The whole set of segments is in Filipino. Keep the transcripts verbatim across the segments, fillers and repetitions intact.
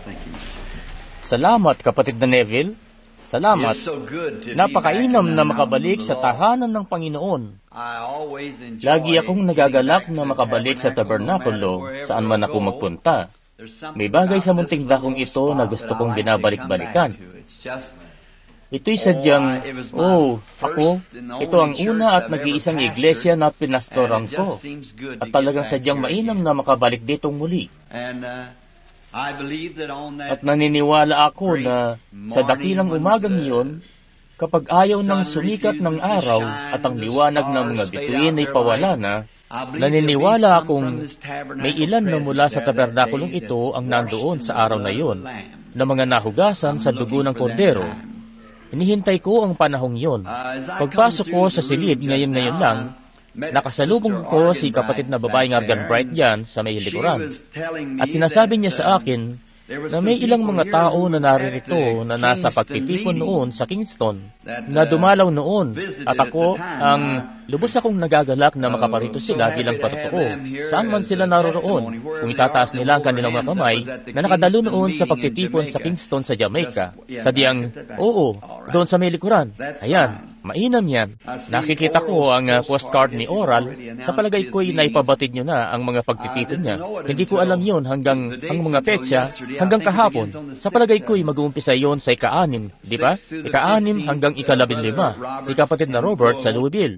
Salamat, kapatid na Neville. Salamat. Napakainam na makabalik sa tahanan ng Panginoon. Lagi akong nagagalak na makabalik sa tabernakulo saan man ako magpunta. May bagay sa munting dakong ito na gusto kong binabalik-balikan. Ito'y sadyang, oh, ako, ito ang una at nag-iisang iglesia na pinastoran ko. At talagang sadyang mainam na makabalik ditong muli. At naniniwala ako na sa dakilang umagang iyon, kapag ayaw ng sumikat ng araw at ang liwanag ng mga bituin ay pawala na, naniniwala akong may ilan na mula sa tabernakulong ito ang nandoon sa araw na iyon, na mga nahugasan sa dugo ng kordero. Hinihintay ko ang panahong iyon. Pagpasok ko sa silid ngayon-ngayon lang, nakasalubong ko si kapatid na babaeng Argan Bright diyan sa may likuran. At sinasabi niya sa akin na may ilang mga tao na naririto na nasa pagtitipon noon sa Kingston, na dumalaw noon, at ako ang lubos akong nagagalak na makaparito sila bilang patotoo. Saan man sila naroroon, kung itataas nila ang kanilang mga kamay na nakadalo noon sa pagtitipon sa Kingston sa Jamaica. Sadyang, oo, doon sa may likuran. Ayan. Mainam yan. Nakikita ko ang uh, postcard ni Oral. Sa palagay ko'y naipabatid nyo na ang mga pagtitipon niya. Hindi ko alam yon hanggang ang mga petsa, hanggang kahapon. Sa palagay ko'y mag-uumpisa yon sa ika-anim, di ba? Ika-anim hanggang ika-labinlima. Si kapatid na Robert sa Louisville.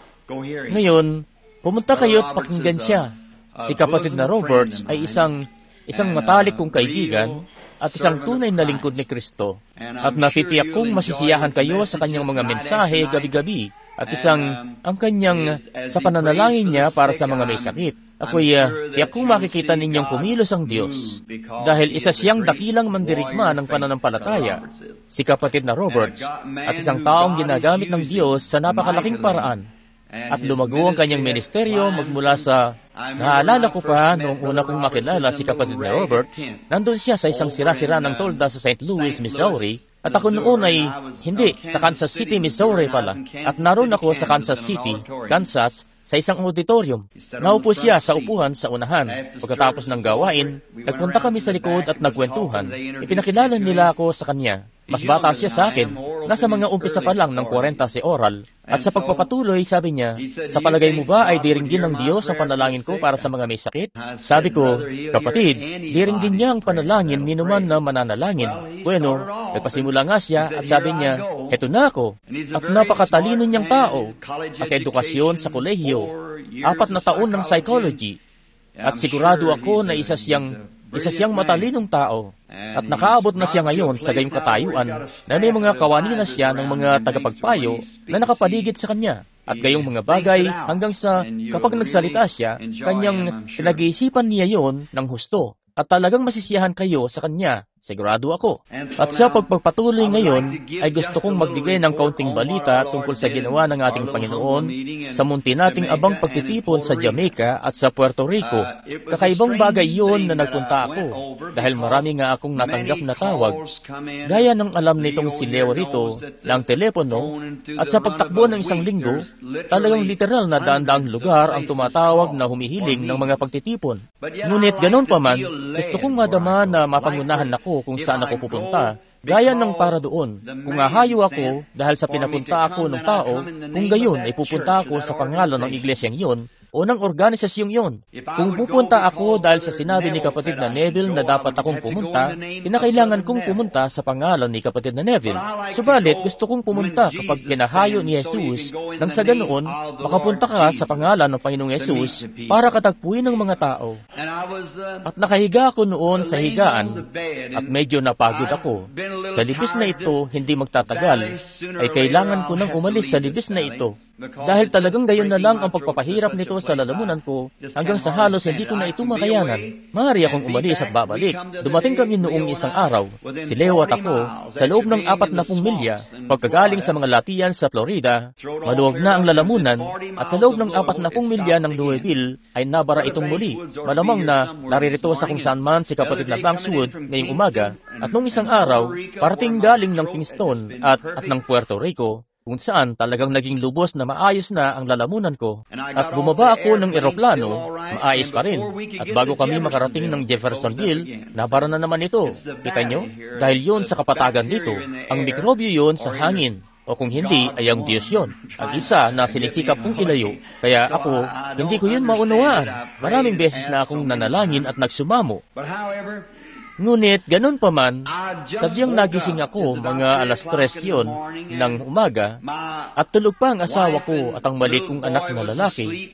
Ngayon, pumunta kayo at pakinggan siya. Si kapatid na Roberts ay isang isang matalik kong kaibigan at isang tunay na lingkod ni Kristo. At natitiyak kong masisiyahan kayo sa kanyang mga mensahe gabi-gabi at isang ang kanyang sa pananalangin niya para sa mga may sakit. Ako'y uh, tiyak kong makikita ninyong kumilos ang Diyos dahil isa siyang dakilang mandirigma ng pananampalataya, si kapatid na Roberts, at isang taong ginagamit ng Diyos sa napakalaking paraan. At lumago ang kanyang ministeryo magmula sa, naalala ko pa noong una kong makilala si kapatid na Roberts, nandun siya sa isang sira-sira ng tolda sa Saint Louis, Missouri, at ako noon ay, hindi, sa Kansas City, Missouri pala, at naroon ako sa Kansas City, Kansas, sa isang auditorium. Naupo siya sa upuhan sa unahan. Pagkatapos ng gawain, nagpunta kami sa likod at nagkwentuhan. Ipinakilala nila ako sa kanya. Mas bata siya sa akin. Nasa mga umpisa pa lang ng forty si Oral. At sa pagpapatuloy, sabi niya, sa palagay mo ba ay diringgin ng Diyos ang panalangin ko para sa mga may sakit? Sabi ko, kapatid, diringgin niya ang panalangin ni numan na mananalangin. Bueno, nagpasimula nga siya at sabi niya, eto na ako. At napakatalino niyang tao. At edukasyon sa kolehiyo. Apat na taon ng psychology. At sigurado ako na isa siyang Isa siyang matalinong tao at nakaabot na siya ngayon sa gayong katayuan na may mga kawani na siya ng mga tagapagpayo na nakapaligid sa kanya. At gayong mga bagay hanggang sa kapag nagsalita siya, kanyang pinag-iisipan niya yon ng husto. At talagang masisiyahan kayo sa kanya, sigurado ako. At sa pagpagpatuloy ngayon, ay gusto kong magbigay ng kaunting balita tungkol sa ginawa ng ating Panginoon sa munti nating abang pagtitipon sa Jamaica at sa Puerto Rico. Kakaibang bagay yun na nagpunta ako, dahil marami nga akong natanggap na tawag. Gaya ng alam nitong si Leo rito ng telepono, at sa pagtakbo ng isang linggo, talagang literal na daan-daang lugar ang tumatawag na humihiling ng mga pagtitipon. Ngunit ganon pa man, gusto kong madama na mapangunahan ako kung saan ako pupunta. Gaya ng para doon, kung ahayo ako dahil sa pinapunta ako ng tao, kung gayon ay pupunta ako sa pangalan ng iglesyang iyon o ng organisasyong iyon. Kung pupunta ako dahil sa sinabi ni kapatid na Neville na dapat akong pumunta, kinakailangan kong pumunta sa pangalan ni kapatid na Neville. Subalit, gusto kong pumunta kapag pinahayo ni Jesus nang sa ganoon, makapunta ka sa pangalan ng Panginoong Jesus para katagpuin ng mga tao. At nakahiga ako noon sa higaan at medyo napagod ako. Sa libis na ito, hindi magtatagal, ay kailangan ko nang umalis sa libis na ito. Dahil talagang gayon na lang ang pagpapahirap nito sa lalamunan ko hanggang sa halos hindi ko na ito makayanan. Maaari akong umalis at babalik. Dumating kami noong isang araw, si Leo at ako, sa loob ng apat na pung milya, pagkagaling sa mga latian sa Florida, maluwag na ang lalamunan, at sa loob ng apat na pung milya ng Louisville ay nabara itong muli. Malamang na naririto sa kung saan man si kapatid na Bankswood ngayong umaga, at nung isang araw, parating galing ng Kingston at, at ng Puerto Rico, kung saan talagang naging lubos na maayos na ang lalamunan ko. At bumaba ako ng eroplano, maayos pa rin. At bago kami makarating ng Jeffersonville, nabara na naman ito. Kita nyo? Dahil yun sa kapatagan dito, ang mikrobyo yun sa hangin. O kung hindi, ay ang Diyos yun. Ang isa na sinisikap kong ilayo. Kaya ako, hindi ko yun maunawaan. Maraming beses na akong nanalangin at nagsumamo. Ngunit, ganun pa man, sadyang nagising ako mga alas tres yun ng umaga, at tulog pa ang asawa ko at ang maliit kong anak na lalaki.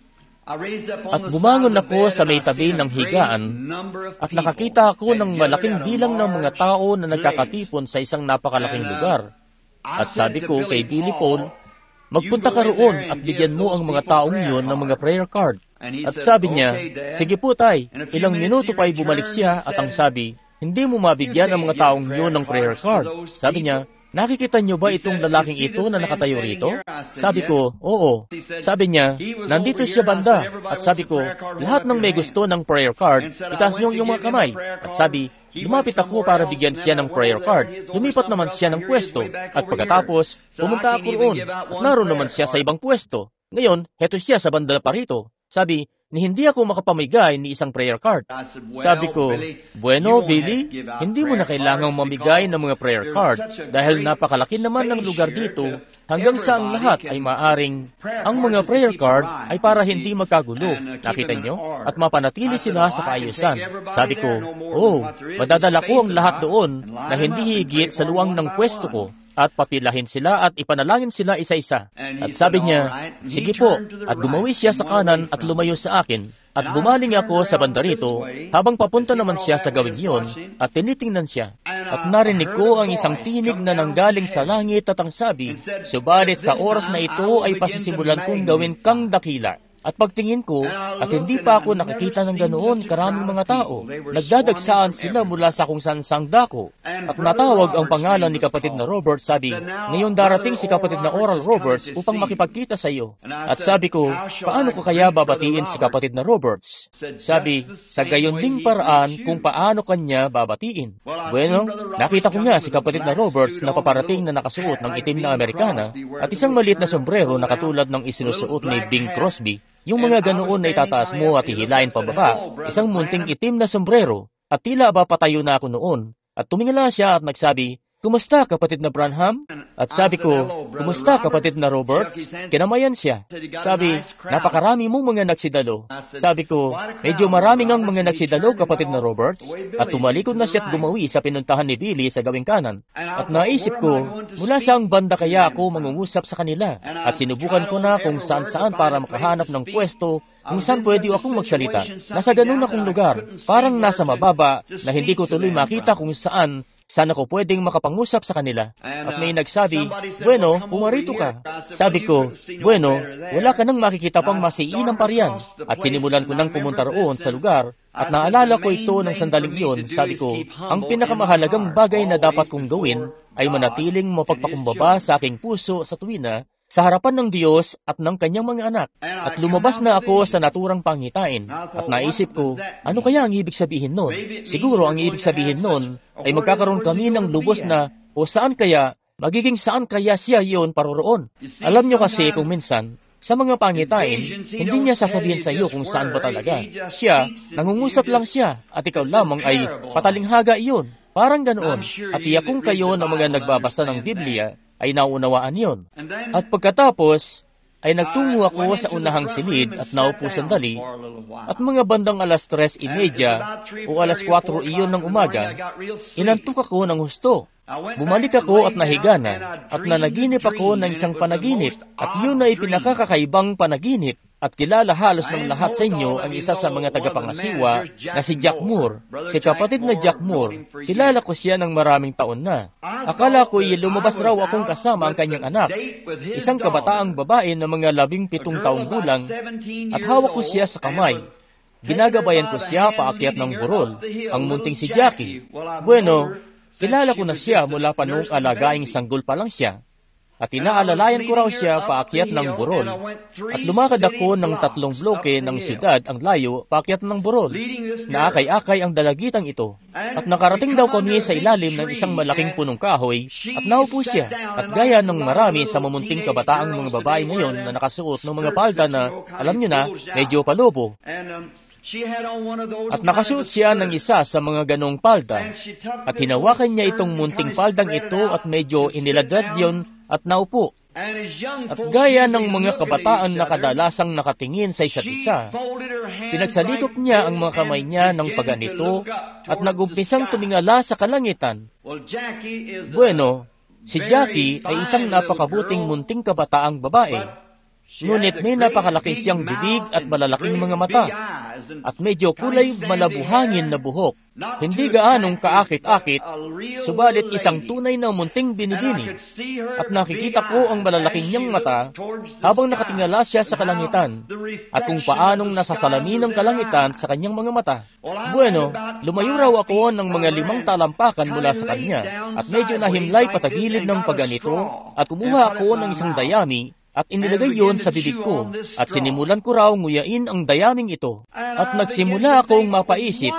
At bumangon ako sa may tabi ng higaan, at nakakita ako ng malaking bilang ng mga tao na nagkakatipon sa isang napakalaking lugar. At sabi ko kay Billy Paul, magpunta ka roon at bigyan mo ang mga taong yun ng mga prayer card. At sabi niya, sige po tay, ilang minuto pa ay bumalik siya at ang sabi, hindi mo mabigyan ang mga taong yun ng prayer card. Sabi niya, nakikita niyo ba itong lalaking ito na nakatayo rito? Sabi ko, oo. Sabi niya, nandito siya banda. At sabi ko, lahat ng may gusto ng prayer card, itaas niyo yung mga kamay. At sabi, lumapit ako para bigyan siya ng prayer card. Lumipat naman siya ng pwesto. At pagkatapos, pumunta ako roon. At naroon naman siya sa ibang pwesto. Ngayon, heto siya sa banda pa rito. Sabi, ni hindi ako makapamigay ni isang prayer card. Sabi ko, bueno, Billy, hindi mo na kailangang mamigay ng mga prayer card dahil napakalaki naman ng lugar dito hanggang sa ang lahat ay maaring ang mga prayer card ay para hindi magkagulo. Nakita nyo? At mapanatili sila sa kaayusan. Sabi ko, oh, madadala ko ang lahat doon na hindi higit sa luwang ng pwesto ko at papilahin sila at ipanalangin sila isa-isa. At sabi niya, sige po, at gumawi siya sa kanan at lumayo sa akin. At bumaling ako sa banda rito, habang papunta naman siya sa gawin yun, at tinitingnan siya. At narinig ko ang isang tinig na nanggaling sa langit at ang sabi, subalit sa oras na ito ay pasisimulan kong gawin kang dakila. At pagtingin ko, at hindi pa ako nakikita ng ganoon karaming mga tao, nagdadagsaan sila mula sa kung saan sang dako. At natawag ang pangalan ni kapatid na Robert, sabi, ngayon darating si kapatid na Oral Roberts upang makipagkita sa iyo. At sabi ko, paano ko kaya babatiin si kapatid na Roberts? Sabi, sa gayon ding paraan kung paano kanya babatiin. Bueno, nakita ko nga si kapatid na Roberts na paparating na nakasuot ng itim na Amerikana at isang maliit na sombrero na katulad ng isinusuot ni Bing Crosby. Yung mga ganoon na itataas mo at hihilain pababa, isang munting itim na sombrero, at tila ba patayo na ako noon. At tumingala siya at nagsabi, kumusta kapatid na Branham? At sabi ko, kumusta kapatid na Roberts? Kinamayan siya. Sabi, napakarami mong mga nagsidalo. Sabi ko, medyo marami ngang mga nagsidalo kapatid na Roberts. At tumalikod na siya at gumawi sa pinuntahan ni Billy sa gawing kanan. At naisip ko, mula saang banda kaya ako mangungusap sa kanila? At sinubukan ko na kung saan-saan para makahanap ng pwesto kung saan pwede akong magsalita. Nasa ganun akong lugar, parang nasa mababa na hindi ko tuloy makita kung saan saan ako pwedeng makapangusap sa kanila. At may nagsabi, bueno, pumarito ka. Sabi ko, bueno, wala ka nang makikita pang masiinang pariyan. At sinimulan ko nang pumunta roon sa lugar. At naalala ko ito ng sandaling iyon. Sabi ko, ang pinakamahalagang bagay na dapat kong gawin ay manatiling mapagpakumbaba sa aking puso sa tuwina sa harapan ng Diyos at ng kanyang mga anak. At lumabas na ako sa naturang pangitain. At naisip ko, ano kaya ang ibig sabihin nun? Siguro ang ibig sabihin nun ay magkakaroon kami ng lubos na, o saan kaya, magiging saan kaya siya iyon paroroon. Alam nyo kasi kung minsan, sa mga pangitain, hindi niya sasabihin sa iyo kung saan ba talaga. Siya, nangungusap lang siya, at ikaw lamang ay patalinghaga iyon. Parang ganoon. At iyakong kayo ng mga nagbabasa ng Biblia, ay naunawaan yon. At pagkatapos, ay nagtungo ako sa unahang silid at naupo sandali, at mga bandang alas tres imedya o alas kwatro iyon ng umaga, inantok ako ng husto. Bumalik ako at nahiga na, at nanaginip ako ng isang panaginip, at yun ay pinakakakaibang panaginip. At kilala halos ng lahat sa inyo ang isa sa mga tagapangasiwa na si Jack Moore. Si kapatid na Jack Moore, kilala ko siya ng maraming taon na. Akala ko ay lumabas raw akong kasama ang kanyang anak, isang kabataang babae na mga labing pitong taong gulang, at hawak ko siya sa kamay. Ginagabayan ko siya paakyat ng burol, ang munting si Jackie. Bueno, kilala ko na siya mula pa noong alagaing sanggol pa lang siya. At inaalalayan ko raw siya paakyat ng burol. At lumakad ako ng tatlong bloke ng siyudad ang layo paakyat ng burol. Naakay-akay ang dalagitang ito. At nakarating daw kami sa ilalim ng isang malaking punong kahoy at naupo siya. At gaya ng marami sa mamunting kabataang mga babae ngayon na nakasuot ng mga palda na, alam nyo na, medyo palobo. At nakasuot siya ng isa sa mga ganong palda. At hinawakan niya itong munting paldang ito at medyo iniladad yon at naupo. At gaya ng mga kabataan na kadalasang nakatingin sa isa't isa, pinagsalikop niya ang mga kamay niya ng paganito at nagumpisang tumingala sa kalangitan. Bueno, si Jackie ay isang napakabuting munting kabataang babae. Ngunit may napakalaki siyang bibig at malalaking mga mata, at medyo kulay malabuhangin na buhok. Hindi gaanong kaakit-akit, subalit isang tunay na munting binibini. At nakikita ko ang malalaking niyang mata habang nakatingala siya sa kalangitan, at kung paanong nasasalamin ng kalangitan sa kanyang mga mata. Bueno, lumayo raw ako ng mga limang talampakan mula sa kanya, at medyo nahimlay patagilid ng paganito, at kumuha ako ng isang dayami, at inilagay yon sa bibig ko, at sinimulan ko raw nguyain ang dayaming ito. At nagsimula akong mapaisip,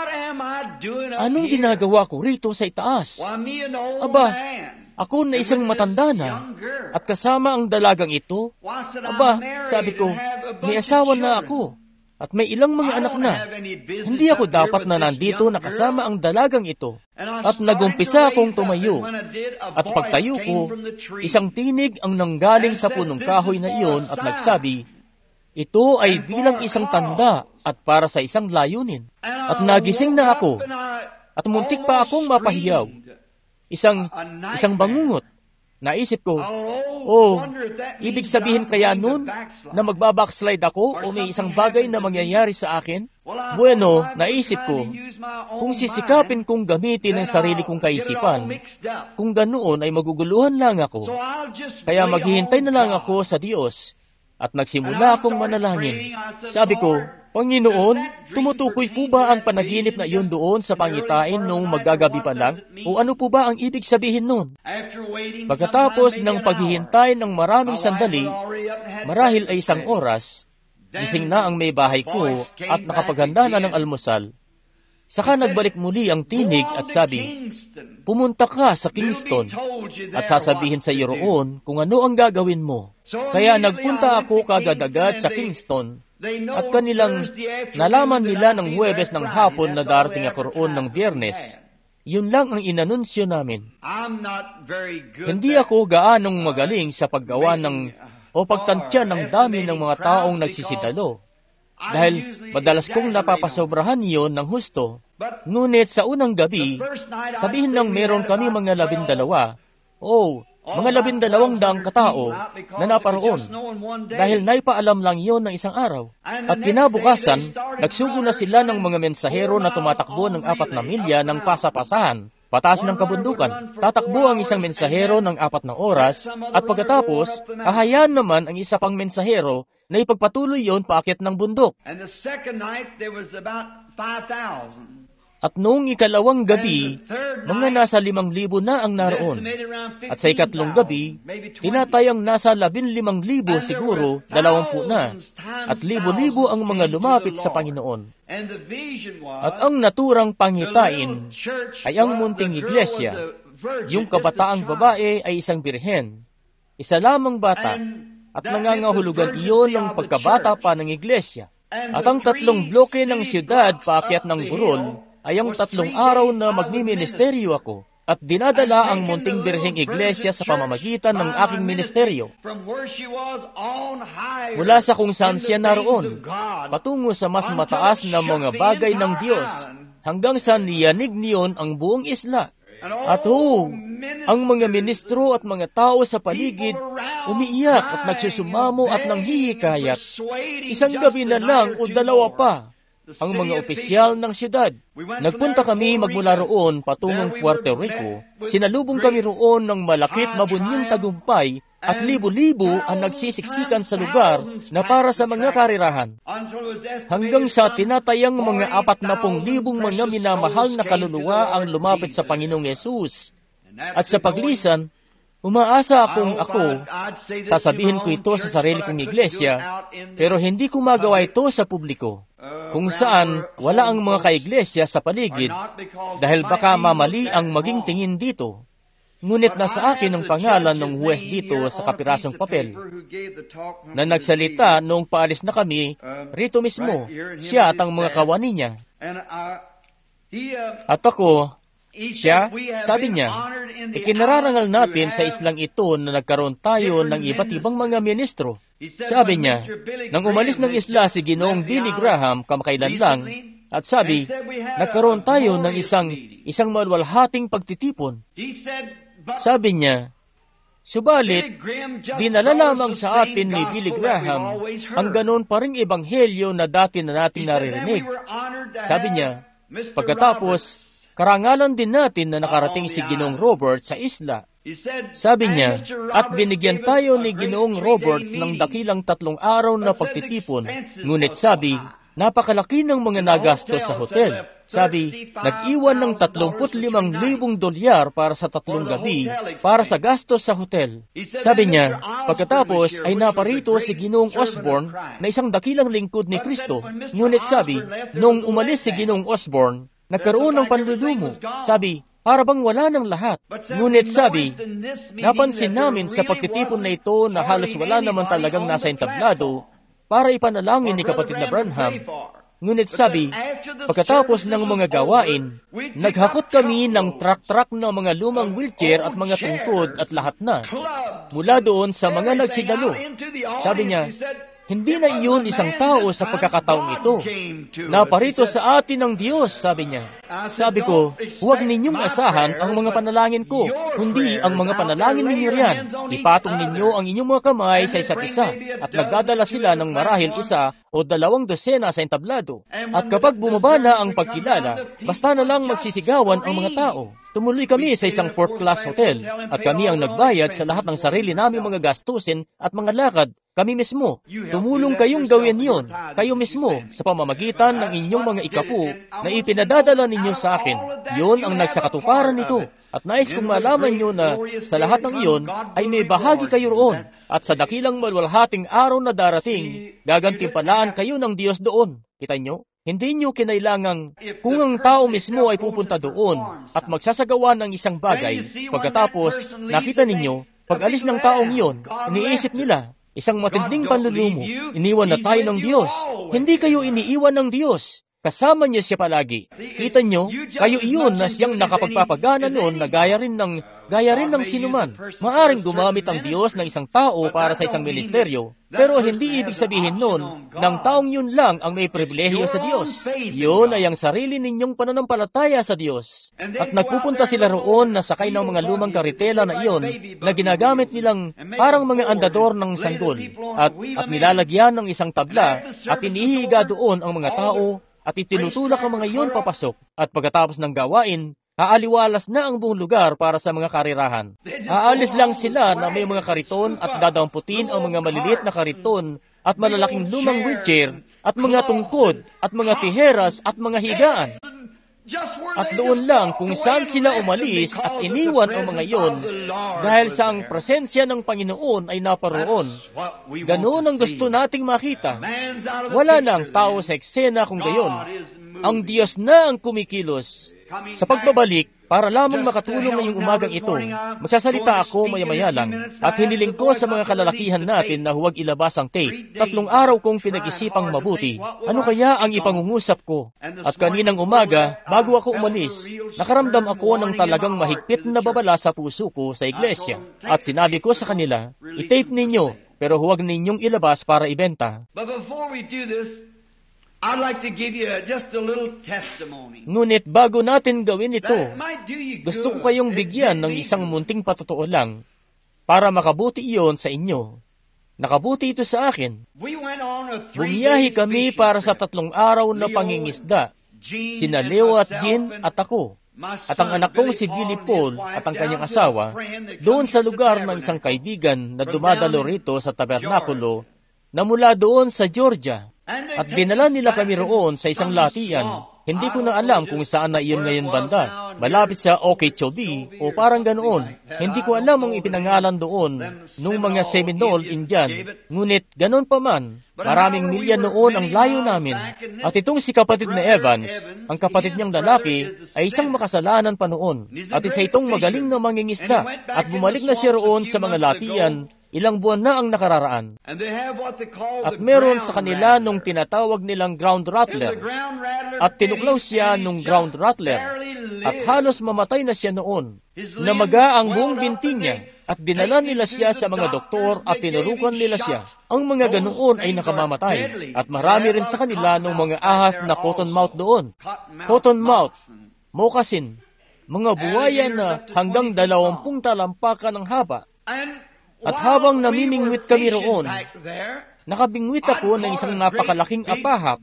anong ginagawa ko rito sa itaas? Aba, ako na isang matanda na, at kasama ang dalagang ito. Aba, sabi ko, may asawa na ako, at may ilang mga anak na. Hindi ako dapat na nandito na kasama ang dalagang ito. At nagumpisa akong tumayo. At pagtayo ko, isang tinig ang nanggaling sa punong kahoy na iyon at nagsabi, ito ay bilang isang tanda at para sa isang layunin. At nagising na ako, at muntik pa akong mapahiyaw. Isang, isang bangungot. Naisip ko, oh, ibig sabihin kaya nun na magbabackslide ako o may isang bagay na mangyayari sa akin? Bueno, naisip ko, kung sisikapin kong gamitin ang sarili kong kaisipan, kung ganoon ay maguguluhan lang ako. Kaya maghihintay na lang ako sa Diyos at nagsimula akong manalangin. Sabi ko, Panginoon, tumutukoy po ba ang panaginip na iyon doon sa pangitain nung maggagabi pa lang? O ano po ba ang ibig sabihin nun? Pagkatapos ng paghihintay ng maraming sandali, marahil ay isang oras, gising na ang may bahay ko at nakapaghanda na ng almusal. Saka nagbalik muli ang tinig at sabi, pumunta ka sa Kingston at sasabihin sa iyo roon kung ano ang gagawin mo. Kaya nagpunta ako kagad-agad sa Kingston at kanilang nalaman nila ng Huwebes ng hapon na darating ako roon ng Biyernes. Yun lang ang inanunsyo namin. Hindi ako gaanong magaling sa paggawa ng o pagtantya ng dami ng mga taong nagsisidalo. Dahil madalas kong napapasobrahan iyon ng husto. Ngunit sa unang gabi, sabihin ng meron kami mga labindalawa, o mga labindalawang daang katao na naparoon, dahil naipaalam lang iyon ng isang araw. At kinabukasan, nagsugo na sila ng mga mensahero na tumatakbo ng apat na milya ng pasapasahan, pataas ng kabundukan. Tatakbo ang isang mensahero ng apat na oras, at pagkatapos, hahayaan naman ang isa pang mensahero na ipagpatuloy yon paakyat ng bundok. At noong ikalawang gabi, mga nasa limang libo na ang naroon. At sa ikatlong gabi, tinatayang nasa labin limang libo siguro, dalawampu na, at libo-libo ang mga lumapit sa Panginoon. At ang naturang pangitain ay ang munting iglesia. Yung kabataang babae ay isang birhen, isa lamang bata, at nangangahulugan iyon ng pagkabata pa ng iglesia. At ang tatlong bloke ng siyudad paakyat ng burol ay ang tatlong araw na magmiministeryo ako at dinadala ang munting birheng iglesia sa pamamagitan ng aking ministeryo. Mula sa kung saan siya naroon, patungo sa mas mataas na mga bagay ng Diyos, hanggang sa niyanig niyon ang buong isla. At oh, ang mga ministro at mga tao sa paligid umiiyak at nagsusumamo at nanghihikayat. Isang gabi na lang o dalawa pa ang mga opisyal ng siyudad. Nagpunta kami magmula roon patungong Puerto Rico. Sinalubong kami roon ng malakit mabunyang tagumpay at libo-libo ang nagsisiksikan sa lugar na para sa mga karirahan. Hanggang sa tinatayang mga apat na pong libong mga minamahal na kaluluwa ang lumapit sa Panginoong Yesus. At sa paglisan, Umaasa akong ako, sasabihin ko ito sa sarili kong iglesia, pero hindi ko magawa ito sa publiko, kung saan wala ang mga kaiglesia sa paligid, dahil baka mamali ang maging tingin dito. Ngunit nasa akin ang pangalan ng huwes dito sa kapirasong papel, na nagsalita noong paalis na kami, rito mismo, siya at ang mga kawani niya. At ako, siya, sabi niya, ikinararangal natin sa islang ito na nagkaroon tayo ng iba't ibang mga ministro. Sabi niya, nang umalis ng isla si Ginoong Billy Graham kamakailan lang, at sabi, nagkaroon tayo ng isang isang maluwalhating pagtitipon. Sabi niya, subalit, dinala lamang sa atin ni Billy Graham ang ganoon pa ring ebanghelyo na dati na nating naririnig. Sabi niya, pagkatapos, karangalan din natin na nakarating si Ginoong Roberts sa isla. Sabi niya, at binigyan tayo ni Ginoong Roberts ng dakilang tatlong araw na pagtitipon. Ngunit sabi, napakalaki ng mga nagastos sa hotel. Sabi, nag-iwan ng tatlumput limang libong dolyar para sa tatlong gabi para sa gastos sa hotel. Sabi niya, pagkatapos ay naparito si Ginoong Osborne na isang dakilang lingkod ni Kristo. Ngunit sabi, nung umalis si Ginoong Osborne, nagkaroon ng panlulumo. Sabi, para bang wala ng lahat. Ngunit sabi, napansin namin sa pagtitipon na ito na halos wala naman talagang nasa entablado para ipanalangin ni kapatid na Branham. Ngunit sabi, pagkatapos ng mga gawain, naghakot kami ng trak-trak na mga lumang wheelchair at mga tungkod at lahat na, mula doon sa mga nagsidalo. Sabi niya, hindi na iyon isang tao sa pagkakataong ito. Naparito sa atin ng Diyos, sabi niya. Sabi ko, huwag ninyong asahan ang mga panalangin ko, kundi ang mga panalangin ninyo riyan. Ipatong ninyo ang inyong mga kamay sa isa't isa, at nagdadala sila ng marahil isa o dalawang dosena sa entablado. At kapag bumaba na ang pagkilala, basta na lang magsisigawan ang mga tao. Tumuloy kami sa isang fourth-class hotel, at kami ang nagbayad sa lahat ng sarili naming mga gastusin at mga lakad. Kami mismo, tumulong kayong gawin yon, kayo mismo, sa pamamagitan ng inyong mga ikapu na ipinadadala ninyo sa akin. Yon ang nagsakatuparan nito. At nais kong malaman nyo na sa lahat ng iyon ay may bahagi kayo roon. At sa dakilang maluwalhating araw na darating, gagantimpalaan kayo ng Diyos doon. Kita nyo? Hindi nyo kinailangang kung ang tao mismo ay pupunta doon at magsasagawa ng isang bagay, pagkatapos nakita ninyo, pag alis ng taong iyon, iniisip nila, isang matinding panlulumo, iniwan na tayo ng Diyos. Hindi kayo iniiwan ng Diyos. Kasama niyo siya palagi. Kita niyo, kayo iyon na siyang nakapagpapagana noon na gaya rin ng, gaya rin ng sinuman. Maaring gumamit ang Diyos ng isang tao para sa isang ministeryo, pero hindi ibig sabihin noon ng taong yun lang ang may pribilehiyo sa Diyos. Yun ay ang sarili ninyong pananampalataya sa Diyos. At nagpupunta sila roon na sakay ng mga lumang karitela na iyon na ginagamit nilang parang mga andador ng sanggol at, at nilalagyan ng isang tabla at inihiga doon ang mga tao at itinutulak ang mga iyon papasok. At pagkatapos ng gawain, aaliwalas na ang buong lugar para sa mga karirahan. Aalis lang sila na may mga kariton at dadamputin ang mga maliliit na kariton at malalaking lumang wheelchair at mga tungkod at mga tiheras at mga higaan. At doon lang kung saan sila umalis at iniwan ang mga iyon dahil sa ang presensya ng Panginoon ay naparoon. Ganoon ang gusto nating makita. Wala na ang tao sa eksena kung gayon. Ang Diyos na ang kumikilos. Sa pagbabalik, para lamang makatulong ngayong umagang ito, magsasalita ako maya-maya lang at hiniling ko sa mga kalalakihan natin na huwag ilabas ang tape. Tatlong araw kong pinag-isipang mabuti. Ano kaya ang ipangungusap ko? At kaninang umaga, bago ako umalis, nakaramdam ako ng talagang mahigpit na babala sa puso ko sa iglesia. At sinabi ko sa kanila, i-tape ninyo, pero huwag ninyong ilabas para ibenta. But before we do this, I'd like to give you just a little testimony. Ngunit bago natin gawin ito, That might do you gusto ko good. kayong It bigyan did ng me isang good. munting patotoo lang para makabuti iyon sa inyo. Nakabuti ito sa akin. We went on a three Bumiyahe days kami fishing para sa trip. tatlong araw na Leo pangingisda. Jean Sina and Leo at myself Jean and at ako. my At ang son, anak kong Billy si Paul Billy and his Paul wife at ang down kanyang to a asawa friend that doon comes sa to the lugar ng isang tabernacle kaibigan na from dumadalo down in rito sa tabernakulo na mula doon sa Georgia. At dinala nila kami roon sa isang latian. Hindi ko na alam kung saan na iyon ngayon banda. Malapit sa Okeechobee o parang ganoon. Hindi ko alam ang ipinangalan doon nung mga Seminole Indian. Ngunit ganoon pa man, maraming milya noon ang layo namin. At itong si kapatid na Evans, ang kapatid niyang lalaki, ay isang makasalanan pa noon. At isa itong magaling na mangingisda. At bumalik na siya roon sa mga latian. Ilang buwan na ang nakararaan. At meron sa kanila nung tinatawag nilang ground rattler. At tinuklaw siya nung ground rattler. At halos mamatay na siya noon. Namaga ang buong binti niya. At dinala nila siya sa mga doktor at tinurukan nila siya. Ang mga ganoon ay nakamamatay. At marami rin sa kanila nung mga ahas na cottonmouth doon. Cottonmouth, moccasin, mga buwaya na hanggang dalawampung talampakan ng haba. At habang namimingwit kami roon, nakabingwit ako ng isang napakalaking apahap.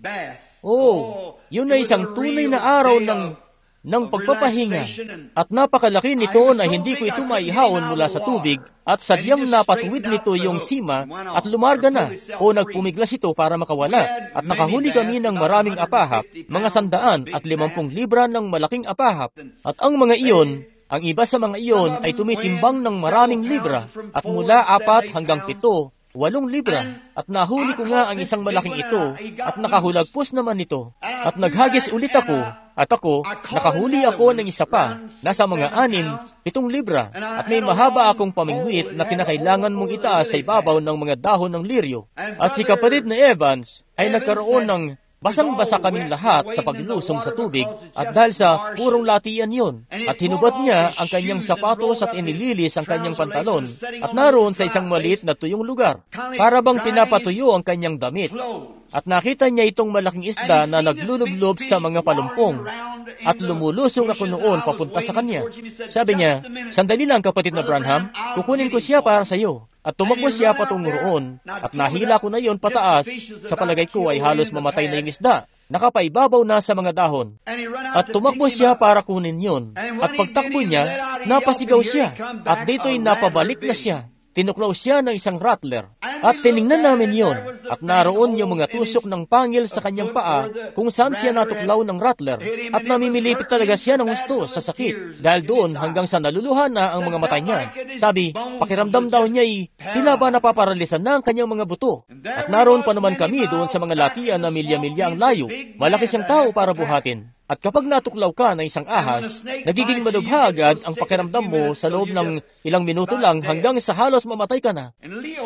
Oh, yun ay isang tunay na araw ng, ng pagpapahinga. At napakalaki nito na hindi ko ito maihaon mula sa tubig at sadyang napatuwid nito yung sima at lumarga na o nagpumiglas ito para makawala. At nakahuli kami ng maraming apahap, mga sandaan at limampung libra ng malaking apahap. At ang mga iyon, ang iba sa mga iyon ay tumitimbang ng maraming libra at mula apat hanggang pito, walong libra. At nahuli ko nga ang isang malaking ito at nakahulagpos naman ito. At naghagis ulit ako at ako, nakahuli ako ng isa pa, nasa mga anim, pitong libra. At may mahaba akong pamingwit na kinakailangan mong itaas sa ibabaw ng mga dahon ng liryo. At si kapatid na Evans ay nagkaroon ng basang-basa kaming lahat sa paglusong sa tubig at dahil sa purong latian yon. At hinubad niya ang kanyang sapatos at inililis ang kanyang pantalon at naroon sa isang maliit na tuyong lugar. Para bang pinapatuyo ang kanyang damit. At nakita niya itong malaking isda na naglulublob sa mga palumpong. At lumulusong ako noon papunta sa kanya. Sabi niya, "Sandali lang kapatid na Branham, kukunin ko siya para sa iyo." At tumakbo siya patungo roon, at nahila ko na iyon pataas, sa palagay ko ay halos mamatay na yung isda. Nakapaibabaw na sa mga dahon. At tumakbo siya para kunin yun. At pagtakbo niya, napasigaw siya, at dito'y napabalik na siya. Tinuklaw siya ng isang rattler. At tiningnan namin yon. At naroon yung mga tusok ng pangil sa kanyang paa kung saan siya natuklaw ng rattler. At namimilipit talaga siya ng gusto sa sakit dahil doon hanggang sa naluluha na ang mga mata niya. Sabi, pakiramdam daw niya ay tila ba napaparalisan na ang kanyang mga buto. At naroon pa naman kami doon sa mga latian na milya-milya ang layo. Malaki siyang tao para buhatin. At kapag natuklaw ka ng isang ahas, nagiging malubha agad ang pakiramdam mo sa loob ng ilang minuto lang hanggang sa halos mamatay ka na.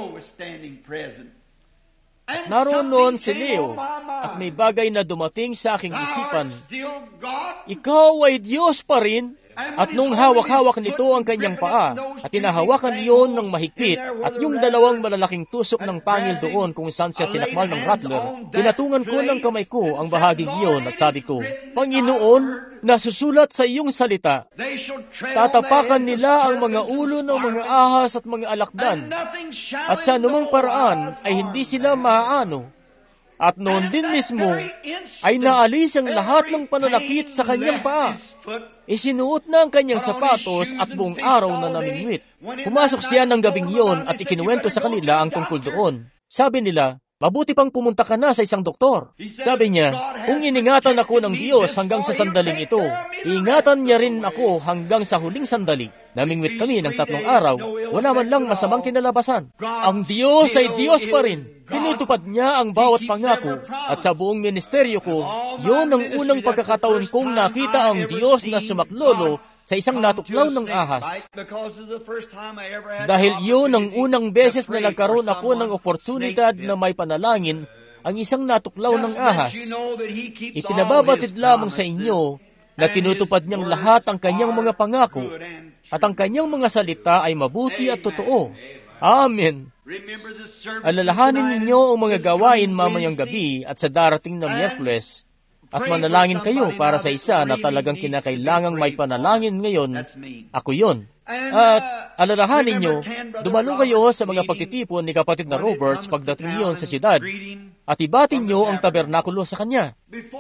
At naroon noon si Leo, at may bagay na dumating sa aking isipan. Ikaw ay Diyos pa rin? At nung hawak-hawak nito ang kanyang paa, at tinahawakan iyon ng mahigpit, at yung dalawang malalaking tusok ng pangil doon kung saan siya sinakmal ng rattler, tinatungan ko ng kamay ko ang bahaging iyon at sabi ko, Panginoon, nasusulat sa iyong salita, tatapakan nila ang mga ulo ng mga ahas at mga alakdan, at sa anumang paraan ay hindi sila maaano. At noon din mismo, ay naalis ang lahat ng pananakit sa kanyang paa. Isinuot na ang kanyang sapatos at buong araw na namingwit. Pumasok siya ng gabing iyon at ikinuwento sa kanila ang tungkol doon. Sabi nila, mabuti pang pumunta ka na sa isang doktor. Sabi niya, kung iningatan ako ng Diyos hanggang sa sandaling ito, iingatan niya rin ako hanggang sa huling sandali. Namingwit kami ng tatlong araw, wala man lang masamang kinalabasan. Ang Diyos ay Diyos pa rin. Tinutupad niya ang bawat pangako. At sa buong ministeryo ko, yun ang unang pagkakataon kong nakita ang Diyos na sumaklolo sa isang natuklaw ng ahas. Dahil yun ang unang beses na nagkaroon ako ng oportunidad na may panalangin ang isang natuklaw ng ahas. Ipinababatid lamang sa inyo na tinutupad niyang lahat ang kanyang mga pangako at ang kanyang mga salita ay mabuti at totoo. Amen. Alalahanin ninyo ang mga gawain mamayang gabi at sa darating na Miyerkules at manalangin kayo para sa isa na talagang kinakailangang may panalangin ngayon. Ako yon. At alalahanin nyo, dumalo kayo sa mga pagtitipon ni kapatid na Roberts pagdating niyon sa siyudad at ibatin nyo ang tabernakulo sa kanya.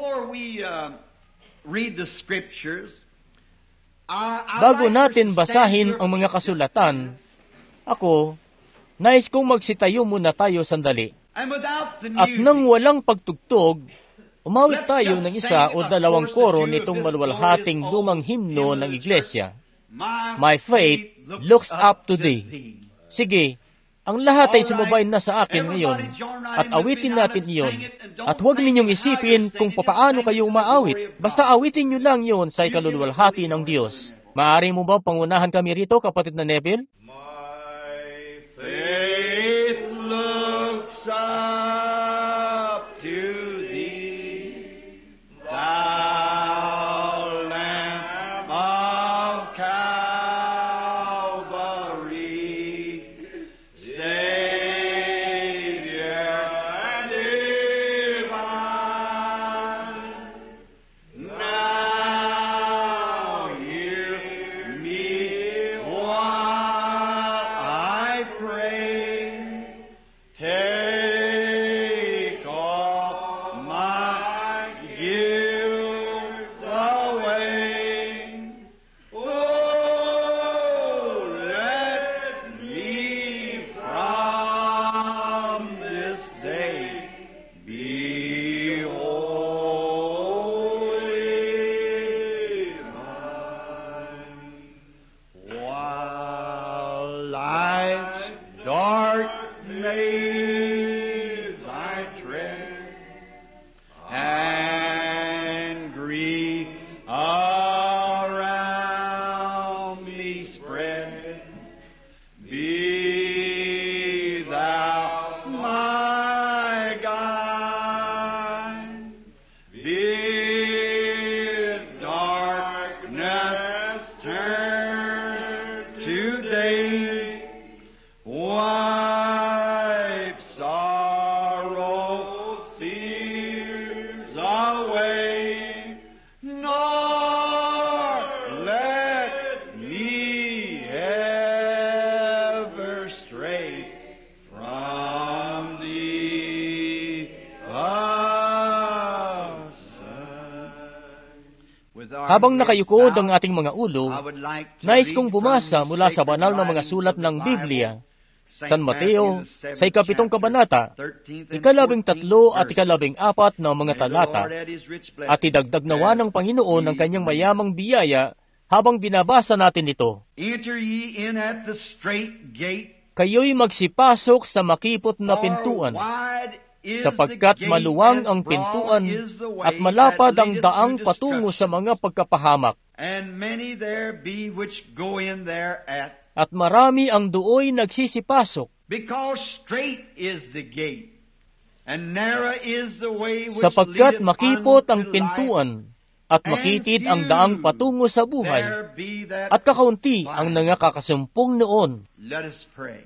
Bago natin basahin ang mga kasulatan, ako, nais kong magsitayo muna tayo sandali. And without the At nang music, walang pagtugtog, umawit tayo ng isa o dalawang koro nitong maluwalhating lumang himno ng iglesia. My faith looks up to thee. Sige, ang lahat ay sumabay na sa akin ngayon at awitin natin iyon. At huwag ninyong isipin kung papaano kayo umaawit. Basta awitin nyo lang iyon sa ikaluluwalhati ng Diyos. Maaari mo ba pangunahan kami rito, kapatid na Neville? my faith looks up to thee, thou Lamb of Calvary, Savior divine. Now hear me while I pray. Take all my guilt away. Oh, let me from this day be wholly thine. While life's dark maze I tread, and grief around me spread, be thou my guide. Bid darkness turn to day, wipe sorrow, fears away, nor let me ever stray from thee aside. With our Habang nakayukod heads ang ating mga ulo, I would like to nais read kong from bumasa the mula sa sacred banal na mga writings sulat of the ng Bible, Biblia, Saint San Mateo, Matthew, the sa seventh ikapitong chapter, kabanata, thirteenth and ikalabing fourteenth tatlo at verses. ikalabing apat na mga May the talata, Lord add His rich at blessings idagdag nawa as ng Panginoon ang we kanyang read. mayamang biyaya habang binabasa natin ito. Enter ye in at the strait gate, Kayo'y magsipasok sa makipot na for pintuan, wide is sapagkat the gate maluwang and ang broad pintuan is the way at malapad that ang leadeth daang to patungo sa destruction, mga pagkapahamak, and many there be which go in thereat. at marami ang dooy nagsisipasok, Because strait is the gate, and narrow is the way which sapagkat leadeth makipot unto ang life, pintuan, at and makitid few ang daang patungo sa buhay, there be that at kakaunti find. ang nangakakasumpong noon. Let us pray.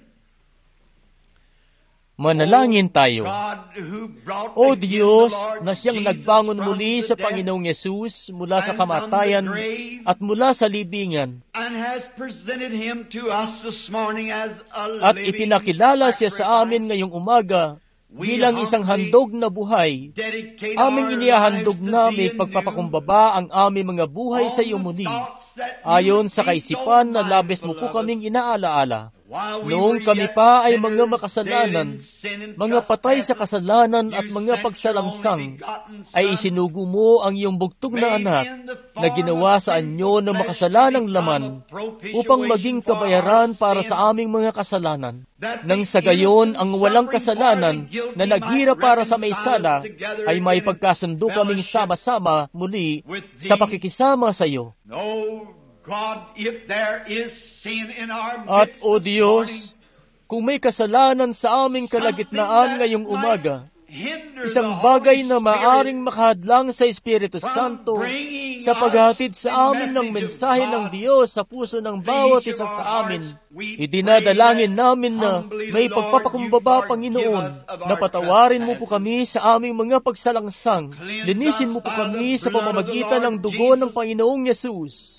Manalangin tayo. God, who brought O again Diyos, the Lord na siyang Jesus nagbangon from muli the sa dead, Panginoong Yesus mula sa and from kamatayan the grave, at mula sa libingan, and has presented Him to us this morning as a at living ipinakilala siya sa amin sacrifice. ngayong umaga bilang isang handog na buhay. Dedicate Aming our inihahandog lives to na Thee may anew, pagpapakumbaba ang aming mga buhay sa iyo all the muli, thoughts that you ayon sa think kaisipan so na labis mo po mindful of kaming us. inaalaala. While we Noong were kami yet pa ay mga sinners, makasalanan, dead in sin and mga patay sa trespasses, kasalanan you at mga sent your pagsalangsang, only begotten Son, ay isinugo mo ang iyong bugtong na made anak in the na form ginawa of sa anyo sinful ng flesh makasalanang to laman become a propitiation upang maging for kabayaran our para sins, sa aming mga kasalanan. that Nang the sa gayon, innocent ang walang suffering kasalanan for the guilty na naghirap might para sa may reconcile us sala together ay may again in pagkasundo kaming fellowship sama-sama muli with sa Thee. pakikisama sa iyo. Oh God, if there is sin in our At midst o this Diyos, morning, kung may kasalanan sa aming kalagitnaan ngayong umaga, isang bagay na maaring makahadlang sa Espiritu Santo sa paghatid sa amin ng mensahe ng Diyos sa puso ng bawat isa sa amin, idinadalangin namin na may pagpapakumbaba, Panginoon, na patawarin mo po kami sa aming mga pagsalangsang, linisin mo po kami sa pamamagitan ng dugo ng Panginoong Yesus,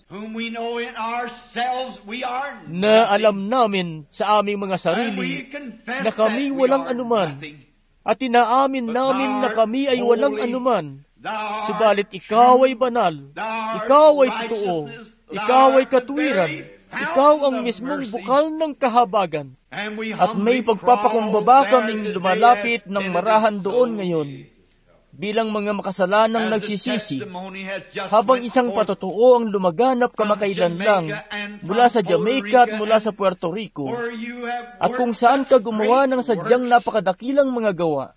na alam namin sa aming mga sarili na kami walang anuman, at inaamin namin na kami ay walang anuman. Subalit ikaw ay banal, ikaw ay totoo, ikaw ay katuwiran, Ikaw ang mismong bukal ng kahabagan. At may pagpapakumbaba kaming lumalapit ng marahan doon ngayon bilang mga makasalanang nagsisisi, habang isang patotoo ang lumaganap kamakailan lang mula sa Jamaica at mula sa Puerto Rico, at kung saan ka gumawa ng sadyang napakadakilang mga gawa.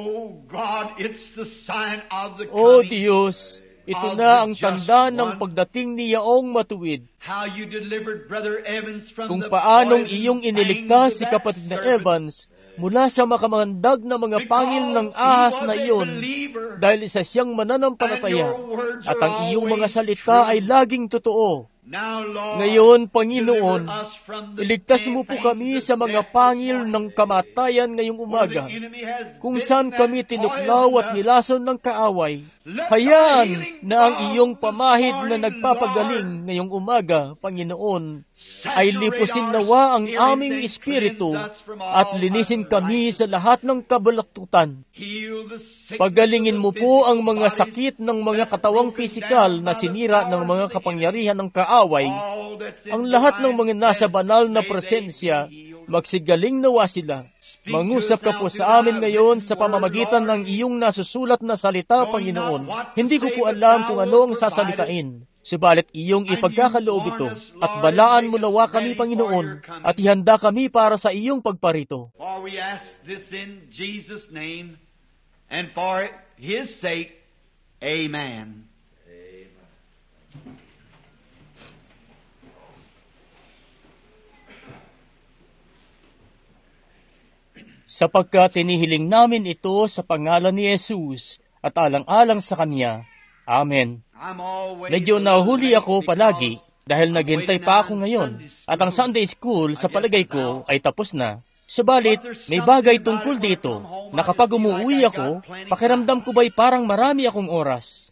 O Diyos, ito na ang tanda ng pagdating ni Yaong Matuwid. Kung paanong iyong iniligtas si kapatid na Evans mula sa makamandag na mga pangil ng ahas na iyon dahil isa siyang mananampalataya at ang iyong mga salita ay laging totoo. Ngayon, Panginoon, iligtas mo po kami sa mga pangil ng kamatayan ngayong umaga, kung saan kami tinuklaw at nilason ng kaaway. Hayaan na ang iyong pamahid na nagpapagaling ngayong umaga, Panginoon, ay lipusin nawa ang aming espiritu at linisin kami sa lahat ng kabalaktutan. Pagalingin mo po ang mga sakit ng mga katawang pisikal na sinira ng mga kapangyarihan ng kaaway. Ang lahat ng mga nasa banal na presensya, magsigaling nawa sila. Mangusap ka po sa amin ngayon sa pamamagitan ng iyong nasusulat na salita, Panginoon. Hindi ko po alam kung ano ang sasalitain. Subalit iyong ipagkakaloob ito at balaan mo nawa kami, Panginoon, at ihanda kami para sa iyong pagparito. For we ask this in Jesus' name, and for His sake, Amen. Sapagkat tinihiling namin ito sa pangalan ni Jesus at alang-alang sa Kanya. Amen. Medyo nahuli ako palagi dahil naghintay pa ako ngayon at ang Sunday School sa palagay ko ay tapos na. Subalit, may bagay tungkol dito na kapag umuwi ako, pakiramdam ko ba'y parang marami akong oras.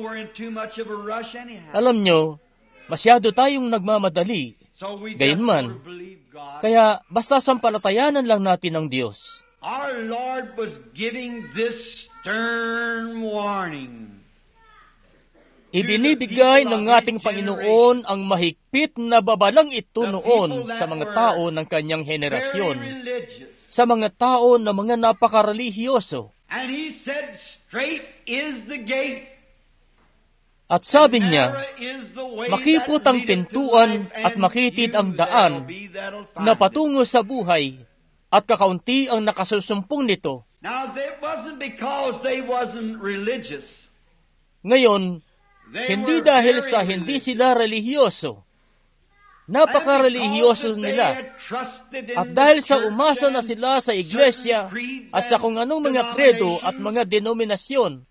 Alam nyo, masyado tayong nagmamadali. Gayunman, kaya basta sampalatayanan lang natin ang Diyos. Our Lord was giving this stern warning. Ibinibigay ng ating Panginoon ang mahigpit na babalang ito noon sa mga tao ng kanyang henerasyon, sa mga tao na mga napakarelihiyoso. And He said, straight is the gate. At sabi niya, makipot ang pintuan at makitid ang daan na patungo sa buhay, at kakaunti ang nakasusumpong nito. Now, it wasn't because they wasn't religious. Ngayon, hindi dahil sa hindi sila relihiyoso. Napaka-relihiyoso nila. At dahil sa umasa na sila sa iglesia at sa kung anong mga kredo at mga denominasyon,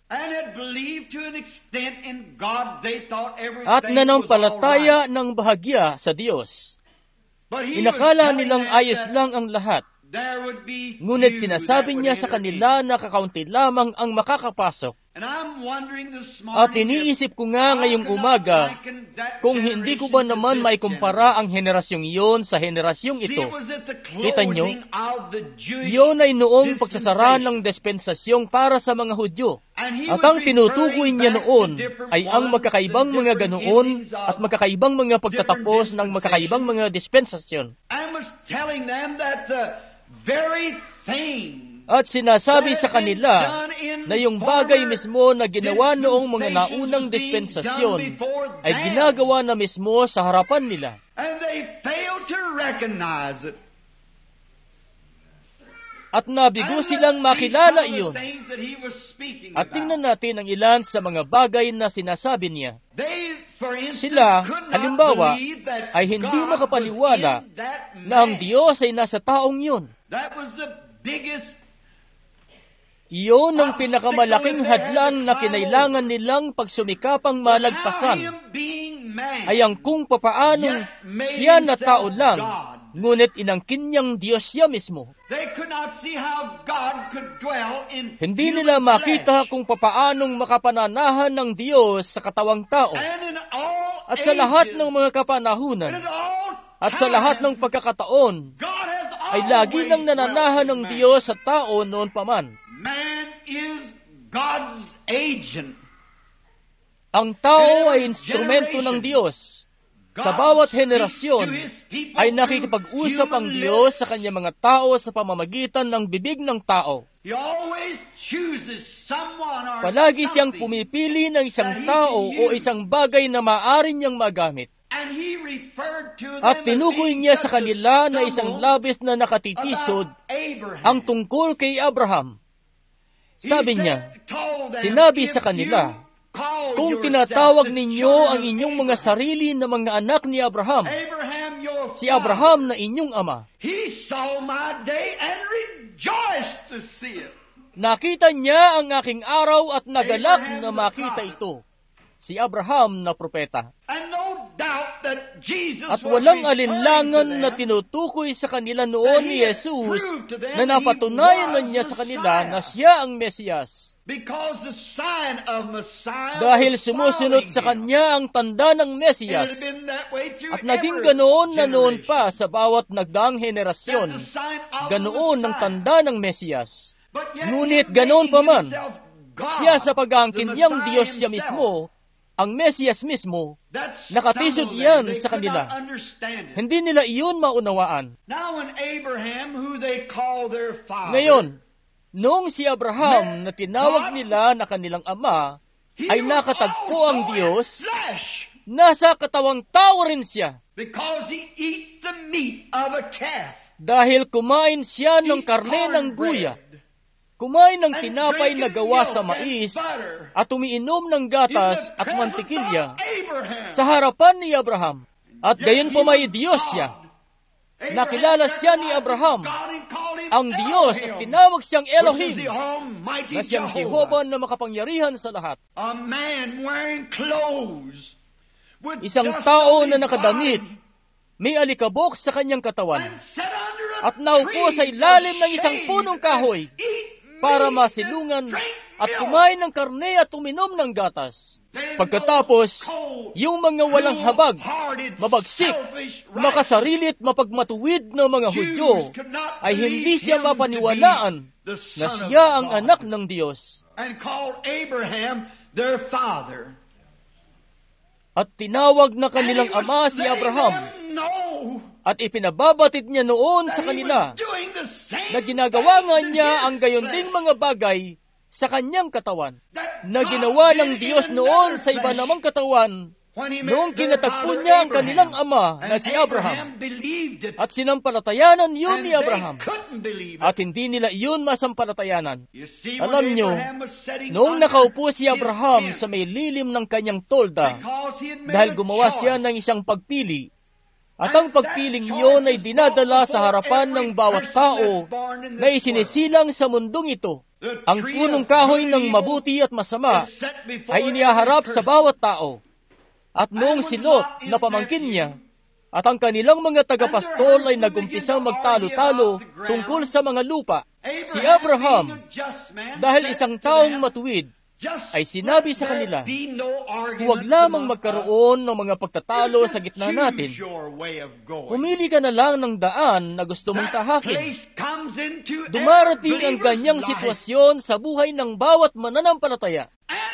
at nanampalataya ng bahagya sa Diyos, inakala nilang ayos lang ang lahat. Ngunit sinasabi niya sa kanila na kakaunti lamang ang makakapasok. At iniisip ko nga ngayong umaga, kung hindi ko ba naman may kumpara ang henerasyong iyon sa henerasyong ito. Kita nyo, iyon ay noong pagsasara ng dispensasyong para sa mga Hudyo. At ang tinutukoy niya noon ay ang magkakaibang mga ganoon at magkakaibang mga pagtatapos ng magkakaibang mga dispensasyon. At sinasabi sa kanila na yung bagay mismo na ginawa noong mga naunang dispensasyon ay ginagawa na mismo sa harapan nila. At nabigo silang makilala iyon. At tingnan natin ang ilan sa mga bagay na sinasabi niya. Sila, halimbawa, ay hindi makapaniwala na ang Diyos ay nasa taong yun. Iyon ang pinakamalaking hadlang na kinailangan nilang pagsumikapang malagpasan, ay ang kung papaanong siya na tao lang, ngunit inangkin niyang Diyos siya mismo. Hindi nila makita kung papaanong makapananahan ng Diyos sa katawang tao. At sa lahat ng mga kapanahunan, at sa lahat ng pagkakataon, ay lagi nang nananahan ng Diyos sa tao noon paman. Man is God's agent. Ang tao ay instrumento ng Diyos. Sa bawat henerasyon ay nakikipag-usap ang Diyos sa kanyang mga tao sa pamamagitan ng bibig ng tao. Palagi siyang pumipili ng isang tao o isang bagay na maaari niyang magamit. At tinukoy niya sa kanila na isang labis na nakatitisod ang tungkol kay Abraham. Sabi niya, sinabi sa kanila, kung tinatawag ninyo ang inyong mga sarili na mga anak ni Abraham, si Abraham na inyong ama, nakita niya ang aking araw at nagalak na makita ito, si Abraham na propeta. At walang alinlangan na tinutukoy sa kanila noon ni Jesus na napatunayan na niya sa kanila na siya ang Mesiyas. Dahil sumusunod sa kanya ang tanda ng Mesiyas, at naging ganoon na noon pa sa bawat nagdaang henerasyon, ganoon ang tanda ng Mesiyas. Ngunit ganoon pa man, siya sa pag-aangkin niyang Diyos siya mismo, ang Mesiyas mismo, nakatisod iyan sa kanila. Hindi nila iyon maunawaan. Ngayon, noong si Abraham na tinawag nila na kanilang ama, ay nakatagpo ang Diyos, nasa katawang tao rin siya. Dahil kumain siya ng karne ng guya, kumain ng tinapay na gawa sa mais, at umiinom ng gatas at mantikilya sa harapan ni Abraham. At gayon pa may Diyos siya. Nakilala siya ni Abraham, ang Diyos, at tinawag siyang Elohim, na siyang Jehovah na makapangyarihan sa lahat. Isang tao na nakadamit, may alikabok sa kanyang katawan, at naupo sa ilalim ng isang punong kahoy, para masilungan at kumain ng karne at uminom ng gatas. Pagkatapos, yung mga walang habag, mabagsik, makasarili at mapagmatuwid na mga Hudyo ay hindi siya mapaniwalaan na siya ang anak ng Diyos. At tinawag na kanilang ama si Abraham, at ipinababatid niya noon sa kanila na ginagawa nga niya ang gayon ding mga bagay sa kanyang katawan, na ginawa ng Diyos noon sa iba namang katawan noong kinatagpo niya ang kanilang ama na si Abraham. At sinampalatayanan yun ni Abraham, at hindi nila iyon masampalatayanan. Alam nyo, noong nakaupo si Abraham sa may lilim ng kanyang tolda, dahil gumawa siya ng isang pagpili, at ang pagpiling iyon ay dinadala sa harapan ng bawat tao na isinisilang sa mundong ito. Ang punong kahoy ng mabuti at masama ay inihaharap sa bawat tao. At noong si Lot na pamangkin niya, at ang kanilang mga tagapastol ay nagumpisang magtalo-talo tungkol sa mga lupa, si Abraham, dahil isang taong matuwid, ay sinabi sa kanila, huwag lamang magkaroon ng mga pagtatalo sa gitna natin. Pumili ka na lang ng daan na gusto mong tahakin. Dumarating ang ganyang sitwasyon sa buhay ng bawat mananampalataya.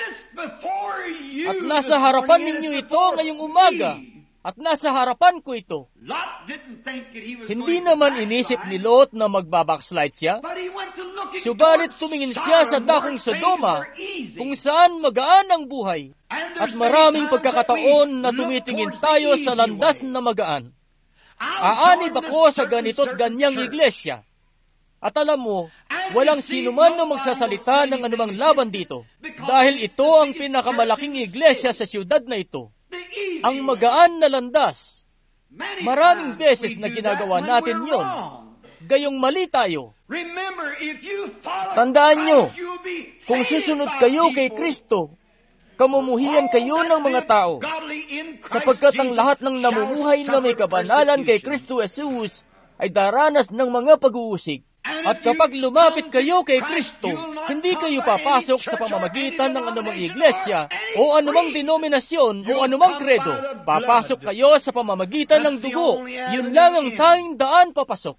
At nasa harapan ninyo ito ngayong umaga, at nasa harapan ko ito. Hindi naman inisip ni Lot na magbabackslide siya, subalit tumingin siya sa dakong Sodoma, kung saan magaan ang buhay. At maraming pagkakataon na tumitingin tayo sa landas na magaan. Aanib ako sa ganito't ganyang iglesia. At alam mo, walang sino man na magsasalita ng anumang laban dito, dahil ito ang pinakamalaking iglesia sa siyudad na ito. Ang magaan na landas. Maraming beses na ginagawa natin yon. Gayong mali tayo. Tandaan nyo, kung susunod kayo kay Kristo, kamumuhian kayo ng mga tao, sapagkat ang lahat ng namumuhay na may kabanalan kay Kristo Jesus ay daranas ng mga pag-uusig. At kapag lumapit kayo kay Kristo, Hindi kayo papasok sa pamamagitan ng anumang iglesia o anumang denominasyon o anumang kredo. Papasok kayo sa pamamagitan ng dugo. Yun lang ang tanging daan papasok.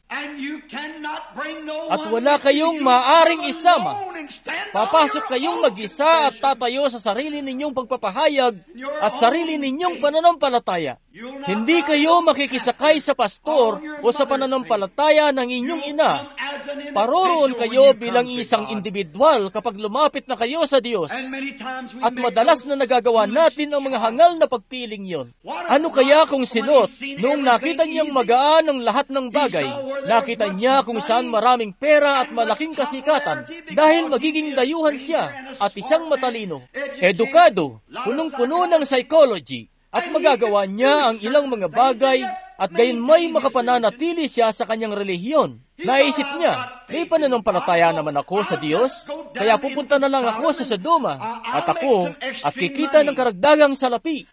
At wala kayong maaring isama. Papasok kayong mag-isa at tatayo sa sarili ninyong pagpapahayag at sarili ninyong pananampalataya. Hindi kayo makikisakay sa pastor o sa pananampalataya ng inyong ina. Paroroon kayo bilang isang individual kapag lumapit na kayo sa Diyos. At madalas na nagagawa natin ang mga hangal na pagpiling yon. Ano kaya kung si Lot, noong nakita niyang magaan ang lahat ng bagay, nakita niya kung saan maraming pera at malaking kasikatan dahil magiging dayuhan siya at isang matalino, edukado, punong-puno ng psychology, at magagawa niya ang ilang mga bagay at gayon may makapananatili siya sa kanyang relihiyon. Naisip niya, may pananampalataya naman ako sa Diyos, kaya pupunta na lang ako sa Sodoma at ako at kikita ng karagdagang salapi.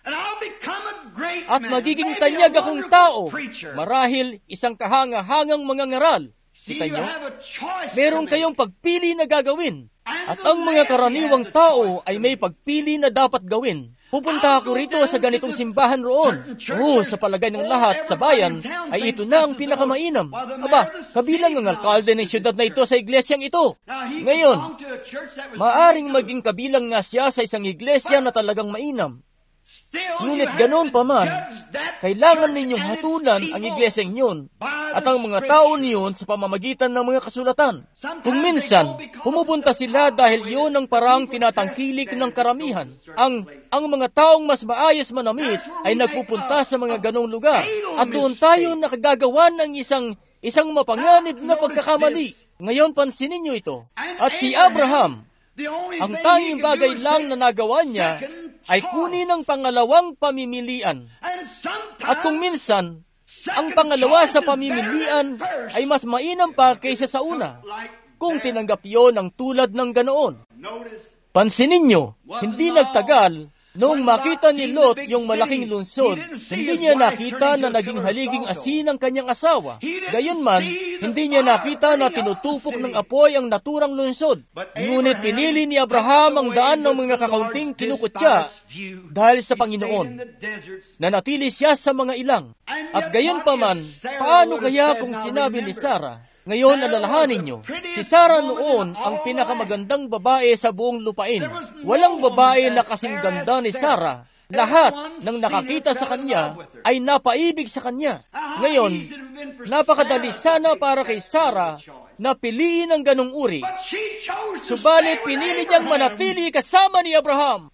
At magiging tanyag akong tao, marahil isang kahanga-hangang mga ngaral. Kita niyo? Meron kayong pagpili na gagawin. At ang mga karaniwang tao ay may pagpili na dapat gawin. Pupunta ako rito sa ganitong simbahan roon. Oo, sa palagay ng lahat sa bayan, ay ito na ang pinakamainam. Aba, kabilang ang alkalde ng siyudad na ito sa iglesyang ito. Ngayon, maaring maging kabilang nga siya sa isang iglesia na talagang mainam. Ngunit ganoon pa man, kailangan ninyong hatulan ang iglesyang yun at ang mga tao niyon sa pamamagitan ng mga kasulatan. Kung minsan, pumupunta sila dahil yun ang parang tinatangkilik ng karamihan. Ang, ang mga taong mas maayos manamit ay nagpupunta sa mga ganong lugar. At doon tayo nakagagawa ng isang, isang mapanganib na pagkakamali. Ngayon, pansinin nyo ito. At si Abraham, ang tanging bagay lang na nagawa niya ay kunin ang pangalawang pamimilian. At kung minsan, ang pangalawa sa pamimilian ay mas mainam pa kaysa sa una, kung tinanggap yon ng tulad ng ganoon. Pansinin nyo, hindi nagtagal, noong makita ni Lot yung malaking lungsod, hindi niya nakita na naging haliging asin ang kanyang asawa. Gayunman, hindi niya nakita na tinutupok ng apoy ang naturang lungsod. Ngunit pinili ni Abraham ang daan ng mga kakaunting kinukutya dahil sa Panginoon. Nanatili siya sa mga ilang. At gayon pa man, paano kaya kung sinabi ni Sarah, ngayon, alalahanin nyo, si Sarah noon ang pinakamagandang babae sa buong lupain. Walang babae na kasing ganda ni Sarah. Lahat ng nakakita sa kanya ay napaibig sa kanya. Ngayon, napakadali sana para kay Sarah na piliin ang ganong uri. Subalit pinili niyang manatili kasama ni Abraham.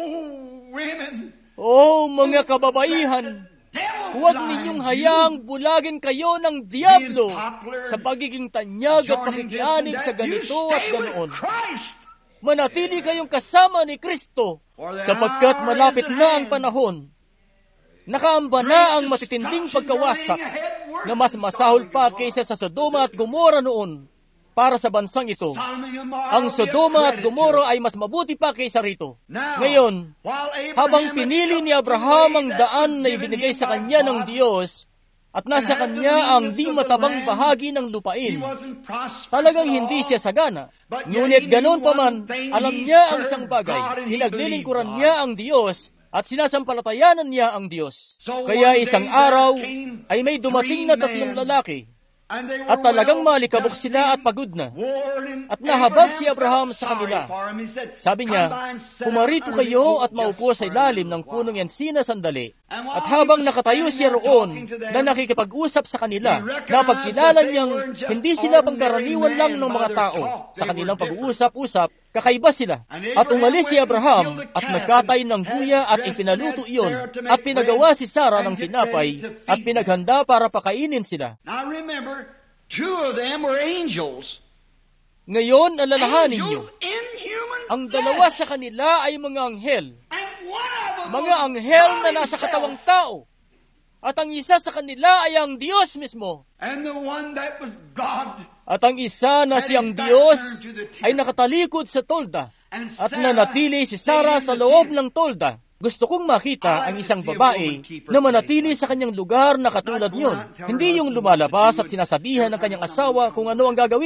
Oh, mga kababaihan! Huwag ninyong hayaang bulagin kayo ng Diablo sa pagiging tanyag at pakikianib sa ganito at ganoon. Manatili kayong kasama ni Kristo sapagkat malapit na ang panahon. Nakaamba na ang matitinding pagkawasak na mas masahol pa kaysa sa Sodoma at Gomora noon para sa bansang ito. Ang Sodoma at Gomora ay mas mabuti pa kaysa rito. Ngayon, habang pinili ni Abraham ang daan na ibinigay sa kanya ng Diyos at nasa kanya ang di matabang bahagi ng lupain, talagang hindi siya sagana. Ngunit ganoon pa man, alam niya ang isang bagay. Pinaglilingkuran niya ang Diyos at sinasampalatayanan niya ang Diyos. Kaya isang araw ay may dumating na tatlong lalaki. At talagang malikabok sila at pagod na. At nahabag si Abraham sa kanila. Sabi niya, pumarito kayo at maupo sa ilalim ng punong yansina sandali. At habang nakatayo siya roon na nakikipag-usap sa kanila, napagkilala niyang hindi sila pangkaraniwan lang ng mga tao. Sa kanilang pag-uusap-usap, kakaiba sila. At umalis si Abraham at nagkatay ng guya at ipinaluto iyon. At pinagawa si Sarah ng tinapay at pinaghanda para pakainin sila. Now remember, two of them were angels. Ngayon, alalahanin niyo, Angels in human ang dalawa flesh. sa kanila ay mga anghel. And one of them Mga was anghel God na nasa himself. katawang tao. At ang isa sa kanila ay ang Diyos mismo. And the one that was God. At ang isa na siyang Diyos ay nakatalikod sa tolda. At nanatili si Sarah sa loob ng tolda. Gusto kong makita ang isang babae na manatili sa kanyang lugar na katulad niyon. Hindi yung lumalabas at sinasabihan ng kanyang asawa kung ano ang gagawin.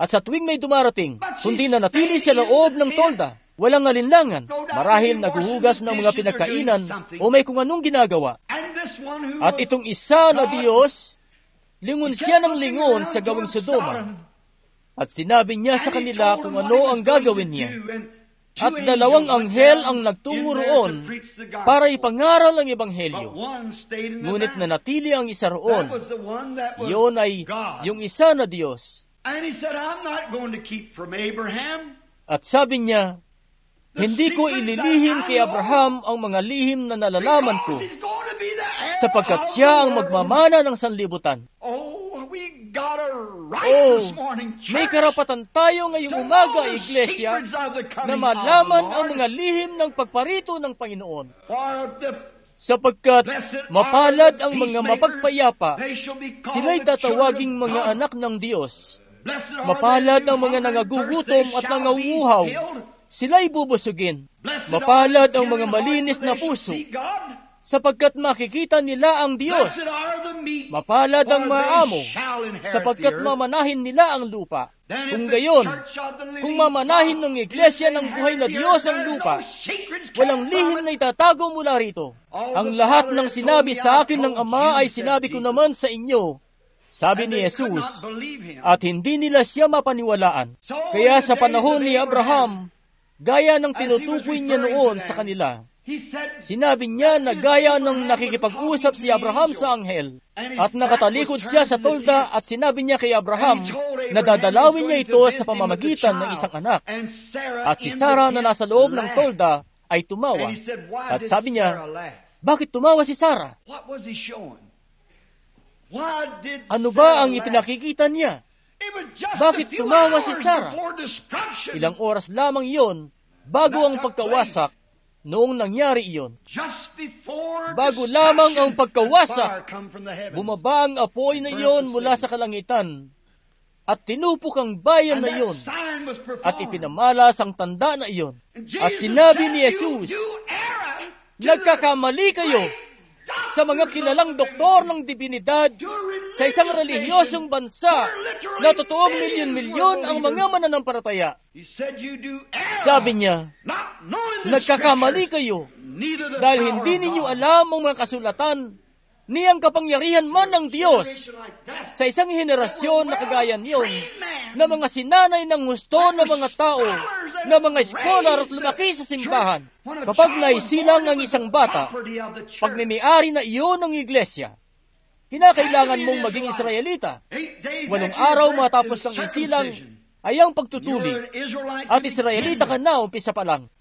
At sa tuwing may dumarating, kundi na natili sa loob ng tolda, walang alinlangan, marahil naguhugas ng mga pinagkainan o may kung anong ginagawa. At itong isa na Diyos, lingon siya ng lingon sa gawing Sodoma. At sinabi niya sa kanila kung ano ang gagawin niya. At dalawang anghel ang nagtungo roon para ipangaral ang ebanghelyo. Ngunit nanatili ang isa roon. Iyon ay yung isa na Diyos. At sabi niya, hindi ko ililihim kay Abraham ang mga lihim na nalalaman ko, sapagkat siya ang magmamana ng sanlibutan. Oh, may karapatan tayo ngayong umaga, Iglesia, na malaman ang mga lihim ng pagparito ng Panginoon. Sapagkat mapalad ang mga mapagpayapa, sila'y tatawaging mga anak ng Diyos. Mapalad ang mga nangagugutom at nanganguhaw, sila'y bubusugin. Mapalad ang mga malinis na puso, sapagkat makikita nila ang Diyos. Mapalad ang maamo, sapagkat mamanahin nila ang lupa. Kung gayon, kung mamanahin ng Iglesia ng buhay na Diyos ang lupa, walang lihim na itatago mula rito. Ang lahat ng sinabi sa akin ng Ama ay sinabi ko naman sa inyo, sabi ni Jesus, at hindi nila siya mapaniwalaan. Kaya sa panahon ni Abraham, gaya ng tinutukoy niya noon sa kanila, sinabi niya na gaya ng nakikipag-usap si Abraham sa anghel, at nakatalikod siya sa tolda at sinabi niya kay Abraham na dadalawin niya ito sa pamamagitan ng isang anak. At si Sarah na nasa loob ng tolda ay tumawa. At sabi niya, bakit tumawa si Sarah? Ano ba ang ipinakikita niya? Bakit tumawa si Sarah? Ilang oras lamang iyon bago ang pagkawasak. Noong nangyari iyon, bago lamang ang pagkawasak, bumaba ang apoy na iyon mula sa kalangitan, at tinupok ang bayan na iyon, at ipinamalas ang tanda na iyon. At sinabi ni Jesus, nagkakamali kayo sa mga kilalang doktor ng dibinidad sa isang relihiyosong bansa na totoong milyon-milyon ang mga mananampalataya. Sabi niya, nagkakamali kayo dahil hindi ninyo alam ang mga kasulatan ni ang kapangyarihan man ng Diyos sa isang henerasyon na kagaya niyon, na mga sinanay ng husto ng mga tao, na mga scholar at lumaki sa simbahan. Kapag naisilang ang isang bata, pagmimiyari na iyon ng Iglesia, kinakailangan mong maging Israelita. Walong araw matapos kang isilang ay ang pagtutuli, at Israelita ka na umpisa pa lang.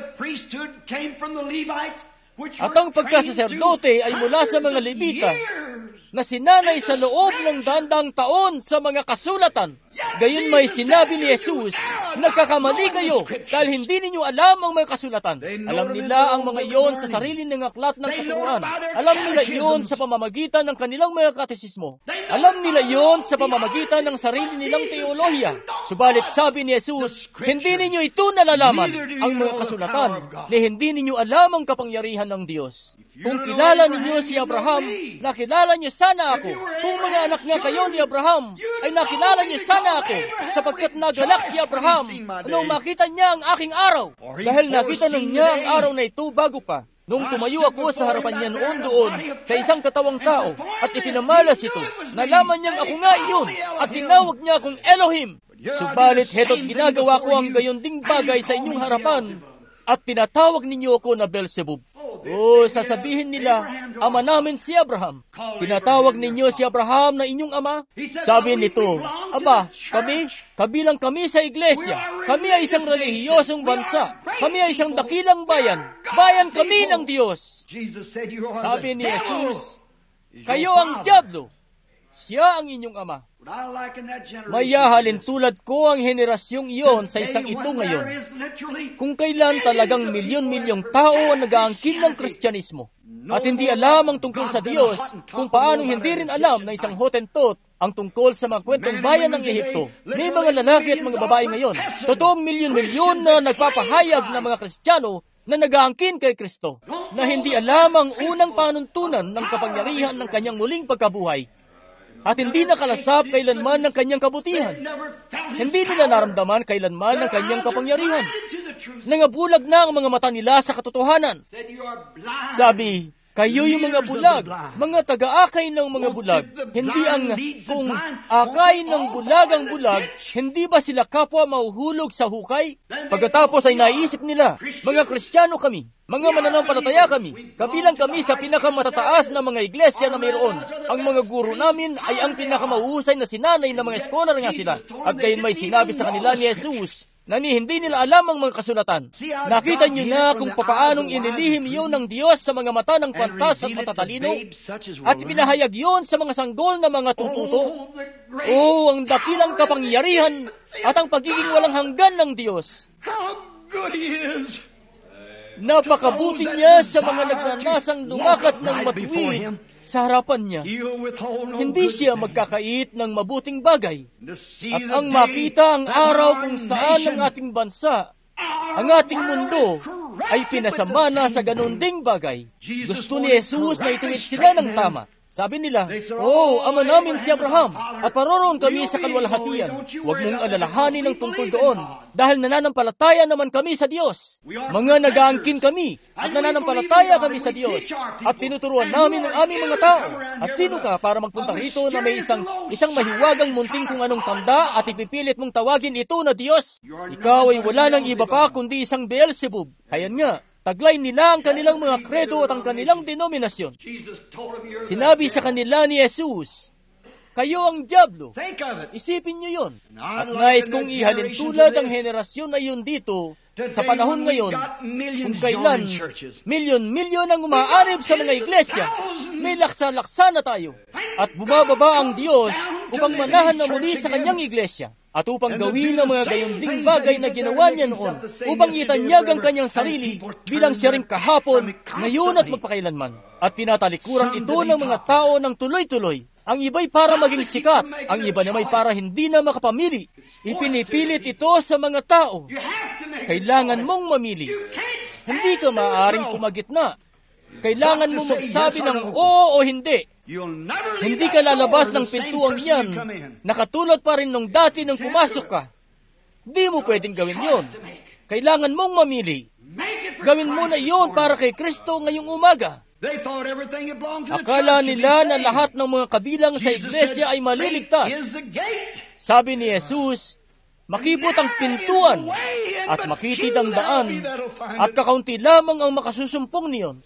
At ang pagkasaserdote ay mula sa mga Levita na sinanay sa loob ng dandang taon sa mga kasulatan. Gayon may sinabi ni Jesus, nagkakamali kayo dahil hindi ninyo alam ang mga kasulatan. Alam nila ang mga iyon sa sarili ng aklat ng katuruan. Alam nila iyon sa pamamagitan ng kanilang mga katesismo. Alam nila iyon sa pamamagitan ng sarili nilang teolohiya. Subalit sabi ni Jesus, hindi ninyo ito nalalaman, ang mga kasulatan, ni hindi ninyo alam ang kapangyarihan ng Diyos. Kung kilala ninyo si Abraham, nakilala niyo sana ako. Kung mga anak nga kayo ni Abraham, ay nakilala niyo sana ako, sapagkat nagalak si Abraham nung makita niya ang aking araw. Dahil nakita na niya ang araw na ito bago pa. Nung tumayo ako sa harapan niya noon doon sa isang katawang tao at ipinamalas ito, nalaman niyang ako nga iyon at tinawag niya akong Elohim. Subalit heto't ginagawa ko ang gayon ding bagay sa inyong harapan at tinatawag ninyo ako na Beelzebub. O, sasabihin nila, ama namin si Abraham. Tinatawag ninyo si Abraham na inyong ama? Sabi nito, Aba, kami, kabilang kami sa iglesia. Kami ay isang relihiyosong bansa. Kami ay isang dakilang bayan. Bayan kami ng Diyos. Sabi ni Jesus, kayo ang dyablo. Siya ang inyong ama. Mayahalin tulad ko ang henerasyong iyon sa isang ito ngayon, kung kailan talagang milyon-milyong tao ang nag-aangkin ng Kristyanismo at hindi alam ang tungkol sa Diyos, kung paanong hindi rin alam na isang Hottentot ang tungkol sa mga kwentong bayan ng Ehipto. May mga lalaki at mga babae ngayon, totoong milyon-milyon na nagpapahayag ng mga Kristiyano na nag-aangkin kay Kristo, na hindi alam ang unang panuntunan ng kapangyarihan ng kanyang muling pagkabuhay. at hindi nakalasap kailanman ng kanyang kabutihan. Hindi nila naramdaman kailanman ng kanyang kapangyarihan. Nangabulag na ang mga mata nila sa katotohanan. Sabi, kayo yung mga bulag, mga taga-akay ng mga bulag. Hindi ang kung akay ng bulag ang bulag, hindi ba sila kapwa mahuhulog sa hukay? Pagkatapos ay naisip nila, mga Kristiyano kami, mga mananampalataya kami, kabilang kami sa pinakamatataas na mga iglesia na mayroon. Ang mga guro namin ay ang pinakamahuhusay na sinanay na mga scholar nga sila. At gayon may sinabi sa kanila ni Jesus, na ni hindi nila alam ang mga kasulatan. Nakita niyo na kung papaanong inilihim yun ng Diyos sa mga mata ng pantas at matatalino, at pinahayag yun sa mga sanggol na mga tututo. Oh, ang dakilang kapangyarihan at ang pagiging walang hanggan ng Diyos. Napakabuti niya sa mga nagnanasang lumakat ng matuwid sa harapan niya. Hindi siya magkakait ng mabuting bagay. At ang makita ang araw kung saan ang ating bansa, ang ating mundo, ay pinasama na sa ganun ding bagay. Gusto ni Jesus na ituwid sila ng tama. Sabi nila, oh, ama namin si Abraham, at paroroon kami sa kalwalhatian. Huwag mong alalahanin ang tungkol doon, dahil nananampalataya naman kami sa Diyos. Mga nag-aangkin kami, at nananampalataya kami sa Diyos, at tinuturuan namin ang aming mga tao. At sino ka para magpunta rito na may isang isang mahiwagang munting kung anong tanda at ipipilit mong tawagin ito na Diyos? Ikaw ay wala ng iba pa kundi isang Beelzebub. Hayan nga. Taglay nila ang kanilang mga kredo at ang kanilang denominasyon. Sinabi sa kanila ni Jesus, kayo ang dyablo. Isipin niyo yon. At nais kong ihalin tulad ang henerasyon na yun dito sa panahon ngayon, kung kailan milyon-milyon ang umaanib sa mga iglesia, may laksa-laksa na tayo. At bumababa ang Diyos upang manahan na muli sa kanyang iglesia. At upang gawin ang mga gayunding bagay na ginawa niya noon, upang itanyag ang kanyang sarili bilang siya rin kahapon, ngayon at magpakailanman. At tinatalikuran ito ng mga tao ng tuloy-tuloy. Ang iba'y para maging sikat, ang iba nama'y para hindi na makapamili. Ipinipilit ito sa mga tao. Kailangan mong mamili. Hindi ka maaaring kumagitna. Kailangan mo magsabi ng oo o hindi. Hindi ka lalabas ng pintuang yan, nakatulad pa rin nung dati nang pumasok ka. Di mo pwedeng gawin yon. Kailangan mong mamili. Gawin mo na yon para kay Kristo ngayong umaga. Akala nila na lahat ng mga kabilang sa iglesia ay maliligtas. Sabi ni Jesus, makipot ang pintuan at makitid ang daan at kakaunti lamang ang makasusumpong niyon.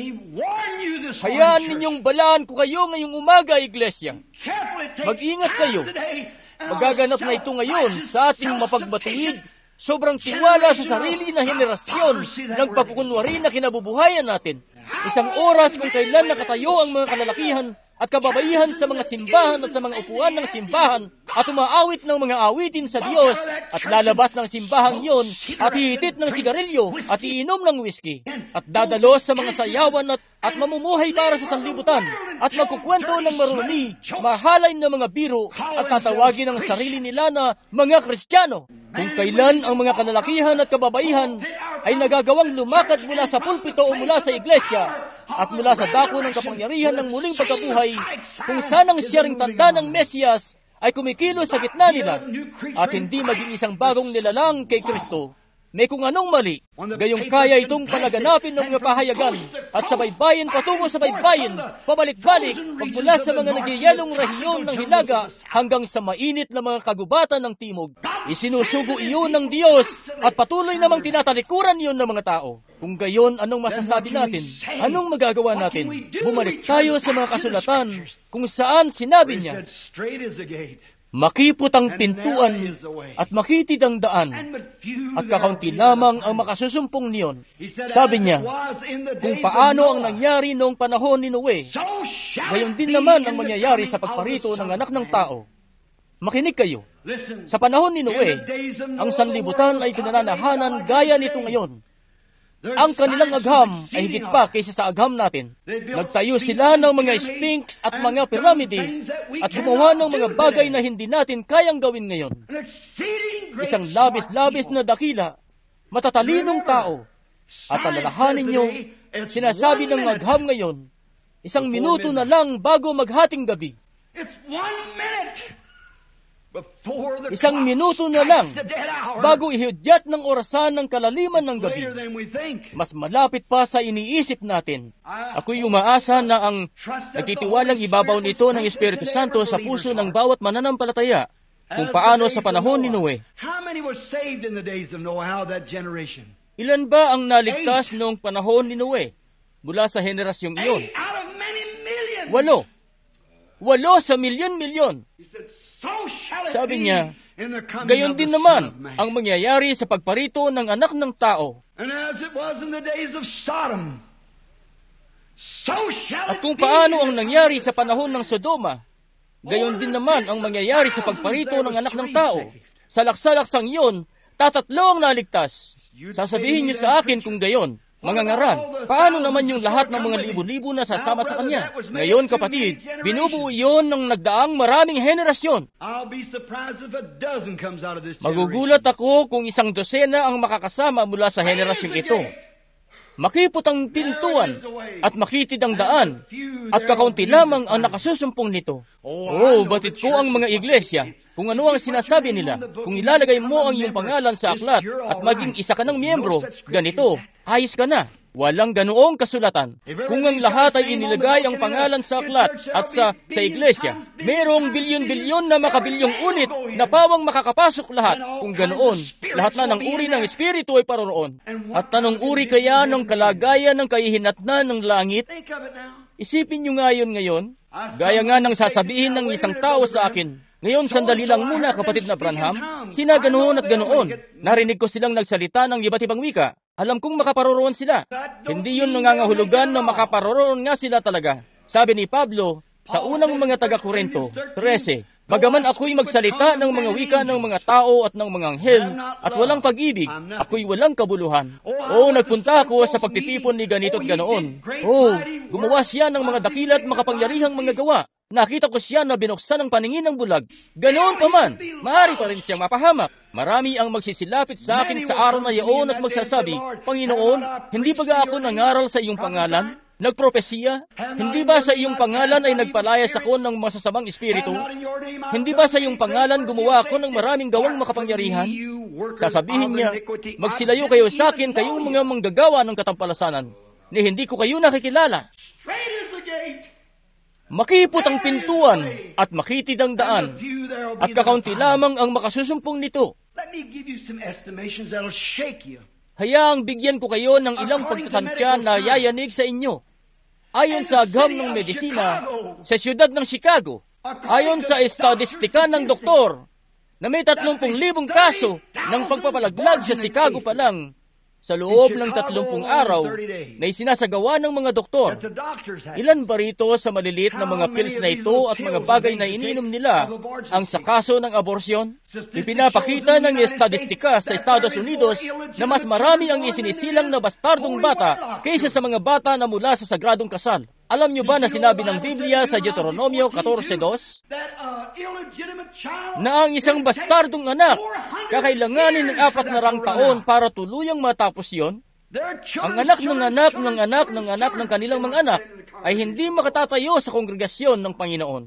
Hayaan ninyong balaan ko kayo ngayong umaga, iglesia. Mag-ingat kayo. Magaganap na ito ngayon sa ating mapagbatuid, sobrang tiwala sa sarili na henerasyon ng pagkukunwari na kinabubuhayan natin. Isang oras kung kailan nakatayo ang mga kalalakihan at kababaihan sa mga simbahan at sa mga upuan ng simbahan at umaawit ng mga awitin sa Diyos at lalabas ng simbahan yon at hihitit ng sigarilyo at iinom ng whiskey at dadalos sa mga sayawan at, at mamumuhay para sa sanlibutan at magkukwento ng marumi, mahalay ng mga biro at tatawagin ang sarili nila na mga Kristiyano. Kung kailan ang mga kalalakihan at kababaihan ay nagagawang lumakad mula sa pulpito o mula sa iglesia at mula sa dako ng kapangyarihan ng muling pagkabuhay, kung sanang siya ring tanda ng Mesiyas ay kumikilos sa gitna nila at hindi maging isang bagong nilalang kay Kristo, may kung anong mali. Gayong kaya itong panaganapin ng mga pahayagan at sa baybayin patungo sa baybayin, pabalik-balik, pagmula sa mga nagyayalong rehiyon ng Hilaga hanggang sa mainit na mga kagubatan ng Timog. Isinusugo iyon ng Diyos at patuloy namang tinatalikuran iyon ng mga tao. Kung gayon, anong masasabi natin? Anong magagawa natin? Bumalik tayo sa mga kasulatan kung saan sinabi niya, makipot ang pintuan at makitid ang daan at kakaunti lamang ang makasusumpong niyon. Sabi niya, kung paano ang nangyari noong panahon ni Noe, gayon din naman ang mangyayari sa pagparito ng anak ng tao. Makinig kayo. Sa panahon ni Noe, ang sanlibutan ay pinananahanan gaya nito ngayon. Ang kanilang agham ay higit pa kaysa sa agham natin. Nagtayo sila ng mga sphinx at mga piramide at gumawa ng mga bagay na hindi natin kayang gawin ngayon. Isang labis-labis na dakila, matatalinong tao. At alalahanin nyo, sinasabi ng agham ngayon, isang minuto na lang bago maghating gabi. It's one minute before the Isang clock minuto na lang strikes the dead hour. bago ihudyat ng orasan ng kalaliman ng gabi. Later than we think. Mas malapit pa sa iniisip natin. Ako'y umaasa na ang nagtitiwalang ibabaw nito ng Espiritu Santo sa puso ng bawat mananampalataya kung paano sa panahon ni Noe. How many were saved in the days of Noah? How that generation? Ilan ba ang naligtas noong panahon ni Noe mula sa henerasyong iyon? Eight out of many millions. Walo. Walo sa milyon-milyon. He said, so shall it Sabi be niya, in the coming gayon of din the naman Son of Man. ang mangyayari sa pagparito ng anak ng tao. And as it was in the days of Sodom, so shall At it kung be paano in ang the nangyari coming sa of the panahon Son ng of Man. Sodoma, gayon din naman ang mangyayari sa pagparito ng anak ng tao. Sa laksalaksang iyon, tatatlo ang naligtas. Sasabihin niyo sa akin kung gayon, mga ngaran, paano naman yung lahat ng mga libo-libo na sasama sa kanya? Ngayon, kapatid, binubuo iyon ng nagdaang maraming henerasyon. I'll be surprised if a dozen comes out of this Magugulat generation. ako kung isang dosena ang makakasama mula sa henerasyong ito. Makipot ang pintuan at makitid ang daan at kakaunti lamang ang nakasusumpong nito. Oh, batid ko ang mga iglesia. Kung ano ang sinasabi nila, kung ilalagay mo ang iyong pangalan sa aklat at maging isa ka ng miyembro, ganito, ayos ka na. Walang ganoong kasulatan. Kung ang lahat ay inilagay ang pangalan sa aklat at sa sa iglesia, merong bilyon-bilyon na makabilyong ulit na pawang makakapasok lahat. Kung ganoon, lahat na ng uri ng espiritu ay paroroon. At tanong uri kaya ng kalagayan ng kahihinatnan ng langit? Think of it now. Isipin nyo nga yun ngayon. Gaya nga ng sasabihin ng isang tao sa akin, ngayon, sandali lang muna, kapatid na Branham. Sina ganoon at ganoon. Narinig ko silang nagsalita ng iba't ibang wika. Alam kong makaparoroon sila. Hindi yun nangangahulugan na makaparoroon nga sila talaga. Sabi ni Pablo sa unang mga taga-Korinto, thirteen, bagaman ako'y magsalita ng mga wika ng mga tao at ng mga anghel at walang pag-ibig, ako'y walang kabuluhan. Oo, nagpunta ako sa pagtitipon ni ganito at ganoon. Oo, gumawa siya ng mga dakila at makapangyarihang mga gawa. Nakita ko siya na binuksan ang paningin ng bulag. Ganoon pa man, maaari pa rin siyang mapahamak. Marami ang magsisilapit sa akin sa araw na yaon at magsasabi, Panginoon, hindi ba ako nangaral sa iyong pangalan? Nagpropesiya? Hindi ba sa iyong pangalan ay nagpalayas ako ng masasamang espiritu? Hindi ba sa iyong pangalan gumawa ako ng maraming gawang makapangyarihan? Sasabihin niya, magsilayo kayo sa akin, kayong mga manggagawa ng katampalasanan, ni hindi ko kayo nakikilala. Makipot ang pintuan at makitid ang daan, at kakaunti lamang ang makasusumpong nito. Hayaang bigyan ko kayo ng ilang pagtatantya na yayanig sa inyo. Ayon sa agham ng medisina sa siyudad ng Chicago, ayon sa estadistika ng doktor, na may tatlumpung libong kaso ng pagpapalaglag sa Chicago pa lang sa loob ng tatlumpung araw na isinasagawa ng mga doktor. Ilan ba rito sa maliliit na mga pills na ito at mga bagay na iniinom nila ang sa kaso ng aborsyon? Ipinapakita ng estadistika sa Estados Unidos na mas marami ang isinisilang na bastardong bata kaysa sa mga bata na mula sa sagradong kasal. Alam niyo ba na sinabi ng Biblia sa Deuteronomio fourteen two na ang isang bastardong anak kakailanganin ng apat na rang taon para tuluyang matapos yon? Ang anak ng anak ng anak ng anak ng kanilang mga anak ay hindi makatatayo sa kongregasyon ng Panginoon.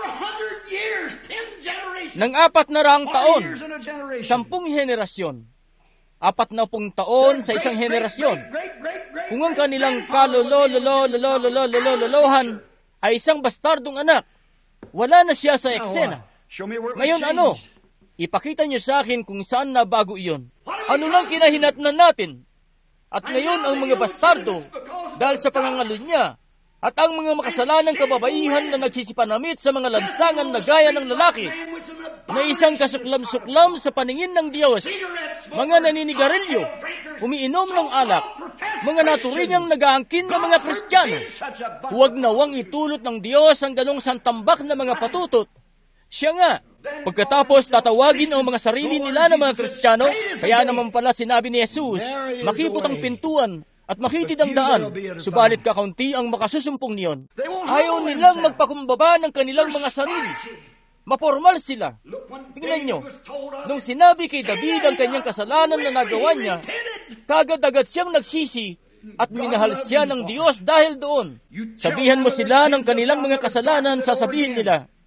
Nang apat na rang taon, sampung henerasyon, apat na pung taon sa isang henerasyon. Kung ang kanilang kalolololololololololohan ay isang bastardong anak, wala na siya sa eksena. Ngayon ano? Ipakita niyo sa akin kung saan na bago iyon. Ano nang kinahinatnan natin? At ngayon ang mga bastardo, dahil sa pangangalo niya, at ang mga makasalanang kababaihan na nagsisipanamit sa mga lansangan na gaya ng lalaki, na isang kasuklam-suklam sa paningin ng Diyos, mga naninigarilyo, umiinom ng alak, mga naturingang nag-aangkin ng mga Kristiyano. Huwag nawang itulot ng Diyos ang ganong santambak na mga patutot. Siya nga, pagkatapos tatawagin ang mga sarili nila ng mga Kristiyano, kaya naman pala sinabi ni Jesus, makipot ang pintuan at makitid ang daan, subalit kakaunti ang makasusumpong niyon. Ayaw nilang magpakumbaba ng kanilang mga sarili. Mapormal sila. Tingnan nyo, nung sinabi kay David ang kanyang kasalanan na nagawa niya, kagad-agad siyang nagsisi at minahal siya ng Diyos dahil doon. Sabihan mo sila ng kanilang mga kasalanan, sasabihin nila,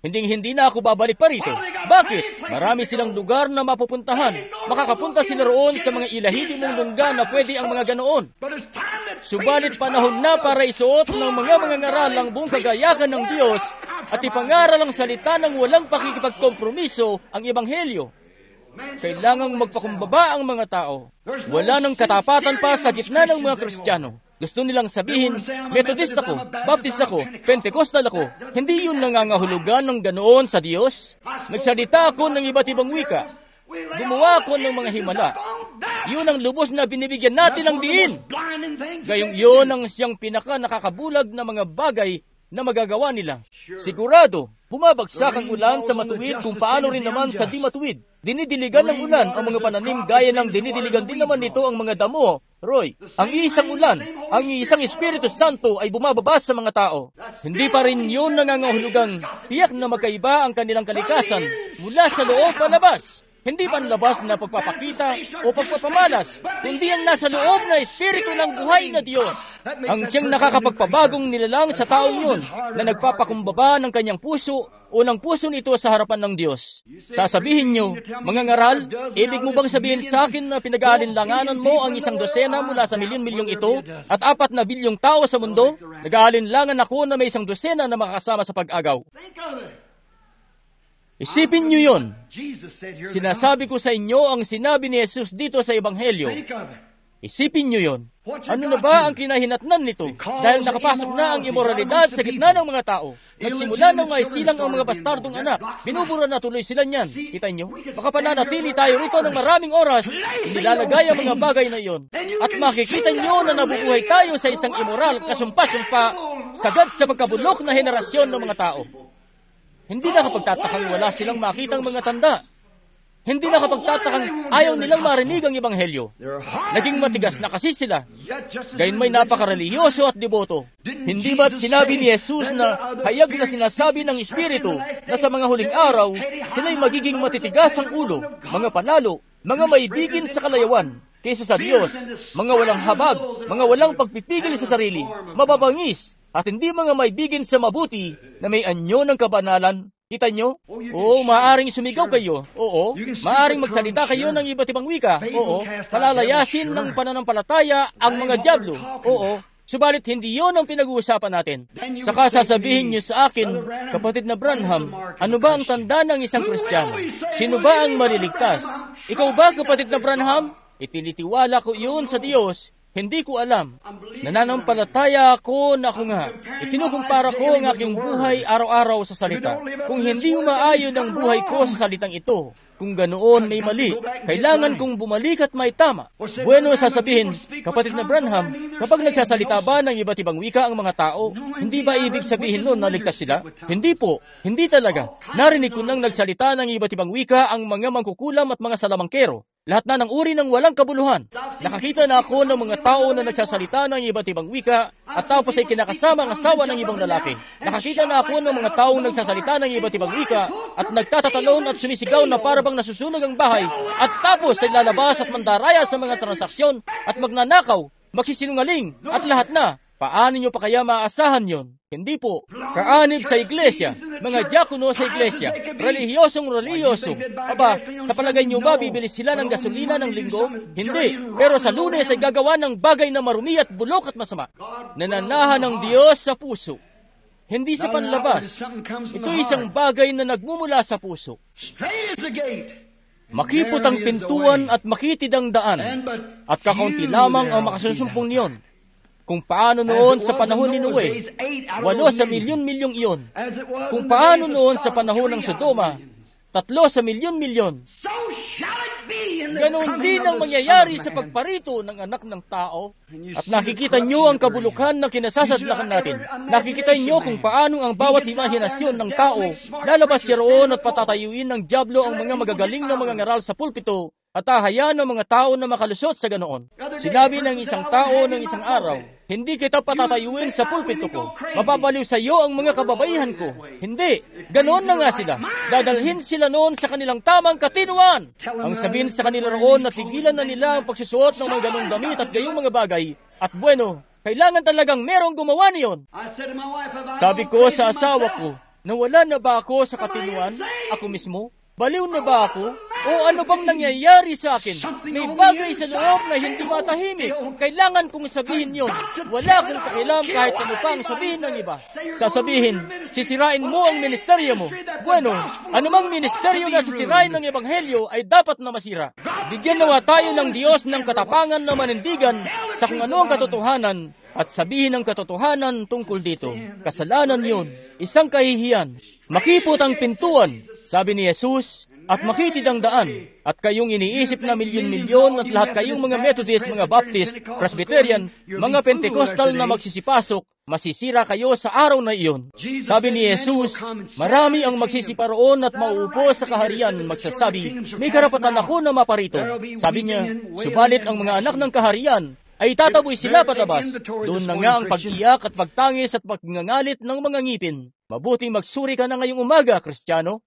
Hinding-hindi na ako babalik pa rito. Bakit? Marami silang lugar na mapupuntahan. Makakapunta sila roon sa mga ilahitimong lungga na pwede ang mga ganoon. Subalit panahon na para isuot ng mga mangangaral ang buong kagayakan ng Diyos at ipangaral ang salita ng walang pakikipagkompromiso ang Ebanghelyo. Kailangang magpakumbaba ang mga tao. Wala nang katapatan pa sa gitna ng mga Kristiyano. Gusto nilang sabihin, Methodist ako, Baptist ako, Pentecostal ako. Hindi yun nangangahulugan ng ganoon sa Diyos. Nagsalita ako ng iba't ibang wika. Gumawa ako ng mga himala. Yun ang lubos na binibigyan natin ng diin. Gayong yun ang siyang pinaka nakakabulag na mga bagay na magagawa nila. Sigurado, bumabagsak ang ulan sa matuwid kung paano rin naman sa di matuwid. Dinidiligan ng ulan ang mga pananim gaya ng dinidiligan din naman nito ang mga damo. Roy, ang isang ulan, ang isang Espiritu Santo ay bumababa sa mga tao. Hindi pa rin yun nangangahulugang tiyak na magkaiba ang kanilang kalikasan mula sa loob palabas. Hindi pa labas na pagpapakita o pagpapamalas, kundi ang nasa loob na Espiritu ng buhay na Diyos. Ang siyang nakakapagpabagong nilalang sa taong yun na nagpapakumbaba ng kanyang puso o ng puso nito sa harapan ng Diyos. Sasabihin nyo, mga ngaral, ibig mo bang sabihin sa akin na pinag-aalinlanganan mo ang isang dosena mula sa milyon-milyong ito at apat na bilyong tao sa mundo? Nag-aalinlangan ako na may isang dosena na makakasama sa pag-agaw. Isipin nyo yun. Sinasabi ko sa inyo ang sinabi ni Jesus dito sa Ebanghelyo. Isipin nyo yun. Ano na ba ang kinahinatnan nito? Dahil nakapasok na ang imoralidad sa gitna ng mga tao. Nagsimula nang may silang ang mga bastardong anak. Binubura na tuloy sila niyan. Kita nyo? Baka pananatili tayo rito ng maraming oras. Nilalagay ang mga bagay na iyon. At makikita nyo na nabubuhay tayo sa isang immoral, kasumpa-sumpa, sagad sa pagkabulok na henerasyon ng mga tao. Hindi nakapagtatakang wala silang makitang mga tanda. Hindi nakapagtatakang ayaw nilang marinig ang Ebanghelyo. Naging matigas na kasi sila. Gayun may napakareliyoso at deboto. Hindi ba't sinabi ni Jesus na hayag na sinasabi ng Espiritu na sa mga huling araw, sila'y magiging matitigas ang ulo, mga panalo, mga maibigin sa kalayawan, kaysa sa Diyos, mga walang habag, mga walang pagpipigil sa sarili, mababangis, at hindi mga maibigin sa mabuti na may anyo ng kabanalan. Kita nyo? Oo, maaaring sumigaw kayo. Oo, maaaring magsalita kayo ng iba't ibang wika. Oo, palalayasin ng pananampalataya ang mga dyablo. Oo, subalit hindi yon ang pinag-uusapan natin. Saka sasabihin nyo sa akin, kapatid na Branham, ano ba ang tanda ng isang Kristiyano? Sino ba ang maliligtas? Ikaw ba, kapatid na Branham? Itinitiwala ko yun sa Diyos. Hindi ko alam. Nananampalataya ako na ako nga. Ikinukumpara ko ang aking buhay araw-araw sa salita. Kung hindi umaayon ang buhay ko sa salitang ito, kung ganoon may mali, kailangan kong bumalik at may tama. Bueno, sasabihin, kapatid na Branham, kapag nagsasalita ba ng iba't ibang wika ang mga tao, hindi ba ibig sabihin nun na ligtas sila? Hindi po, hindi talaga. Narinig ko nang nagsalita ng iba't ibang wika ang mga mangkukulam at mga salamangkero. Lahat na ng uri ng walang kabuluhan. Nakakita na ako ng mga tao na nagsasalita ng iba't ibang wika at tapos ay kinakasama ang asawa ng ibang lalaki. Nakakita na ako ng mga taong nagsasalita ng iba't ibang wika at nagtatatalon at sumisigaw na para bang nasusunog ang bahay at tapos ay lalabas at mandaraya sa mga transaksyon at magnanakaw, magsisinungaling at lahat na. Paano nyo pa kaya maaasahan yon? Hindi po. Kaanib sa iglesia, mga diakono sa iglesia, relihiyosong reliyoso. Aba, sa palagay nyo ba bibili sila ng gasolina ng linggo? Hindi. Pero sa Lunes ay gagawa ng bagay na marumi at bulok at masama. Nananahan ng Diyos sa puso. Hindi sa panlabas. Ito isang bagay na nagmumula sa puso. Makipot ang pintuan at makitid ang daan. At kakaunti lamang ang makasusumpong niyon. Kung paano noon sa panahon ni Noe, walo sa milyon-milyong iyon. Kung paano noon sa panahon ng Sodoma, tatlo sa milyon-milyon. Ganon din ang mangyayari sa pagparito ng anak ng tao. At nakikita nyo ang kabulukan na kinasasadlakan natin. Nakikita nyo kung paano ang bawat imahinasyon ng tao lalabas siya roon at patatayuin ng dyablo ang mga magagaling na mga ngaral sa pulpito at ahayaan ng mga tao na makalusot sa ganoon. Sinabi ng isang tao ng isang araw, hindi kita patatayuin sa pulpito ko. Mapapaliw sa iyo ang mga kababaihan ko. Hindi. Ganoon na nga sila. Dadalhin sila noon sa kanilang tamang katinuan. Ang sabihin sa kanila roon na tigilan na nila ang pagsusuot ng mga ganong damit at gayong mga bagay. At bueno, kailangan talagang merong gumawa niyon. Sabi ko sa asawa ko, Nawala na ba ako sa katinuan? Ako mismo? Baliw na ba ako? O ano bang nangyayari sa akin? May bagay sa loob na hindi matahimik. Kailangan kong sabihin yon. Wala akong pakialam kahit ano pa ang sabihin ng iba. Sasabihin, sisirain mo ang ministeryo mo. Bueno, anumang ministeryo na sisirain ng Ebanghelyo ay dapat na masira. Bigyan nawa tayo ng Diyos ng katapangan na manindigan sa kung ano ang katotohanan at sabihin ang katotohanan tungkol dito. Kasalanan yon, isang kahihiyan. Makipot ang pintuan, sabi ni Jesus, at makitid ang daan. At kayong iniisip na milyon-milyon at lahat kayong mga Methodist, mga Baptist, Presbyterian, mga Pentecostal na magsisipasok, masisira kayo sa araw na iyon. Sabi ni Jesus, marami ang magsisipa roon at mauupo sa kaharian, magsasabi, may karapatan ako na maparito. Sabi niya, subalit ang mga anak ng kaharian ay tataboy sila patabas. Doon na nga ang pag-iyak at pagtangis at pagngangalit ng mga ngipin. Mabuti magsuri ka na ngayong umaga, Kristiyano.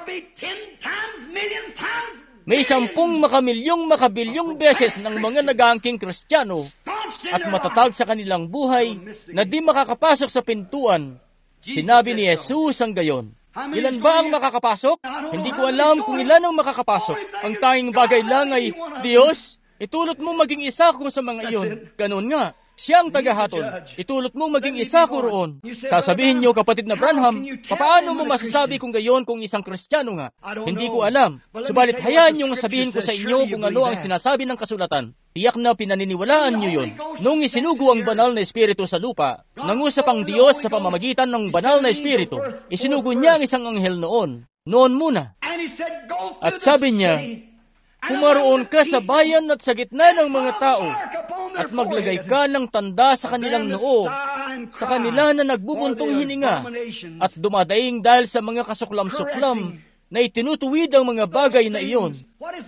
May sampung makamilyong makabilyong beses ng mga nag-aangking Kristiyano at matatag sa kanilang buhay na di makakapasok sa pintuan. Sinabi ni Jesus ang gayon. Ilan ba ang makakapasok? Hindi ko alam kung ilan ang makakapasok. Ang tanging bagay lang ay, Diyos, itulot mo maging isa ko sa mga iyon. Ganon nga. Siya ang tagahatol. Itulot mong maging isa ko roon. Sasabihin niyo, kapatid na Branham, papaano mo masasabi kung gayon kung isang Kristiyano nga? Hindi ko alam. Subalit hayaan niyong sabihin ko sa inyo kung ano ang sinasabi ng kasulatan. Tiyak na pinaniniwalaan niyo yun. Noong isinugo ang banal na Espiritu sa lupa, nangusap ang Diyos sa pamamagitan ng banal na Espiritu. Isinugo niya ang isang anghel noon. Noon muna. At sabi niya, pumaroon ka sa bayan at sa gitna ng mga tao at maglagay ka ng tanda sa kanilang noo, sa kanila na nagbubuntong hininga at dumadaing dahil sa mga kasuklam-suklam na itinutuwid ang mga bagay na iyon.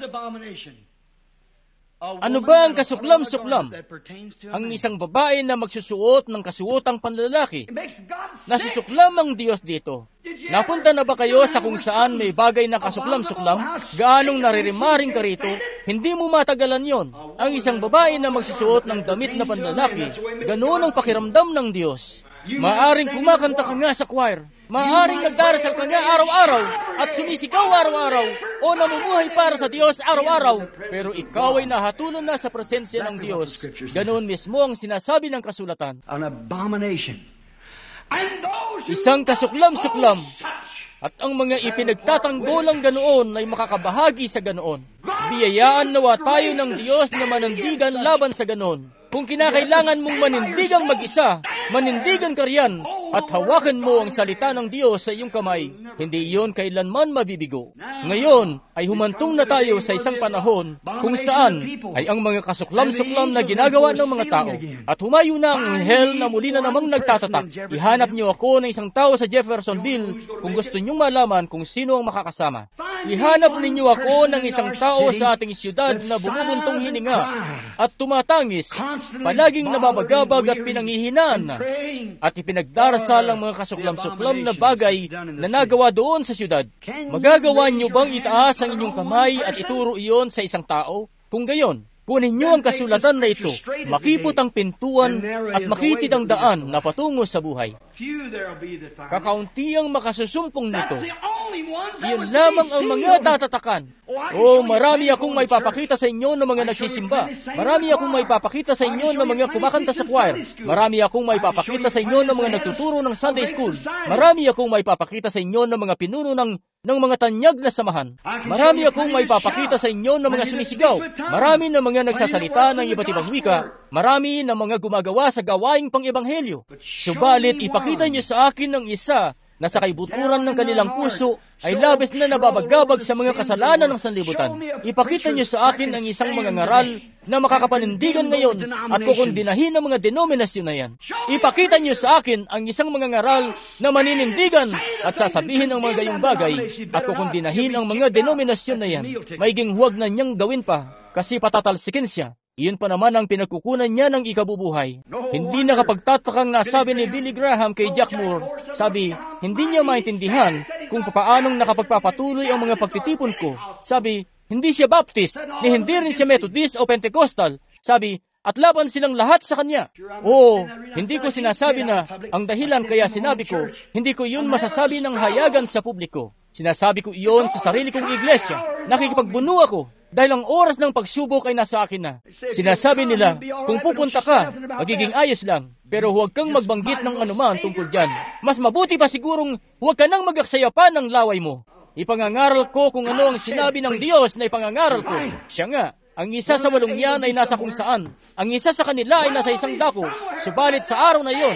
Ano ba ang kasuklam-suklam? Ang isang babae na magsusuot ng kasuotang panlalaki. Nasusuklam ang Diyos dito. Napunta na ba kayo sa kung saan may bagay na kasuklam-suklam? Gaanong naririmaring ka rito? Hindi mo matagalan yon. Ang isang babae na magsusuot ng damit na panlalaki, ganoon ang pakiramdam ng Diyos. Maaring kumakanta ka nga sa choir. Maaring nagdarasal ka nga araw-araw at sumisigaw araw-araw o namumuhay para sa Diyos araw-araw. Pero ikaw ay nahatulan na sa presensya ng Diyos. Ganoon mismo ang sinasabi ng kasulatan. Isang kasuklam-suklam. At ang mga ipinagtatanggolang ganoon ay makakabahagi sa ganoon. Biyayaan nawa tayo ng Diyos na manindigan laban sa ganoon. Kung kinakailangan mong manindigang mag-isa, manindigan ka riyan at hawakan mo ang salita ng Diyos sa iyong kamay. Hindi iyon kailanman mabibigo. Ngayon ay humantong na tayo sa isang panahon kung saan ay ang mga kasuklam-suklam na ginagawa ng mga tao at humayo na ang anghel na muli na namang nagtatatak. Ihanap niyo ako ng isang tao sa Jeffersonville kung gusto niyong malaman kung sino ang makakasama. Ihanap ninyo ako ng isang tao sa ating siyudad na bumubuntong hininga at tumatangis, palaging nababagabag at pinanghihinaan na, at ipinagdarasal ang mga kasuklam-suklam na bagay na nagawa doon sa siyudad. Magagawa niyo bang itaas ang inyong kamay at ituro iyon sa isang tao? Kung gayon, kunin niyo ang kasulatan na ito, makipot ang pintuan at makitid ang daan na patungo sa buhay. Kakaunti ang makasusumpong nito. Iyon lamang ang mga tatatakan. O marami akong may papakita sa inyo ng mga nagsisimba. Marami akong may papakita sa inyo ng mga kumakanta sa choir. Marami akong may papakita sa inyo ng mga nagtuturo ng Sunday School. Marami akong may papakita sa inyo ng mga pinuno ng ng mga tanyag na samahan. Marami akong may papakita sa inyo ng mga sumisigaw. Marami ng mga nagsasalita ng iba't ibang wika. Marami ng mga gumagawa sa gawaing pang-ebanghelyo. Subalit, ipakita niyo sa akin ng isa na sa kaibuturan ng kanilang puso ay labis na nababagabag sa mga kasalanan ng sanlibutan. Ipakita niyo sa akin ang isang mga ngaral na makakapanindigan ngayon at kukundinahin ang mga denominasyon na yan. Ipakita niyo sa akin ang isang mga ngaral na maninindigan at sasabihin ang mga gayong bagay at kukundinahin ang mga denominasyon na yan. Maiging huwag na niyang gawin pa kasi patatalsikin siya. Iyon pa naman ang pinagkukunan niya ng ikabubuhay. Hindi nakapagtatakang nasabi ni Billy Graham kay Jack Moore. Sabi, hindi niya maintindihan kung papaanong nakapagpapatuloy ang mga pagtitipon ko. Sabi, hindi siya Baptist, ni hindi rin siya Methodist o Pentecostal. Sabi, at laban silang lahat sa kanya. Oo, hindi ko sinasabi na ang dahilan kaya sinabi ko, hindi ko yun masasabi ng hayagan sa publiko. Sinasabi ko iyon sa sarili kong iglesia. Nakikipagbuno ako dahil ang oras ng pagsubok ay nasa akin na. Sinasabi nila, kung pupunta ka, magiging ayos lang, pero huwag kang magbanggit ng anuman tungkol dyan. Mas mabuti pa sigurong huwag ka nang magaksaya pa ng laway mo. Ipangangaral ko kung ano ang sinabi ng Diyos na ipangangaral ko. Siya nga, ang isa sa walong yan ay nasa kung saan. Ang isa sa kanila ay nasa isang dako. Subalit sa araw na iyon,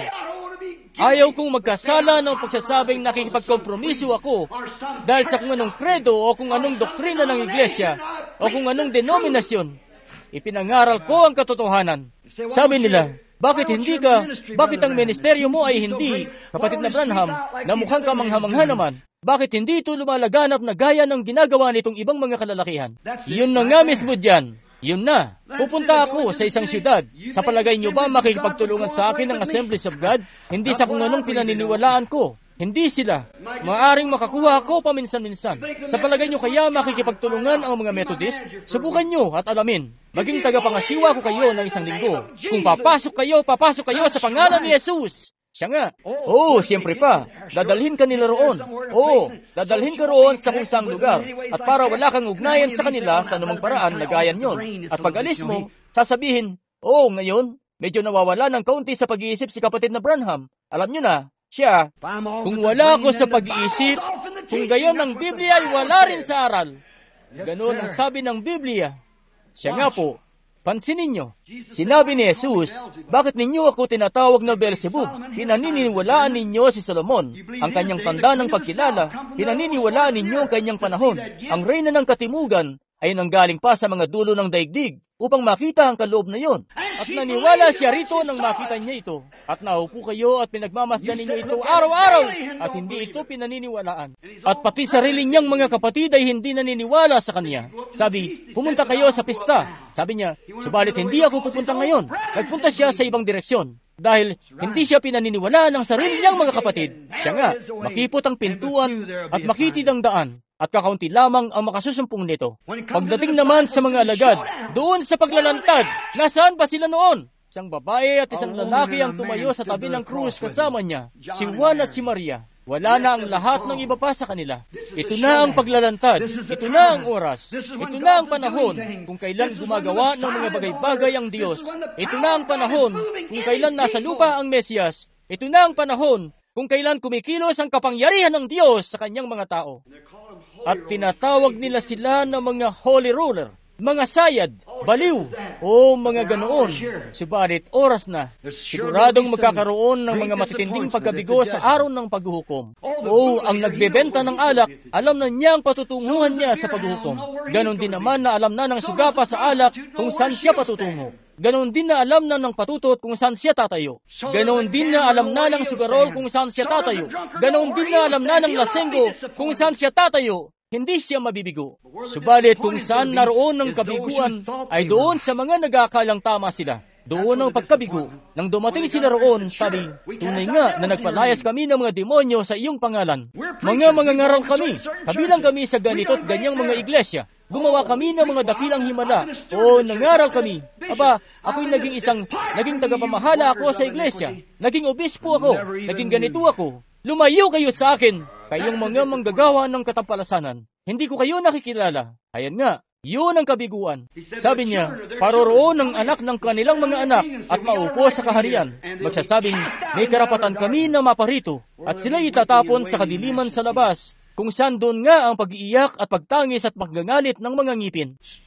ayaw kong magkasala ng pagsasabing nakikipagkompromiso ako dahil sa kung anong kredo o kung anong doktrina ng iglesia o kung anong denominasyon. Ipinangaral ko ang katotohanan. Sabi nila, bakit hindi ka, bakit ang ministeryo mo ay hindi, kapatid na Branham, na mukhang kamangha-mangha naman? Bakit hindi ito lumalaganap na gaya ng ginagawa nitong ibang mga kalalakihan? Yun na nga mismo dyan. Yun na. Pupunta ako sa isang syudad. Sa palagay niyo ba makikipagtulungan sa akin ng Assemblies of God? Hindi sa kung anong pinaniniwalaan ko. Hindi sila. Maaring makakuha ako paminsan-minsan. Sa palagay niyo kaya makikipagtulungan ang mga Methodist? Subukan niyo at alamin. Maging tagapangasiwa ko kayo ng isang linggo. Kung papasok kayo, papasok kayo sa pangalan ni Jesus. Siya nga. Oo, siyempre pa. Dadalhin ka nila roon. Oo, dadalhin ka roon sa kung saang lugar. At para wala kang ugnayan sa kanila sa anumang paraan na gayan yon. At pag alis mo, sasabihin, oo, ngayon, medyo nawawala ng kaunti sa pag-iisip si kapatid na Branham. Alam nyo na, siya, kung wala ako sa pag-iisip, kung gayon ang Biblia ay wala rin sa aral. Ganon ang sabi ng Biblia. Siya nga po. Pansinin niyo, sinabi ni Jesus, bakit ninyo ako tinatawag na Beelzebub? Pinaniniwalaan ninyo si Solomon, ang kanyang tanda ng pagkilala, pinaniniwalaan ninyo ang kanyang panahon. Ang reyna ng katimugan ay nanggaling pa sa mga dulo ng daigdig upang makita ang kaloob na yon. At naniwala siya rito nang makita niya ito. At naupo kayo at pinagmamasdan ninyo ito araw-araw at hindi ito pinaniniwalaan. At pati sarili niyang mga kapatid ay hindi naniniwala sa kanya. Sabi, pumunta kayo sa pista. Sabi niya, subalit hindi ako pupunta ngayon. Nagpunta siya sa ibang direksyon. Dahil hindi siya pinaniniwala ng sarili niyang mga kapatid. Siya nga, makipot ang pintuan at makitid ang daan. At kakaunti lamang ang makasusumpong nito. Pagdating naman sa mga alagad, doon sa paglalantad, nasaan ba sila noon? Isang babae at isang lalaki ang tumayo sa tabi ng krus kasama niya, si Juan at si Maria. Wala na ang lahat ng iba pa sa kanila. Ito na ang paglalantad. Ito na ang oras. Ito na ang panahon kung kailan gumagawa ng mga bagay-bagay ang Diyos. Ito na ang panahon kung kailan nasa lupa ang Mesiyas. Ito na ang panahon kung kailan kumikilos ang kapangyarihan ng Diyos sa kanyang mga tao. At tinatawag nila sila na mga holy ruler, mga sayad, baliw, o mga ganoon. Subalit oras na, siguradong magkakaroon ng mga matitinding pagkabigo sa araw ng paghuhukom. O ang nagbebenta ng alak, alam na niya ang patutunguhan niya sa paghuhukom. Ganon din naman na alam na ng sugapa sa alak kung saan siya patutungo. Ganon din na alam na ng patutot kung saan siya tatayo. Ganon din na alam na ng sugarol kung saan siya tatayo. Ganon din na alam na ng lasenggo kung saan siya tatayo. Hindi siya mabibigo. Subalit kung saan naroon ng kabiguan ay doon sa mga nag-aakalang tama sila. Doon ang pagkabigo. Nang dumating sila roon, sabi, tunay nga na nagpalayas kami ng mga demonyo sa iyong pangalan. Mga mga ngaral kami, kabilang kami sa ganito't ganyang mga iglesia. Gumawa kami ng mga dakilang himala o nangaral kami. Aba, ako'y naging isang, naging tagapamahala ako sa iglesia. Naging obispo ako. Naging ganito ako. Lumayo kayo sa akin, kayong mga manggagawa ng katampalasanan. Hindi ko kayo nakikilala. Ayan nga, yun ang kabiguan. Sabi niya, paroroon ng anak ng kanilang mga anak at maupo sa kaharian. Magsasabing, may karapatan kami na maparito at sila itatapon sa kadiliman sa labas, kung saan doon nga ang pag-iiyak at pagtangis at magngangalit ng mga ngipin.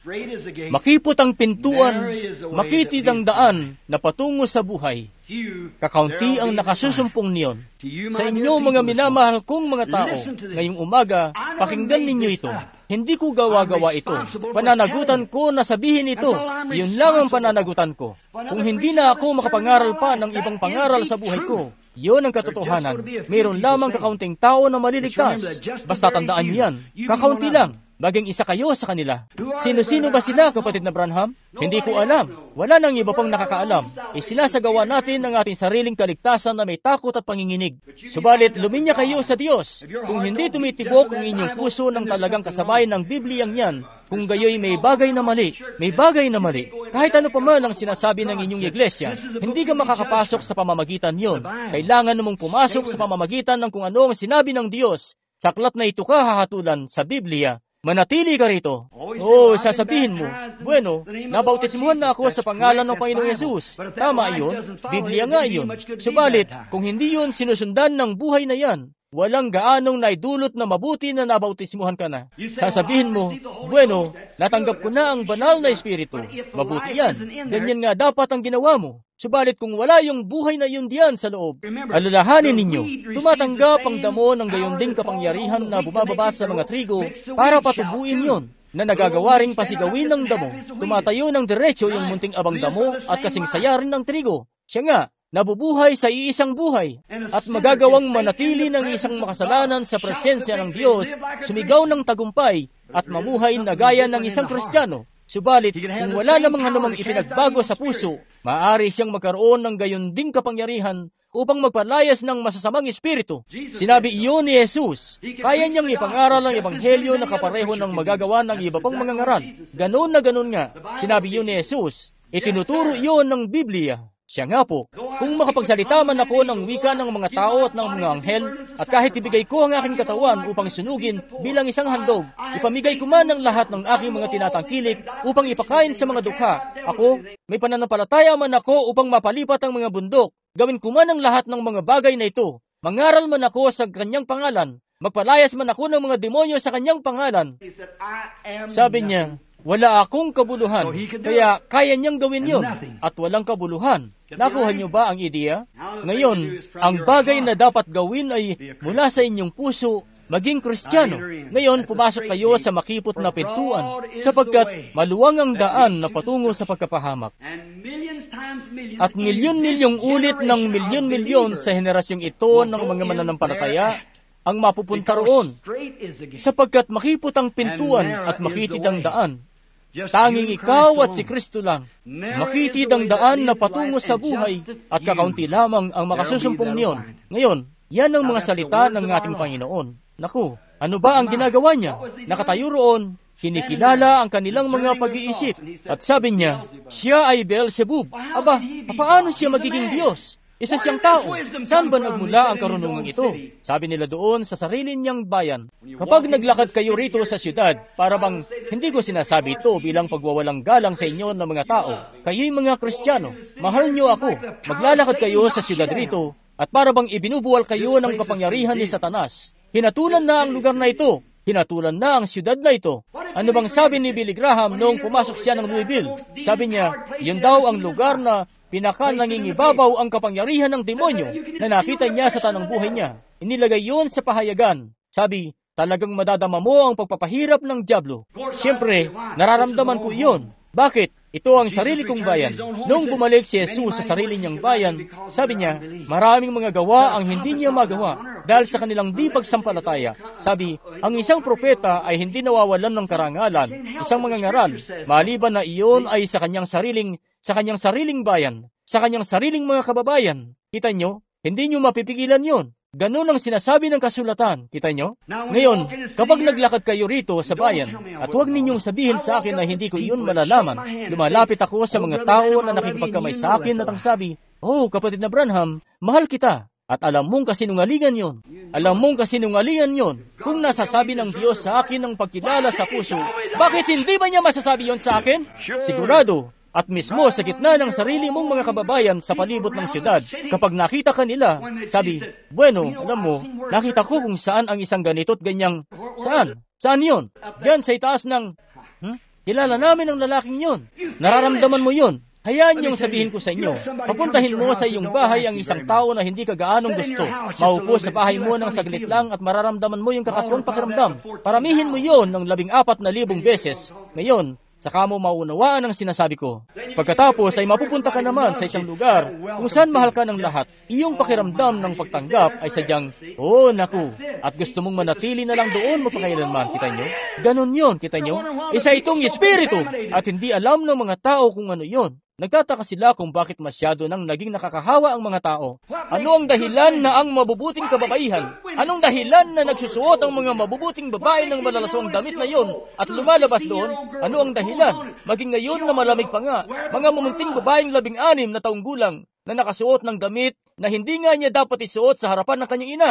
Makipot ang pintuan, makitid ang daan na patungo sa buhay. Kakaunti ang nakasusumpong niyon. Sa inyo mga minamahal kong mga tao, ngayong umaga, pakinggan ninyo ito. Hindi ko gawa-gawa ito. Pananagutan ko na sabihin ito. Yun lang ang pananagutan ko. Kung hindi na ako makapangaral pa ng ibang pangaral sa buhay ko, yun ang katotohanan. Mayroon lamang kakaunting tao na maliligtas. Basta tandaan niyo yan. Kakaunti lang. Maging isa kayo sa kanila. Sino-sino ba sila, kapatid na Branham? Hindi ko alam. Wala nang iba pang nakakaalam. Isinasagawa natin ang ating sariling kaligtasan na may takot at panginginig. Subalit, luminya kayo sa Diyos. Kung hindi tumitibok ang inyong puso ng talagang kasabay ng Bibliyang yan, kung gayoy may bagay na mali, may bagay na mali, Kahit ano pa man ang sinasabi ng inyong iglesia, hindi ka makakapasok sa pamamagitan yon. Kailangan mong pumasok sa pamamagitan ng kung ano ang sinabi ng Diyos. Sa aklat na ito ka hahatulan sa Biblia. Manatili ka rito. Oo, sasabihin mo, bueno, nabautismuhan na ako sa pangalan ng Panginoong Yesus. Tama iyon, Biblia nga iyon. Subalit, kung hindi yun sinusundan ng buhay na yan, walang gaanong naidulot na mabuti na nabautismuhan ka na. Sasabihin mo, bueno, natanggap ko na ang banal na Espiritu. Mabuti yan. Ganyan nga dapat ang ginawa mo. Subalit kung wala yung buhay na yun diyan sa loob, alalahanin ninyo, tumatanggap ang damo ng gayon ding kapangyarihan na bumababa sa mga trigo para patubuin yon, na nagagawa ring pasigawin ng damo. Tumatayo ng diretso yung munting abang damo at kasing saya rin ng trigo. Siya nga, nabubuhay sa iisang buhay at magagawang manatili ng isang makasalanan sa presensya ng Diyos, sumigaw ng tagumpay at mamuhay na gaya ng isang Kristiyano. Subalit, kung wala namang anumang ipinagbago sa puso, maaari siyang magkaroon ng gayon ding kapangyarihan upang magpalayas ng masasamang espiritu. Sinabi iyon ni Jesus, kaya niyang ipangaral ang ebanghelyo na kapareho ng magagawa ng iba pang mga ngaral. Ganon na ganon nga, sinabi iyon ni Jesus, itinuturo iyon ng Biblia. Siya nga po, kung makapagsalita man ako ng wika ng mga tao at ng mga anghel, at kahit ibigay ko ang aking katawan upang sunugin bilang isang handog, ipamigay ko man ang lahat ng aking mga tinatangkilik upang ipakain sa mga dukha. Ako, may pananampalataya man ako upang mapalipat ang mga bundok. Gawin ko man ang lahat ng mga bagay na ito. Mangaral man ako sa kanyang pangalan. Magpalayas man ako ng mga demonyo sa kanyang pangalan. Sabi niya, wala akong kabuluhan, kaya kaya niyang gawin yun, at walang kabuluhan. Nakuha niyo ba ang ideya? Ngayon, ang bagay na dapat gawin ay mula sa inyong puso, maging Kristiyano. Ngayon, pumasok kayo sa makipot na pintuan, sapagkat maluwang ang daan na patungo sa pagkapahamak. At milyon-milyong ulit ng milyon-milyon sa henerasyong ito ng mga mananampalataya ang mapupunta roon, sapagkat makipot ang pintuan at makitid ang daan. Tanging ikaw at si Kristo lang. Makitid ang daan na patungo sa buhay at kakaunti lamang ang makasusumpong niyon. Ngayon, yan ang mga salita ng ating Panginoon. Naku, ano ba ang ginagawa niya? Nakatayo roon, kinikilala ang kanilang mga pag-iisip. At sabi niya, siya ay Beelzebub. Aba, paano siya magiging Diyos? Isa siyang tao. Saan ba nagmula ang karunungan ito? Sabi nila doon sa sarili niyang bayan. Kapag naglakad kayo rito sa siyudad, para bang hindi ko sinasabi ito bilang pagwawalang galang sa inyo ng mga tao. Kayo'y mga Kristiyano. Mahal niyo ako. Maglalakad kayo sa siyudad rito at para bang ibinubuwal kayo ng kapangyarihan ni Satanas. Hinatulan na ang lugar na ito. Hinatulan na ang siyudad na ito. Ano bang sabi ni Billy Graham noong pumasok siya ng Louisville? Sabi niya, yun daw ang lugar na pinaka nangingibabaw ang kapangyarihan ng demonyo na nakita niya sa tanang buhay niya. Inilagay yun sa pahayagan. Sabi, talagang madadama mo ang pagpapahirap ng dyablo. Siyempre, nararamdaman ko iyon. Bakit? Ito ang sarili kong bayan. Noong bumalik si Jesus sa sarili niyang bayan, sabi niya, maraming mga gawa ang hindi niya magawa dahil sa kanilang di pagsampalataya. Sabi, ang isang propeta ay hindi nawawalan ng karangalan, isang mga ngaral, maliban na iyon ay sa kanyang sariling sa kanyang sariling bayan, sa kanyang sariling mga kababayan. Kita nyo? Hindi nyo mapipigilan yon. Ganun ang sinasabi ng kasulatan. Kita nyo? Ngayon, kapag naglakad kayo rito sa bayan, at huwag ninyong sabihin sa akin na hindi ko iyon malalaman, lumalapit ako sa mga tao na nakikipagkamay sa akin at ang sabi, oh, kapatid na Branham, mahal kita. At alam mong kasinungalingan yon. Alam mong kasinungalingan yon. Kung nasasabi ng Diyos sa akin ng pagkilala sa puso, bakit hindi ba niya masasabi yon sa akin? Sigurado. At mismo sa gitna ng sarili mong mga kababayan sa palibot ng siyudad, kapag nakita ka nila, sabi, bueno, alam mo, nakita ko kung saan ang isang ganito't ganyang, saan? Saan yon? Diyan sa itaas ng, hmm? Kilala namin ang lalaking yon. Nararamdaman mo yon. Hayaan niyong sabihin ko sa inyo, papuntahin mo sa iyong bahay ang isang tao na hindi ka gaanong gusto. Maupo sa bahay mo ng saglit lang at mararamdaman mo yung kakatwang pakiramdam. Paramihin mo yon ng labing apat na libong beses. Ngayon, saka mo maunawaan ang sinasabi ko. Pagkatapos ay mapupunta ka naman sa isang lugar kung saan mahal ka ng lahat. Iyong pakiramdam ng pagtanggap ay sadyang, oh naku, at gusto mong manatili na lang doon mapakailanman, kita nyo? Ganon yon, kita nyo? Isa itong espiritu at hindi alam ng mga tao kung ano yon. Nagtataka sila kung bakit masyado nang naging nakakahawa ang mga tao. Ano ang dahilan na ang mabubuting kababaihan? Anong dahilan na nagsusuot ang mga mabubuting babae ng malalaswang damit na yon at lumalabas doon? Ano ang dahilan? Maging ngayon na malamig pa nga, mga mumunting babaeng labing-anim na taong gulang na nakasuot ng damit na hindi nga niya dapat isuot sa harapan ng kanyang ina.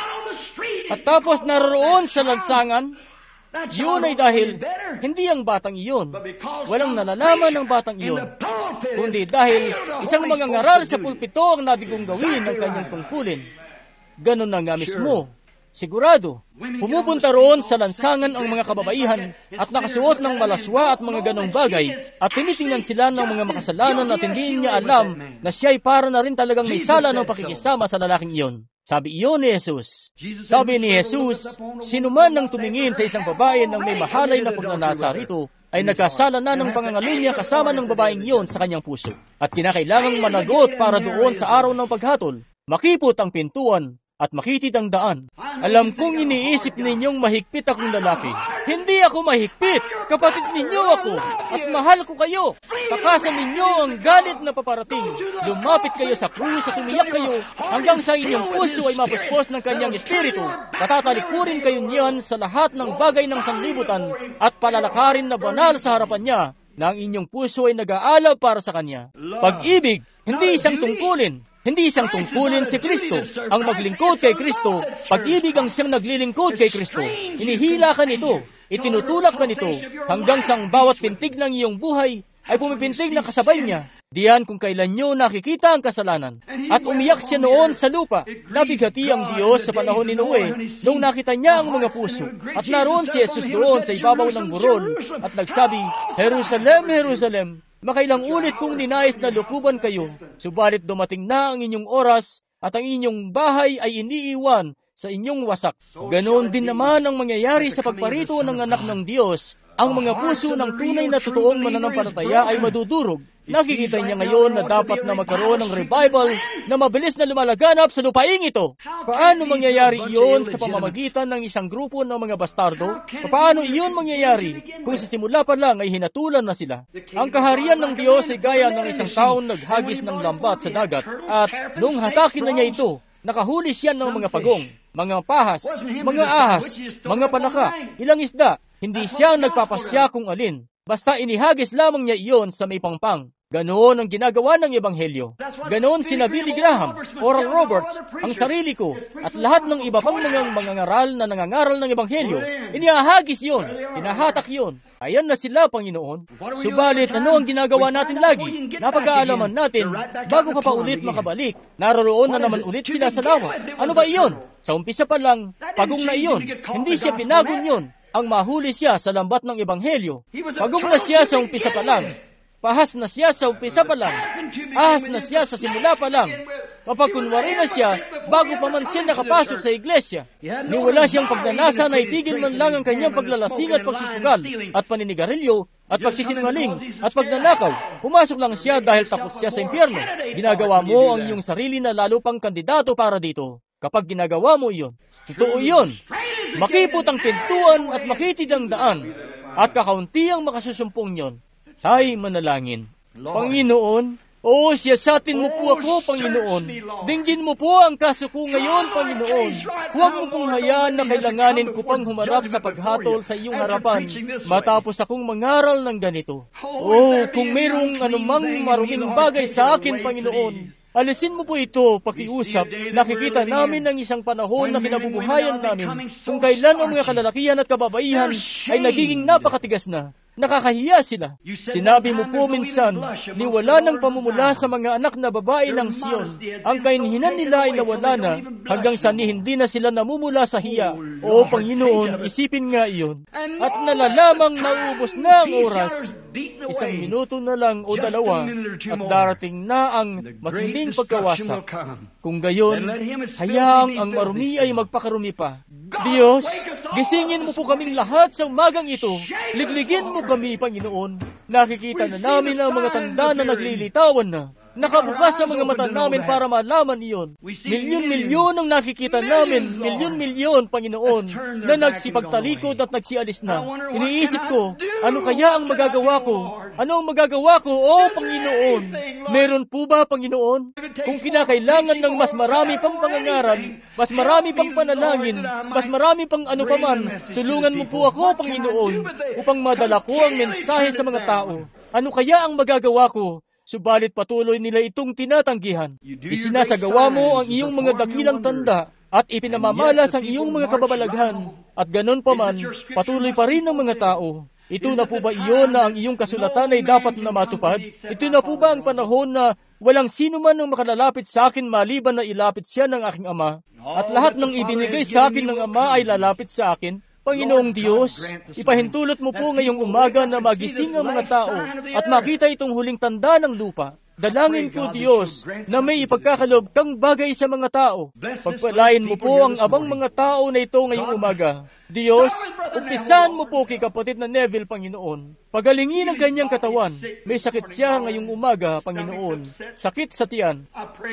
At tapos naroon sa lansangan, yun ay dahil hindi ang batang iyon, walang nalalaman ng batang iyon, kundi dahil isang mangangaral sa pulpito ang nabigong gawin ng kanyang tungkulin. Ganon na nga mismo. Sigurado, pumupunta roon sa lansangan ang mga kababaihan at nakasuot ng malaswa at mga ganong bagay at tinitingnan sila ng mga makasalanan at hindi niya alam na siya ay para na rin talagang may sala ng pakikisama sa lalaking iyon. Sabi iyon ni Jesus. Sabi ni Jesus, sino man ang tumingin sa isang babae ng may mahalay na pagnanasa rito, ay nagkasala na ng pangangalunya kasama ng babaeng iyon sa kanyang puso. At kinakailangang managot para doon sa araw ng paghatol. Makipot ang pintuan at makitid ang daan. Alam kong iniisip ninyong mahigpit akong lalaki. Hindi ako mahigpit. Kapatid ninyo ako at mahal ko kayo. Takasan ninyo ang galit na paparating. Lumapit kayo sa krus at umiyak kayo hanggang sa inyong puso ay mapuspos ng kanyang espiritu. Patatalikurin kayo niyan sa lahat ng bagay ng sanlibutan at palalakarin na banal sa harapan niya na ang inyong puso ay nag-aalab para sa kanya. Pag-ibig, hindi isang tungkulin. Hindi isang tungkulin si Kristo. Ang maglingkod kay Kristo, pag-ibig ang siyang naglilingkod kay Kristo. Inihila ka nito, itinutulak ka nito, hanggang sa bawat pintig ng iyong buhay ay pumipintig na kasabay niya. Diyan kung kailan nyo nakikita ang kasalanan. At umiyak siya noon sa lupa. Nabigati ang Diyos sa panahon ni Noe, nung nakita niya ang mga puso. At naroon si Jesus doon sa ibabaw ng burol, at nagsabi, Jerusalem, Jerusalem, makailang ulit kong ninais na lukuban kayo, subalit dumating na ang inyong oras at ang inyong bahay ay iniiwan sa inyong wasak. Ganoon din naman ang mangyayari sa pagparito ng anak ng Diyos. Ang mga puso ng tunay na totoong mananampalataya ay madudurog. Nakikita niya ngayon na dapat na magkaroon ng revival na mabilis na lumalaganap sa lupaing ito. Paano mangyayari iyon sa pamamagitan ng isang grupo ng mga bastardo? Paano iyon mangyayari kung sa simula pa lang ay hinatulan na sila? Ang kaharian ng Diyos ay gaya ng isang taong naghagis ng lambat sa dagat at nung hatakin na niya ito, nakahuli siya ng mga pagong, mga pahas, mga ahas, mga panaka, ilang isda. Hindi siya nagpapasya kung alin. Basta inihagis lamang niya iyon sa may pangpang. Ganoon ang ginagawa ng Ebanghelyo. Ganoon sina Billy Graham, Oral Roberts, ang sarili ko, at lahat ng iba pang mga mangangaral na nangangaral ng Ebanghelyo. Inihagis iyon, inahatak iyon. Ayan na sila, Panginoon. Subalit, ano ang ginagawa natin lagi? Napag-aalaman natin, bago ka pa ulit makabalik, naroroon na naman ulit sila sa lawa. Ano ba iyon? Sa umpisa pa lang, pagong na iyon. Hindi siya pinagon yun. Ang mahuli siya sa lambat ng Ebanghelyo. Pagong na siya sa umpisa pa lang. Pahas na siya sa umpisa pa lang. Ahas na siya sa simula pa lang. Mapagkunwari na siya bago pa man siya nakapasok sa iglesia. Ni wala siyang pagnanasa na itigil man lang ang kanyang paglalasing at pagsusugal at paninigarilyo at pagsisinungaling at pagnanakaw. Pumasok lang siya dahil takot siya sa impyerno. Ginagawa mo ang iyong sarili na lalo pang kandidato para dito. Kapag ginagawa mo iyon, totoo iyon. Makipot ang pintuan at makitid ang daan, at kakaunti ang makasusumpong niyon. Ay, manalangin. Panginoon, oo, siyasatin mo po ako, Panginoon. Dinggin mo po ang kaso ko ngayon, Panginoon. Huwag mo pong hayaan na kailanganin ko pang humarap sa paghatol sa iyong harapan matapos akong mangaral ng ganito. Oo, kung mayroong anumang maruming bagay sa akin, Panginoon, alisin mo po ito, pakiusap. Nakikita namin ang isang panahon na kinabubuhayan namin kung kailan ang mga kalalakihan at kababaihan ay nagiging napakatigas na. Nakakahiya sila. Sinabi mo po minsan, niwala ng pamumula sa mga anak na babae ng Sion. Ang kahinhinan nila ay nawala na hanggang sa ni hindi na sila namumula sa hiya. O Panginoon, isipin nga iyon. At nalalamang naubos na ang oras. Isang minuto na lang o dalawa at darating na ang matinding pagkawasak. Kung gayon, hayaang ang marumi ay magpakarumi pa. Diyos, gisingin mo po kaming lahat sa umagang ito. Ligligin mo kami, Panginoon. Nakikita na namin ang mga tanda na naglilitawan na. Nakabukas sa mga mata namin para malaman iyon. Milyon-milyon ang nakikita namin, milyon-milyon, Panginoon, na nagsipagtalikod at nagsialis na. Iniisip ko, ano kaya ang magagawa ko? Ano ang magagawa ko, O Panginoon? Meron po ba, Panginoon? Kung kinakailangan ng mas marami pang pangangaral, mas marami pang panalangin, mas marami pang ano paman, tulungan mo po ako, Panginoon, upang madala ko ang mensahe sa mga tao. Ano kaya ang magagawa ko? Subalit patuloy nila itong tinatanggihan. Isinasagawa mo ang iyong mga dakilang tanda at ipinamamalas ang iyong mga kababalaghan. At ganon pa man, patuloy pa rin ang mga tao. Ito na po ba iyon na ang iyong kasulatan ay dapat na matupad? Ito na po ba ang panahon na walang sino man ang makalalapit sa akin maliban na ilapit siya ng aking Ama? At lahat ng ibinigay sa akin ng Ama ay lalapit sa akin? Panginoong Diyos, ipahintulot mo po ngayong umaga na magising ang mga tao at makita itong huling tanda ng lupa. Dalangin ko, Diyos, na may ipagkakaloob kang bagay sa mga tao. Pagpalain mo po ang abang mga tao na ito ngayong umaga. Diyos, umpisahan mo po kay kapatid na Neville, Panginoon. Pagalingin ang kanyang katawan. May sakit siya ngayong umaga, Panginoon. Sakit sa tiyan.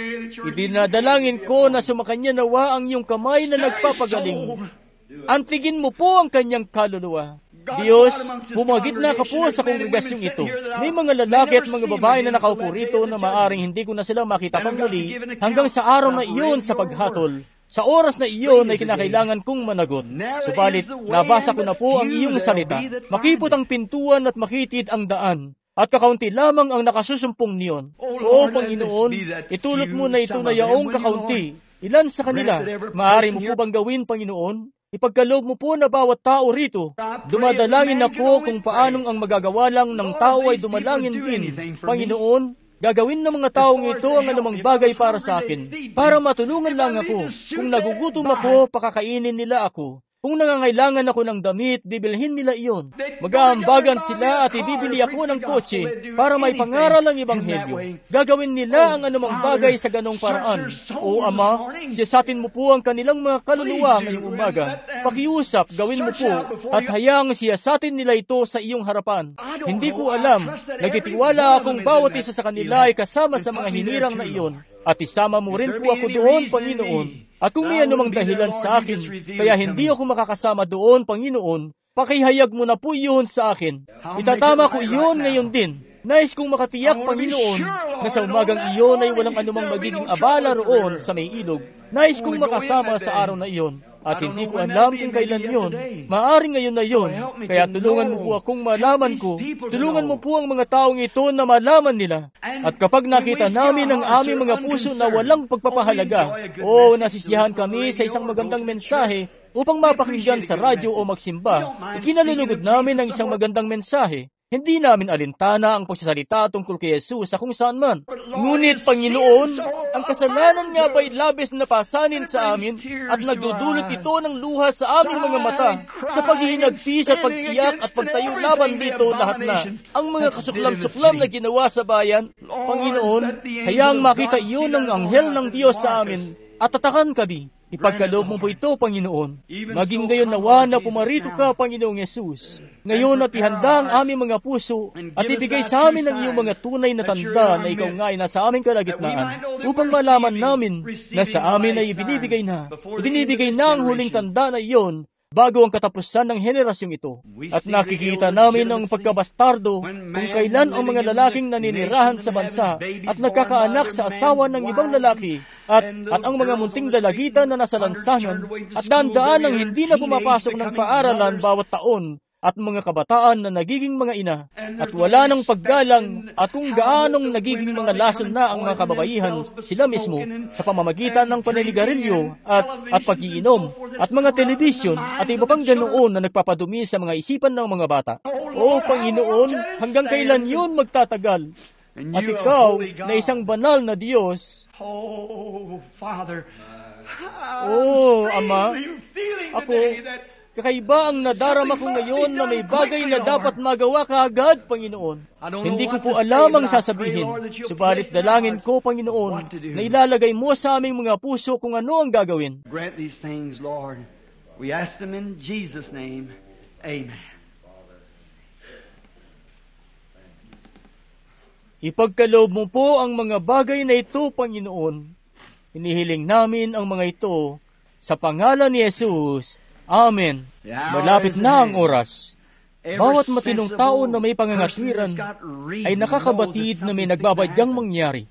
Idinadalangin ko na sumakanya nawa ang iyong kamay na nagpapagaling. Antigin mo po ang kanyang kaluluwa. Diyos, bumagitna ka po sa kongregasyong ito. May mga lalaki at mga babae na nakaupo rito na maaring hindi ko na sila makita pang muli hanggang sa araw na iyon sa paghatol. Sa oras na iyon ay kinakailangan kong managot. Subalit, nabasa ko na po ang iyong salita. Makipot ang pintuan at makitid ang daan. At kakaunti lamang ang nakasusumpong niyon. Oo, Panginoon, itulot mo na ito na yaong kakaunti. Ilan sa kanila? Maaari mo po bang gawin, Panginoon? Ipagkaloob mo po na bawat tao rito. Dumadalangin ako kung paanong ang magagawa lang ng tao ay dumalangin din. Panginoon, gagawin ng mga taong ito ang anumang bagay para sa akin, para matulungan lang ako. Kung nagugutom ako, pakakainin nila ako. Kung nangangailangan ako ng damit, bibilhin nila iyon. Mag-aambagan sila at ibibili ako ng kotse para may pangaral ang Ebanghelyo. Gagawin nila ang anumang bagay sa ganong paraan. O Ama, siyasatin mo po ang kanilang mga kaluluwa ngayong umaga. Pakiusap, gawin mo po, at hayang siyasatin nila ito sa iyong harapan. Hindi ko alam, nagtitiwala akong bawat isa sa kanila ay kasama sa mga hinirang na iyon. At isama mo rin po ako doon, Panginoon. At kung may anumang dahilan sa akin, kaya hindi ako makakasama doon, Panginoon, pakihayag mo na po iyon sa akin. Itatama ko iyon ngayon din. Nais kong makatiyak, Panginoon, na sa umagang iyon ay walang anumang magiging abala roon sa may ilog. Nais kong makasama sa araw na iyon. At hindi ko alam kung kailan yun. Maaring ngayon na yun. Kaya tulungan mo po akong malaman ko. Tulungan mo po ang mga taong ito na malaman nila. At kapag nakita namin ang aming mga puso na walang pagpapahalaga, o nasisiyahan kami sa isang magandang mensahe upang mapakinggan sa radyo o magsimba, ikinalulugod namin ang isang magandang mensahe. Hindi namin alintana ang pagsasalita tungkol kay Jesus sa kung saan man. Ngunit, Panginoon, ang kasalanan nga ba'y labis na pasanin sa amin at nagdudulot ito ng luha sa aming mga mata sa paghihinagpis at pag-iyak at pagtayo laban dito lahat na ang mga kasuklam-suklam na ginawa sa bayan. Panginoon, hayang makita iyon ng anghel ng Diyos sa amin at tatakan kami. Ipagkaloob mo po ito, Panginoon. Maging gayon nawa na pumarito ka, Panginoong Yesus. Ngayon at ihanda ang aming mga puso at ibigay sa amin ang iyong mga tunay na tanda na ikaw nga ay nasa aming kalagitnaan upang malaman namin na sa amin ay ibinibigay na. Ibinibigay na ang huling tanda na iyon bago ang katapusan ng henerasyong ito. At nakikita namin ang pagkabastardo kung kailan ang mga lalaking naninirahan sa bansa at nagkakaanak sa asawa ng ibang lalaki at, at ang mga munting dalagitan na nasa lansangan at dandaan ang hindi na pumapasok ng paaralan bawat taon at mga kabataan na nagiging mga ina at wala ng paggalang at kung gaanong nagiging mga lason na ang mga kababaihan sila mismo sa pamamagitan ng paninigarilyo at, at pag-iinom at mga telebisyon at iba pang ganoon na nagpapadumi sa mga isipan ng mga bata. O Panginoon, hanggang kailan yun magtatagal? At ikaw na isang banal na Diyos, oh Ama, ako, kakaiba ang nadarama ko ngayon na may bagay na dapat magawa kaagad, Panginoon. Hindi ko po alam ang sasabihin, subalit dalangin ko, Panginoon, na ilalagay mo sa aming mga puso kung ano ang gagawin. Grant these things, Lord. We ask them in Jesus' name. Amen. Ipagkaloob mo po ang mga bagay na ito, Panginoon. Hinihiling namin ang mga ito sa pangalan ni Jesus. Amen. Malapit na ang oras. Bawat matinong tao na may pangangatwiran ay nakakabatid na may nagbabadyang mangyari.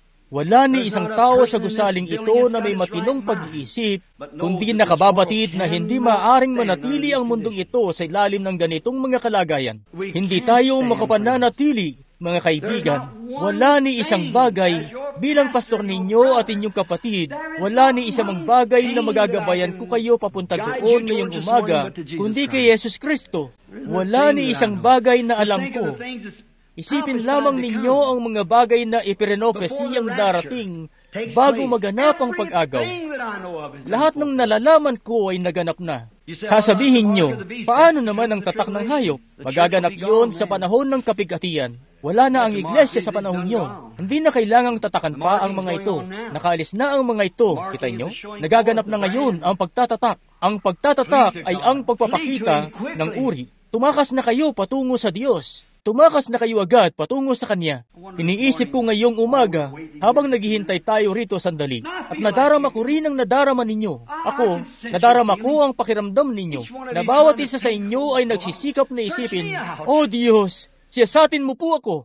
Wala ni isang tao sa gusaling ito na may matinong pag-iisip, kundi nakababatid na hindi maaaring manatili ang mundong ito sa ilalim ng ganitong mga kalagayan. Hindi tayo makapananatili, mga kaibigan. Wala ni isang bagay, bilang pastor ninyo at inyong kapatid, wala ni isang bagay na magagabayan ko kayo papunta doon ngayong umaga, kundi kay Jesus Kristo. Wala ni isang bagay na alam ko. Isipin lamang ninyo ang mga bagay na ipirenopesiyang darating bago maganap ang pag-agaw. Lahat ng nalalaman ko ay naganap na. Sasabihin nyo, paano naman ang tatak ng hayop? Magaganap yon sa panahon ng kapigatian. Wala na ang iglesia sa panahon yon. Hindi na kailangang tatakan pa ang mga ito. Nakaalis na ang mga ito. Kita nyo? Nagaganap na ngayon ang pagtatatak. Ang pagtatatak ay ang pagpapakita ng uri. Tumakas na kayo patungo sa Diyos. Tumakas na kayo agad patungo sa Kanya. Iniisip ko ngayong umaga, habang naghihintay tayo rito sandali, at nadarama ko rin ang nadarama ninyo. Ako, nadarama ko ang pakiramdam ninyo, na bawat isa sa inyo ay nagsisikap na isipin, "O Diyos, siyasatin mo po ako."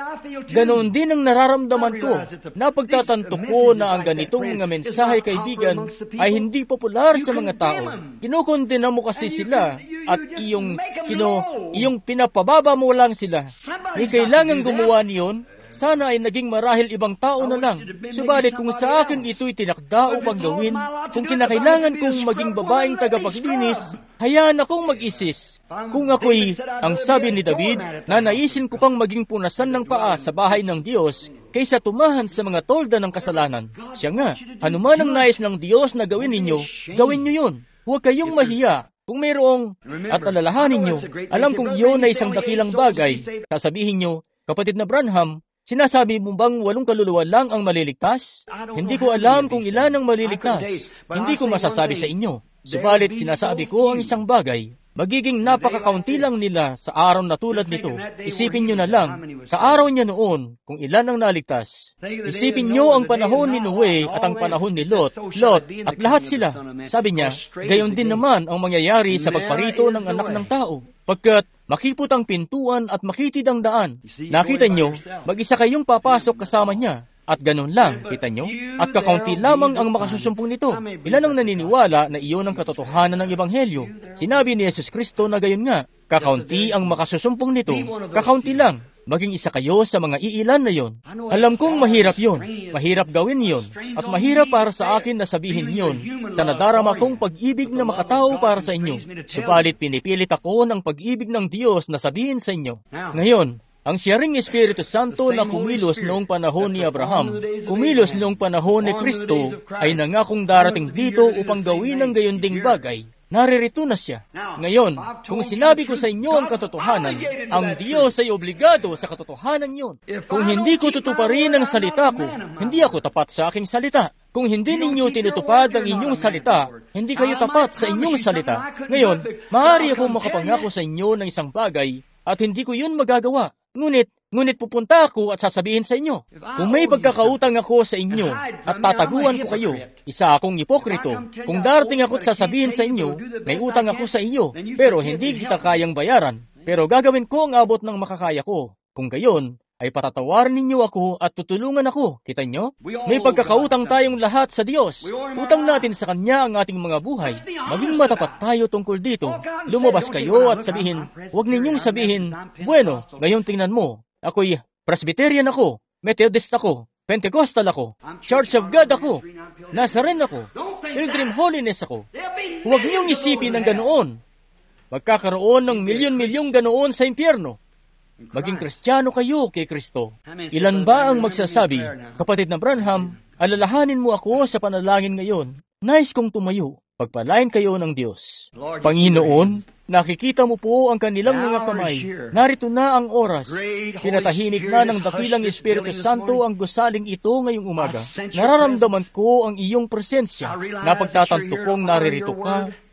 Ganoon din ang nararamdaman ko. Napagtatanto ko na ang ganitong mga mensahe, kaibigan, ay hindi popular sa mga tao. Kinukondena mo kasi sila at iyong, kino, iyong pinapababa mo lang sila. May kailangan gumawa niyon. Sana ay naging marahil ibang tao na lang. Subalit kung sa akin ito'y tinakda upang gawin, kung kinakailangan kong maging babaeng tagapaglinis, hayaan akong mag-isis. Kung ako'y, ang sabi ni David, nanaisin ko pang maging punasan ng paa sa bahay ng Diyos, kaysa tumahan sa mga tolda ng kasalanan. Siya nga, anuman ang nais ng Diyos na gawin ninyo, gawin nyo yun. Huwag kayong mahiya. Kung mayroong, at alalahanin nyo, alam kong iyon ay isang dakilang bagay, sasabihin nyo, kapatid na Branham, sinasabi mo bang walong kaluluwa lang ang maliligtas? Hindi ko alam kung ilan ang maliligtas. Hindi ko masasabi sa inyo. Subalit sinasabi ko ang isang bagay. Magiging napakakaunti lang nila sa araw na tulad nito. Isipin nyo na lang, sa araw niya noon, kung ilan ang naligtas. Isipin nyo ang panahon ni Noe at ang panahon ni Lot, Lot at lahat sila. Sabi niya, gayon din naman ang mangyayari sa pagparito ng anak ng tao. Pagkat makipot ang pintuan at makitid ang daan. Nakita nyo, mag-isa kayong papasok kasama niya. At ganun lang, kita nyo? At kakaunti lamang ang makasusumpong nito. Ilan ang naniniwala na iyon ang katotohanan ng Ebanghelyo? Sinabi ni Jesus Kristo na gayon nga, kakaunti ang makasusumpong nito. Kakaunti lang. Maging isa kayo sa mga iilan na yon. Alam kong mahirap yon. Mahirap gawin yon. At mahirap para sa akin na sabihin yon sa nadarama kong pag-ibig na makatao para sa inyo. Subalit pinipilit ako ng pag-ibig ng Diyos na sabihin sa inyo. Ngayon, ang siyaring Espiritu Santo na kumilos noong panahon ni Abraham, kumilos noong panahon ni Kristo, ay nangakong darating dito upang gawin ang gayon ding bagay. Naririto na siya. Ngayon, kung sinabi ko sa inyo ang katotohanan, ang Diyos ay obligado sa katotohanan yon. Kung hindi ko tutuparin ang salita ko, hindi ako tapat sa aking salita. Kung hindi ninyo tinutupad ang inyong salita, hindi kayo tapat sa inyong salita. Ngayon, maaari akong makapangako sa inyo ng isang bagay at hindi ko yun magagawa. Ngunit, ngunit pupunta ako at sasabihin sa inyo, kung may pagkakautang ako sa inyo at tataguan ko kayo, isa akong hipokrito. Kung darating ako at sasabihin sa inyo, may utang ako sa iyo, pero hindi kita kayang bayaran, pero gagawin ko ang abot ng makakaya ko. Kung gayon, ay patatawarin ninyo ako at tutulungan ako. Kita nyo? May pagkakautang tayong lahat sa Diyos. Utang natin sa Kanya ang ating mga buhay. Maging matapat tayo tungkol dito. Lumabas kayo at sabihin, huwag ninyong sabihin, bueno, ngayon tingnan mo, ako'y Presbyterian ako, Methodist ako, Pentecostal ako, Church of God ako, Nazarene ako, Pilgrim Holiness ako. Huwag niyong isipin ng ganoon. Magkakaroon ng milyon-milyong ganoon sa impyerno. Maging Kristiyano kayo kay Kristo. Ilan ba ang magsasabi, kapatid na Branham, alalahanin mo ako sa panalangin ngayon. Nais kong tumayo. Pagpalain kayo ng Diyos. Panginoon, nakikita mo po ang kanilang mga kamay. Narito na ang oras. Pinatahimik na ng dakilang Espiritu Santo ang gusaling ito ngayong umaga. Nararamdaman ko ang iyong presensya. Napagtatanto kong naririto ka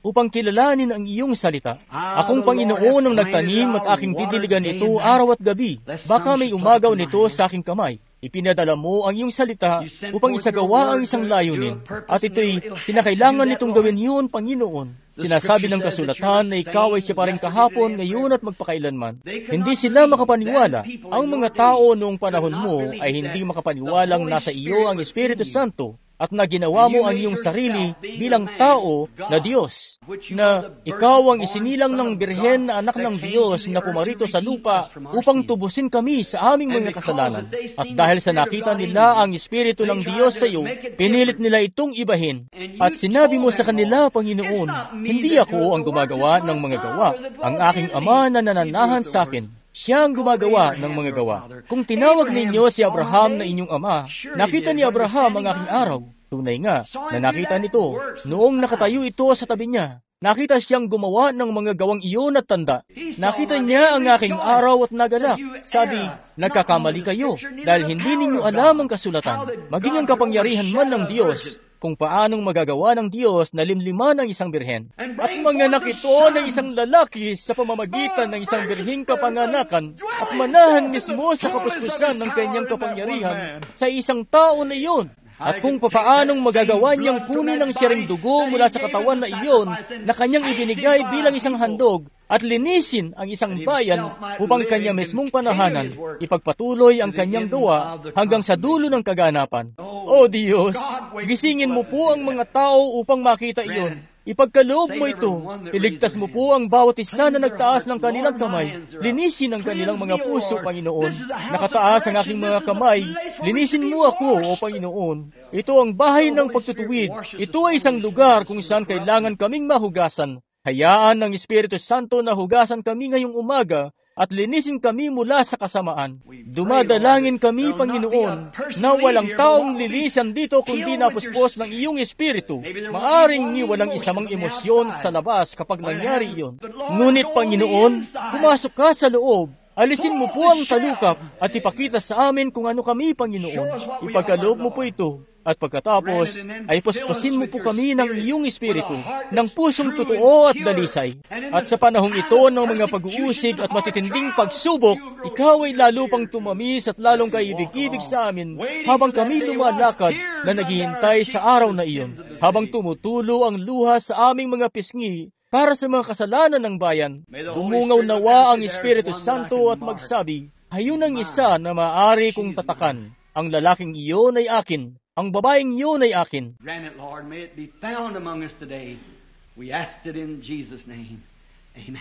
upang kilalanin ang iyong salita. Akong Panginoon ang nagtanim at aking didiligan ito araw at gabi. Baka may umagaw nito sa aking kamay. Ipinadala mo ang iyong salita upang isagawa ang isang layunin. At ito'y kinakailangan nitong gawin yun, Panginoon. Sinasabi ng kasulatan na ikaw ay siya pa rin kahapon, ngayon at magpakailanman. Hindi sila makapaniwala. Ang mga tao noong panahon mo ay hindi makapaniwalang nasa iyo ang Espiritu Santo at na ginawa mo ang iyong sarili bilang tao na Diyos, na ikaw ang isinilang ng birhen na anak ng Diyos na pumarito sa lupa upang tubusin kami sa aming mga kasalanan. At dahil sa nakita nila ang Espiritu ng Diyos sa iyo, pinilit nila itong ibahin. At sinabi mo sa kanila, Panginoon, hindi ako ang gumagawa ng mga gawa. Ang aking Ama na nananahan sa akin, siya ang gumagawa ng mga gawa. Kung tinawag ninyo si Abraham na inyong ama, nakita ni Abraham ang aking araw. Tunay nga na nakita nito noong nakatayo ito sa tabi niya. Nakita siyang gumawa ng mga gawang iyon at tanda. Nakita niya ang aking araw at nagalak. Sabi, nagkakamali kayo dahil hindi ninyo alam ang kasulatan, maging ang kapangyarihan man ng Diyos, kung paanong magagawa ng Diyos na limliman ng isang birhen. At manganak ito ng isang lalaki sa pamamagitan ng isang birheng kapanganakan at manahan mismo sa kapuspusan ng kanyang kapangyarihan sa isang tao na iyon. At kung papaanong magagawa niyang kunin ang siyang dugo mula sa katawan na iyon na kanyang ibinigay bilang isang handog at linisin ang isang bayan upang kanya mismong panahanan, ipagpatuloy ang kanyang gawa hanggang sa dulo ng kaganapan. O Diyos, gisingin mo po ang mga tao upang makita iyon. Ipagkaloob mo ito. Iligtas mo po ang bawat isa na nagtaas ng kanilang kamay. Linisin ang kanilang mga puso, Panginoon. Nakataas ang aking mga kamay. Linisin mo ako, O Panginoon. Ito ang bahay ng pagtutuwid. Ito ay isang lugar kung saan kailangan kaming mahugasan. Hayaan ng Espiritu Santo na hugasan kami ngayong umaga at linisin kami mula sa kasamaan. Dumadalangin kami, Panginoon, na walang taong lilisan dito kundi napuspos ng iyong Espiritu. Maaring ni walang isamang emosyon sa labas kapag nangyari iyon. Ngunit, Panginoon, pumasok ka sa loob. Alisin mo po ang talukap at ipakita sa amin kung ano kami, Panginoon. Ipagkaloob mo po ito. At pagkatapos, ay puspusin mo po kami ng iyong Espiritu, ng pusong totoo at dalisay. At sa panahong ito ng mga pag-uusig at matitinding pagsubok, ikaw ay lalo pang tumamis at lalong kaibig-ibig sa amin habang kami lumalakad na naghihintay sa araw na iyon. Habang tumutulo ang luha sa aming mga pisngi para sa mga kasalanan ng bayan, bumungaw nawa ang Espiritu Santo at magsabi, hayun ang isa na maaari kong tatakan. Ang lalaking iyon ay akin. Ang babaeng yun ay akin. Grant it, Lord, may it be found among us today. We asked it in Jesus' name. Amen.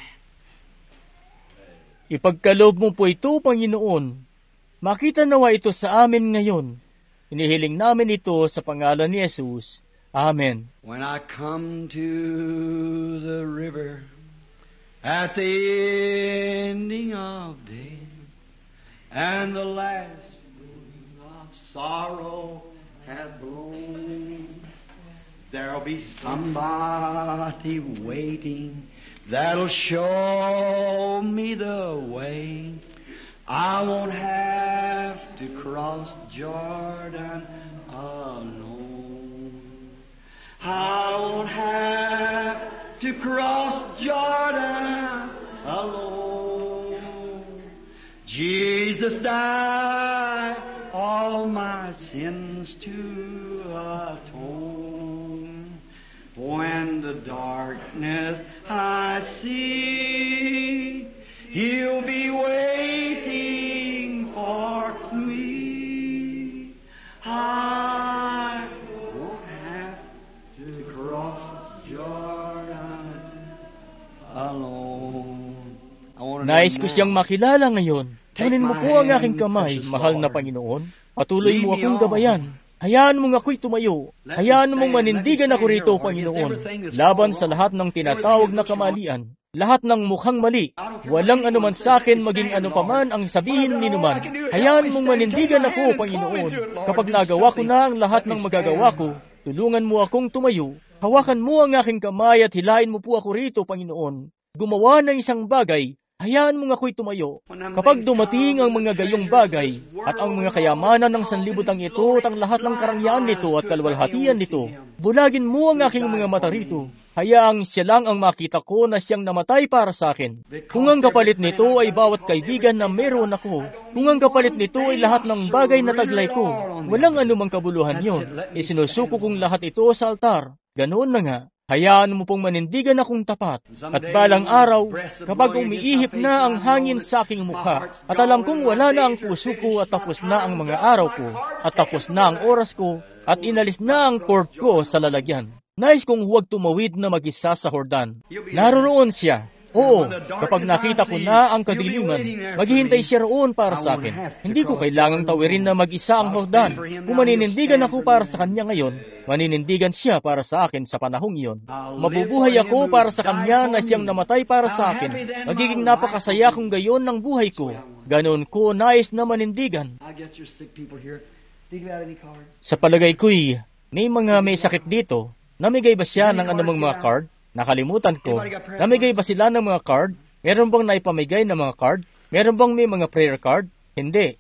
Ipagkaloob mo po ito, Panginoon. Makita nawa ito sa amin ngayon. Inihiling namin ito sa pangalan ni Jesus. Amen. When I come to the river at the ending of day and the last wind of sorrow have blown, there'll be somebody waiting that'll show me the way. I won't have to cross Jordan alone. I won't have to cross Jordan alone. Jesus died all my sins to atone. When the darkness I see, He'll be waiting for me. I won't have to cross Jordan alone. Nais ko siyang makilala ngayon. Kunin mo po ang aking kamay, mahal na Panginoon. Patuloy mo akong gabayan. Hayaan mong ako'y tumayo. Hayaan mong manindigan ako rito, Panginoon. Laban sa lahat ng tinatawag na kamalian. Lahat ng mukhang mali. Walang anuman sa akin maging ano paman ang sabihin ni numan. Hayaan mong manindigan ako, Panginoon. Kapag nagawa ko na ang lahat ng magagawa ko, tulungan mo akong tumayo. Hawakan mo ang aking kamay at hilain mo po ako rito, Panginoon. Gumawa ng isang bagay Hayaan mo nga ako'y tumayo. Kapag dumating ang mga gayong bagay at ang mga kayamanan ng sanlibutan ito at ang lahat ng karangyaan nito at kalwalhatian nito, bulagin mo ang aking mga mata rito. Hayaang siya lang ang makita ko na siyang namatay para sa akin. Kung ang kapalit nito ay bawat kaibigan na meron ako, kung ang kapalit nito ay lahat ng bagay na taglay ko, walang anumang kabuluhan yon. Isinusuko kong lahat ito sa altar. Ganoon na nga. Hayaan mo pong manindigan akong tapat. At balang araw, kapag umiihip na ang hangin sa aking mukha, at alam kong wala na ang puso ko at tapos na ang mga araw ko, at tapos na ang oras ko, at inalis na ang cord ko sa lalagyan. Nais kong huwag tumawid na mag-isa sa Jordan. Naroroon siya. Oo, kapag nakita ko na ang kadiliman, maghihintay siya roon para sa akin. Hindi ko kailangang tawirin na mag-isa ang Jordan. Kung maninindigan ako para sa kanya ngayon, maninindigan siya para sa akin sa panahong iyon. Mabubuhay ako para sa kanya na siyang namatay para sa akin. Magiging napakasaya kung gayon ng buhay ko. Ganon ko nais na manindigan. Sa palagay ko'y, may mga may sakit dito. Namigay ba siya ng anumang mga card? Nakalimutan ko. Namigay ba sila ng mga card? Meron bang naipamigay ng mga card? Meron bang may mga prayer card? Hindi.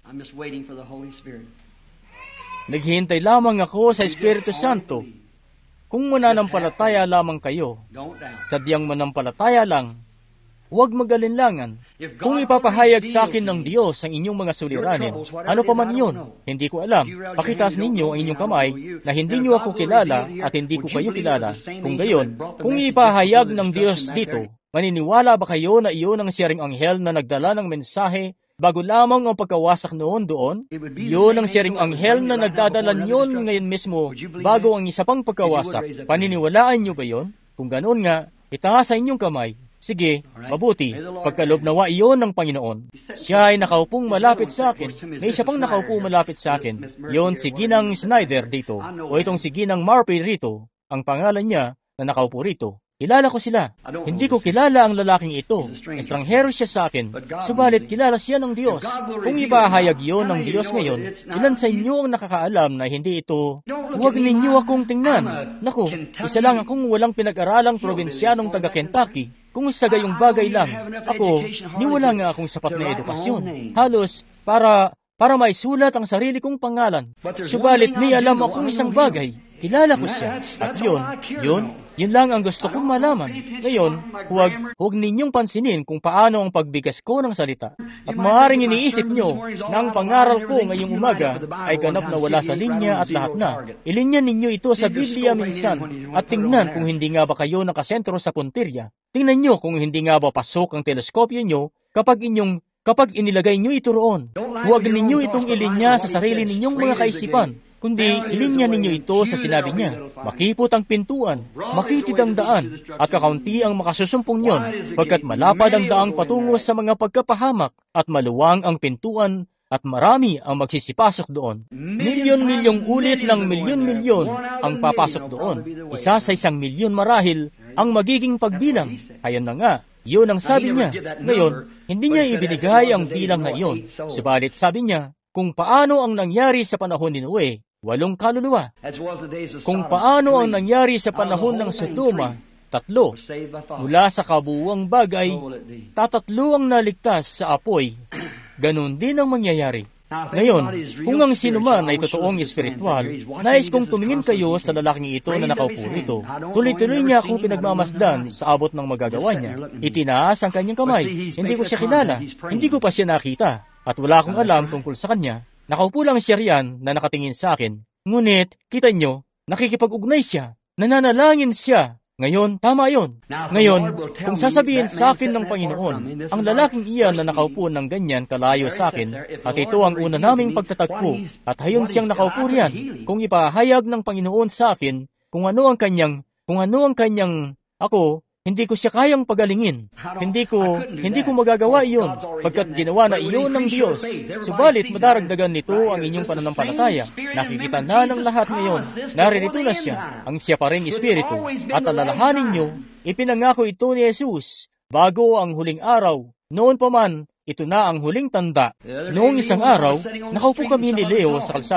Naghihintay lamang ako sa Espiritu Santo. Kung mananampalataya lamang kayo, sadyang manampalataya lang, huwag magalinlangan. Kung ipapahayag sa akin ng Diyos ang inyong mga suliranin, ano pa man yun, hindi ko alam. Pakitaas ninyo ang inyong kamay na hindi niyo ako kilala at hindi ko kayo kilala. Kung gayon, kung ipahayag ng Diyos dito, maniniwala ba kayo na iyon ang siyang anghel na nagdala ng mensahe bago lamang ang pagkawasak noon doon? Iyon ang siyang anghel na nagdadala niyon ngayon mismo bago ang isa pang pagkawasak. Paniniwalaan niyo ba yon? Kung ganoon nga, itaas sa inyong kamay. Sige, mabuti, pagkaloob nawa iyon ng Panginoon. Siya ay nakaupong malapit sa akin. May isa pang nakaupo malapit sa akin. Iyon si Ginang Snyder dito, o itong si Ginang Murphy rito, ang pangalan niya na nakaupo rito. Kilala ko sila. Hindi ko kilala ang lalaking ito. Estranghero siya sa akin. Subalit kilala siya ng Diyos. Kung ipahayag iyon ng Diyos ngayon, ilan sa inyo ang nakakaalam na hindi ito? Huwag ninyo akong tingnan. Naku, isa lang akong walang pinag-aralang probinsyanong taga Kentucky. Kung sa gayong bagay lang, ako, ni wala nga akong sapat na edukasyon. Halos, para, para maisulat ang sarili kong pangalan. Subalit ni alam akong isang bagay. Kilala ko siya. At yun, yun, yun lang ang gusto kong malaman. Ngayon, huwag, huwag ninyong pansinin kung paano ang pagbigas ko ng salita. At maaaring iniisip nyo na ang pangaral ko ngayong umaga ay ganap na wala sa linya at lahat na. Ilinya ninyo ito sa Biblia minsan at tingnan kung hindi nga ba kayo nakasentro sa puntirya. Tingnan nyo kung hindi nga ba pasok ang teleskopyo nyo kapag inyong kapag inilagay nyo ito roon. Huwag ninyo itong ilinya sa sarili ninyong mga kaisipan, kundi ilinya ninyo ito sa sinabi niya. Makipot ang pintuan, makitid ang daan, at kakaunti ang makasusumpong nyon, pagkat malapad ang daang patungo sa mga pagkapahamak, at maluwang ang pintuan, at marami ang magsisipasok doon. Milyon-milyong ulit ng milyon-milyon ang papasok doon. Isa sa isang milyon marahil ang magiging pagbilang. Ayan na nga, yun ang sabi niya. Ngayon, hindi niya ibinigay ang bilang na iyon. Subalit sabi niya, kung paano ang nangyari sa panahon ni Noe, walong kaluluwa. Kung paano ang nangyari sa panahon ng Sodoma, tatlo. Mula sa kabuuang bagay, tatatlo ang naligtas sa apoy. Ganon din ang mangyayari. Ngayon, kung ang sinuman ay totoong espiritual, nais kong tumingin kayo sa lalaking ito na nakaupo rito. Tuloy-tuloy niya akong pinagmamasdan sa abot ng magagawa niya. Itinaas ang kanyang kamay. Hindi ko siya kilala. Hindi ko pa siya nakita. At wala akong alam tungkol sa kanya. Nakaupo lang siya riyan na nakatingin sa akin. Ngunit, kita nyo, nakikipag-ugnay siya. Nananalangin siya. Ngayon, tama yon. Ngayon, kung sasabihin sa akin ng Panginoon, ang lalaking iyan na nakaupo ng ganyan kalayo sa akin, at ito ang una naming pagtatagpo, at hayon siyang nakaupo riyan, kung ipahayag ng Panginoon sa akin, kung ano ang kanyang, kung ano ang kanyang, ako, hindi ko siya kayang pagalingin. Hindi ko, hindi ko magagawa iyon, pagkat ginawa na iyon ng Diyos. Subalit, madaragdagan nito ang inyong pananampalataya. Nakikita na ng lahat ngayon. Naririto na siya, ang siya pa ring Espiritu. At alalahanin nyo, ipinangako ito ni Jesus, bago ang huling araw. Noon pa man, ito na ang huling tanda. Noong isang araw, nakaupo kami ni Leo sa kalsada.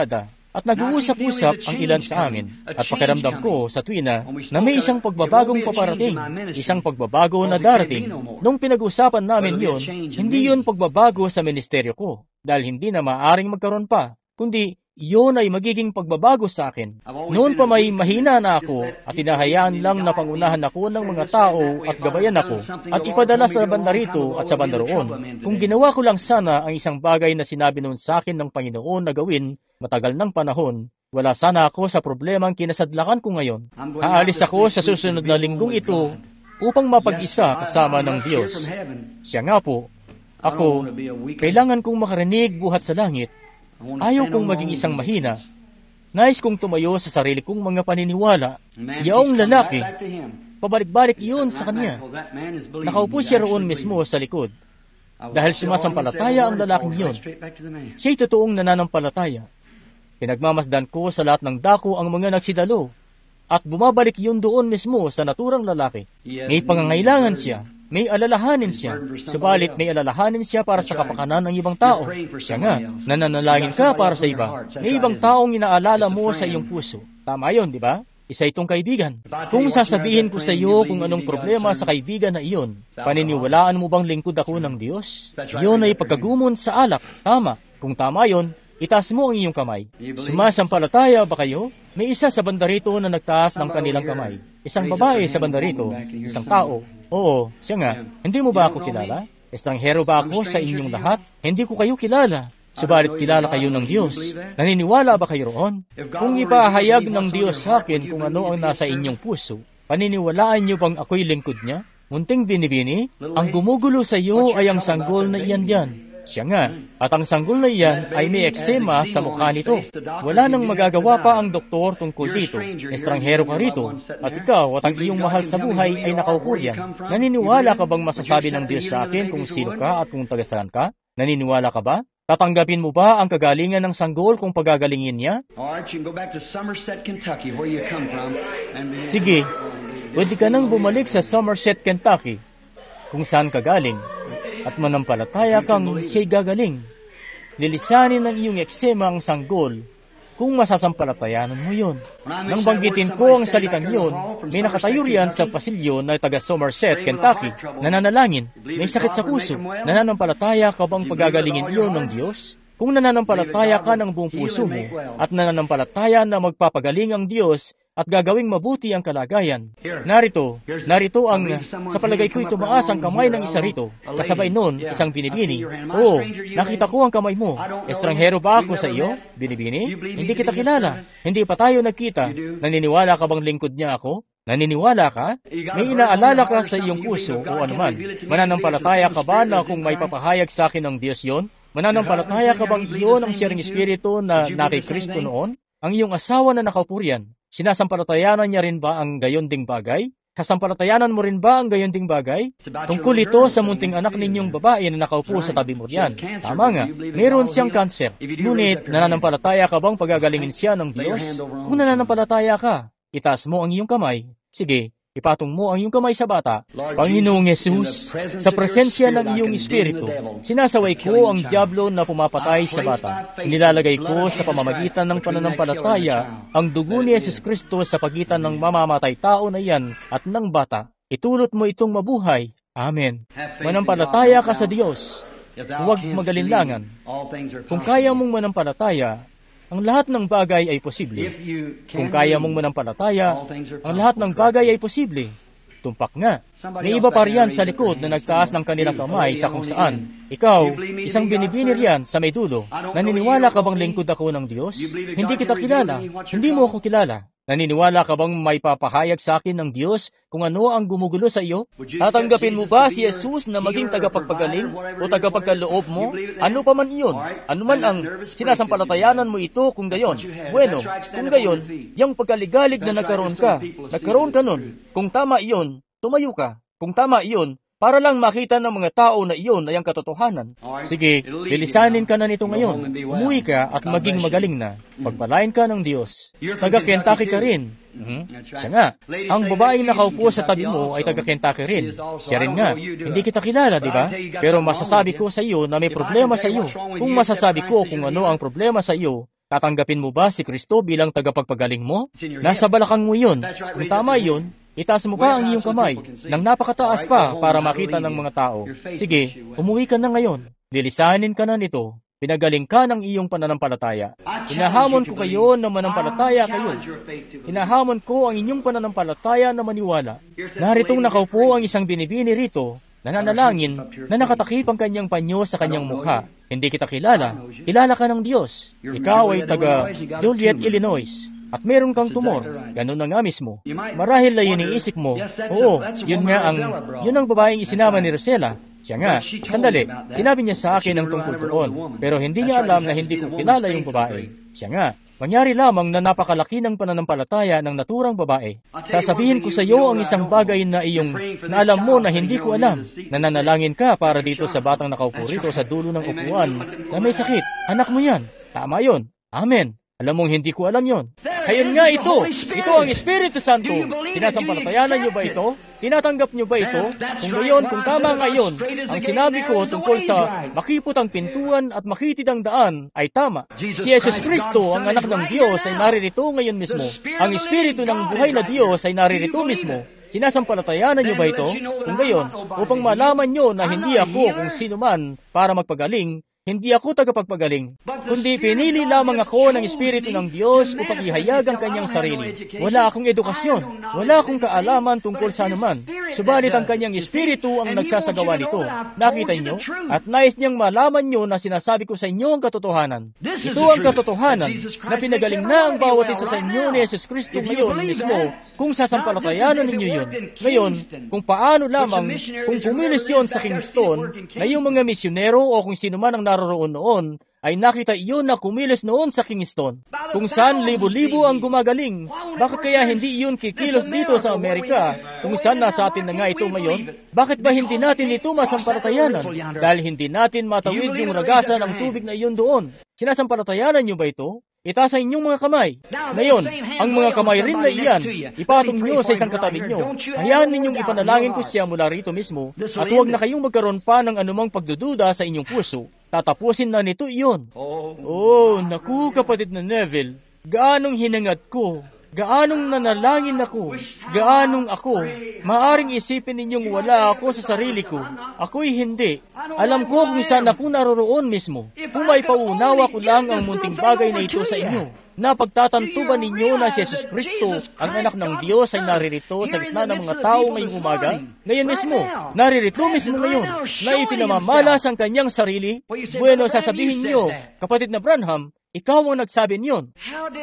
At nag-uusap-usap ang ilan sa amin at pakiramdam ko sa tuwina na may isang pagbabagong paparating, isang pagbabago na darating. Nung pinag-usapan namin yon, hindi yon pagbabago sa ministeryo ko dahil hindi na maaaring magkaroon pa, kundi iyon ay magiging pagbabago sa akin. Noon pa may mahina na ako at hinahayaan lang na pangunahan ako ng mga tao at gabayan ako at ipadala sa banda rito at sa banda roon. Kung ginawa ko lang sana ang isang bagay na sinabi noon sa akin ng Panginoon na gawin matagal ng panahon, wala sana ako sa problemang kinasadlakan ko ngayon. Aalis ako sa susunod na linggong ito upang mapag-isa kasama ng Diyos. Siya nga po, ako, kailangan kong makarinig buhat sa langit. Ayaw kong maging isang mahina. Nais kong tumayo sa sarili kong mga paniniwala. Yaong lalaki, pabalik-balik iyon sa kanya. Nakaupo siya roon mismo sa likod. Dahil sumasampalataya ang lalaking iyon. Siya'y totoong nananampalataya. Pinagmamasdan ko sa lahat ng dako ang mga nagsidalo. At bumabalik iyon doon mismo sa naturang lalaki. May pangangailangan siya. May alalahanin siya, subalit may alalahanin siya para sa kapakanan ng ibang tao. Siya nga, nananalangin ka para sa iba. May ibang taong inaalala mo sa iyong puso. Tama yon, di ba? Isa itong kaibigan. Kung sasabihin ko sa iyo kung anong problema sa kaibigan na iyon, paniniwalaan mo bang lingkod ako ng Diyos? Iyon ay pagkagumon sa alak. Tama. Kung tama yon, itaas mo ang iyong kamay. Sumasampalataya ba kayo? May isa sa banda rito na nagtaas ng kanilang kamay. Isang babae sa banda rito, isang tao. Oo, siya nga. Hindi mo ba ako kilala? Estranghero ba ako sa inyong lahat? Hindi ko kayo kilala. Subalit kilala kayo ng Diyos. Naniniwala ba kayo roon? Kung ipahayag ng Diyos sa akin kung ano ang nasa inyong puso, paniniwalaan niyo bang ako'y lingkod niya? Munting binibini, ang gumugulo sa iyo ay ang sanggol na iyan diyan. Siya nga, at ang sanggol na iyan ay may eksema sa mukha nito. Wala nang magagawa pa ang doktor tungkol dito. Estranghero ka rito, at ikaw at ang iyong mahal sa buhay ay nakaupo riyan. Naniniwala ka bang masasabi ng Diyos sa akin kung sino ka at kung taga-saan ka? Naniniwala ka ba? Tatanggapin mo ba ang kagalingan ng sanggol kung pagagalingin niya? Sige, pwede ka nang bumalik sa Somerset, Kentucky, kung saan ka galing. At manampalataya kang siya'y gagaling. Lilisanin ng iyong eksema ang sanggol kung masasampalatayanan mo yon. Nang banggitin ko ang salitang iyon, may nakatayo riyan sa pasilyo na taga Somerset, Kentucky, nananalangin, may sakit sa puso. Nananampalataya ka bang pagagalingin iyon ng Diyos? Kung nananampalataya ka ng buong puso mo at nananampalataya na magpapagaling ang Diyos at gagawing mabuti ang kalagayan. Narito, narito ang, sa palagay ko'y tumaas ang kamay ng isa rito. Kasabay noon, isang binibini. Oo, nakita ko ang kamay mo. Estranghero ba ako sa iyo? Binibini? Hindi kita kilala. Hindi pa tayo nagkita. Naniniwala ka bang lingkod niya ako? Naniniwala ka? May inaalala ka sa iyong puso o anuman. Mananampalataya ka ba na kung may papahayag sa akin ng Diyos yon? Mananampalataya ka bang iyon ang siyang espiritu na nakay Kristo noon? Ang iyong asawa na nakaupo riyan, sinasampalatayanan niya rin ba ang gayon ding bagay? Sasampalatayanan mo rin ba ang gayon ding bagay? Tungkol ito sa munting anak ninyong babae na nakaupo sa tabi mo riyan. Tama nga, mayroon siyang kanser. Ngunit, nananampalataya ka bang pagagalingin siya ng Diyos? Kung nananampalataya ka, itaas mo ang iyong kamay. Sige, ipatong mo ang iyong kamay sa bata. Panginoong Yesus, sa presensya ng iyong Espiritu, sinasaway ko ang diablo na pumapatay sa bata. Nilalagay ko sa pamamagitan ng pananampalataya ang dugo ni Yesus Kristo sa pagitan ng mamamatay tao na iyan at ng bata. Itulot mo itong mabuhay. Amen. Manampalataya ka sa Diyos. Huwag magalinlangan. Kung kaya mong manampalataya, ang lahat ng bagay ay posible. Kung kaya mong manampalataya, ang lahat ng bagay ay posible. Tumpak nga. May iba pa riyan sa likod na nagtaas ng kanilang kamay sa kung saan. Ikaw, isang binibini riyan sa may dulo. Naniniwala ka bang lingkod ako ng Diyos? Hindi kita kilala. Hindi mo ako kilala. Naniniwala ka bang may papahayag sa akin ng Diyos kung ano ang gumugulo sa iyo? Tatanggapin mo ba si Jesus na maging tagapagpagaling o tagapagkaloob mo? Ano pa man iyon? Ano man ang sinasampalatayanan mo ito kung gayon? Bueno, kung gayon, yung pagkaligalig na nagkaroon ka, nagkaroon ka nun. Kung tama iyon, tumayo ka. Kung tama iyon, para lang makita ng mga tao na iyon ay ang katotohanan. Sige, lilisanin ka na nito ngayon. Umuwi ka at maging magaling na. Pagpalain ka ng Diyos. Taga-Kentucky ka rin. Mm-hmm. Siya nga. Ang babaeng nakaupo sa tabi mo ay taga-Kentucky rin. Siya rin nga. Hindi kita kilala, di ba? Pero masasabi ko sa iyo na may problema sa iyo. Kung masasabi ko kung ano ang problema sa iyo, Tatanggapin mo ba si Kristo bilang tagapagpagaling mo? Nasa balakang mo yun. Kung tama yun, itaas mo pa ang iyong kamay nang napakataas pa para makita ng mga tao. Sige, umuwi ka na ngayon. Lilisanin ka na nito. Pinagaling ka ng iyong pananampalataya. Hinahamon ko kayo na manampalataya kayo. Hinahamon ko ang inyong pananampalataya na maniwala. Naritong nakaupo ang isang binibini rito, nananalangin na nakatakip ang kanyang panyo sa kanyang mukha. Hindi kita kilala. Kilala ka ng Diyos. Ikaw ay taga Joliet, Illinois. At meron kang tumor. Ganun na nga mismo. Marahil na iniisip mo, oo, yun nga ang, yun ang babaeng isinama ni Rosella. Siya nga, sandali, sinabi niya sa akin ang tungkol doon, pero hindi niya alam na hindi ko kilala yung babae. Siya nga, mangyari lamang na napakalaki ng pananampalataya ng naturang babae. Sasabihin ko sa iyo ang isang bagay na iyong na alam mo na hindi ko alam. Nananalangin ka para dito sa batang nakaupo rito sa dulo ng upuan na may sakit. Anak mo yan. Tama yon. Amen. Alam mong hindi ko alam yon. Ayun nga ito. Ito ang Espiritu Santo. Sinasampalatayanan niyo ba ito? Tinatanggap niyo ba ito? Kung gayon, kung tama ngayon, ang sinabi ko tungkol sa makipot ang pintuan at makitid ang daan ay tama. Si Jesus Kristo, ang anak ng Diyos, ay naririto ngayon mismo. Ang Espiritu ng buhay na Diyos ay naririto mismo. Sinasampalatayanan niyo ba ito? Kung gayon, upang malaman niyo na hindi ako kung sino man para magpagaling, hindi ako tagapagpagaling, kundi pinili lamang ako ng Espiritu ng Diyos upang ihayag ang kanyang sarili. Wala akong edukasyon, wala akong kaalaman tungkol sa anuman. Subalit ang kanyang Espiritu ang nagsasagawa nito. Nakita niyo? At nais niyang malaman niyo na sinasabi ko sa inyo ang katotohanan. Ito ang katotohanan na pinagaling na ang bawat isa sa inyo ni Jesus Kristo ngayon mismo kung sasampalatayanan ninyo yun. Ngayon, kung paano lamang, kung pumilis yun sa Kingston na yung mga misyonero o kung sino man ang naroroon noon, ay nakita iyon na kumilos noon sa Kingston. Kung saan libo-libo ang gumagaling, bakit kaya hindi iyon kikilos dito sa Amerika? Kung saan nasa atin na nga ito ngayon, bakit ba hindi natin ito masampalatayanan? Dahil hindi natin matawid yung ragasan ng tubig na iyon doon. Sinasampalatayanan niyo ba ito? Itaas sa inyong mga kamay. Ngayon, ang mga kamay rin na iyan, ipatong nyo sa isang katabi nyo. Hayaan ninyong ipanalangin ko siya mula rito mismo, at huwag na kayong magkaroon pa ng anumang pagdududa sa inyong puso. Tatapusin na nito iyon. Oh, naku kapatid na Neville, gaanong hinangad ko, gaanong nanalangin ako, gaanong ako. Maaring isipin ninyong wala ako sa sarili ko. Ako'y hindi. Alam ko kung saan ako naroroon mismo. Kung may paunawa ko lang ang munting bagay na ito sa inyo. Napagtatanto ba ninyo na si Jesus Kristo, ang anak ng Diyos, ay naririto sa gitna ng mga tao ngayong umaga? Ngayon mismo, naririto mismo ngayon, na ipinamamalas ang kanyang sarili? Bueno, sasabihin niyo, kapatid na Branham, ikaw ang nagsabi niyon.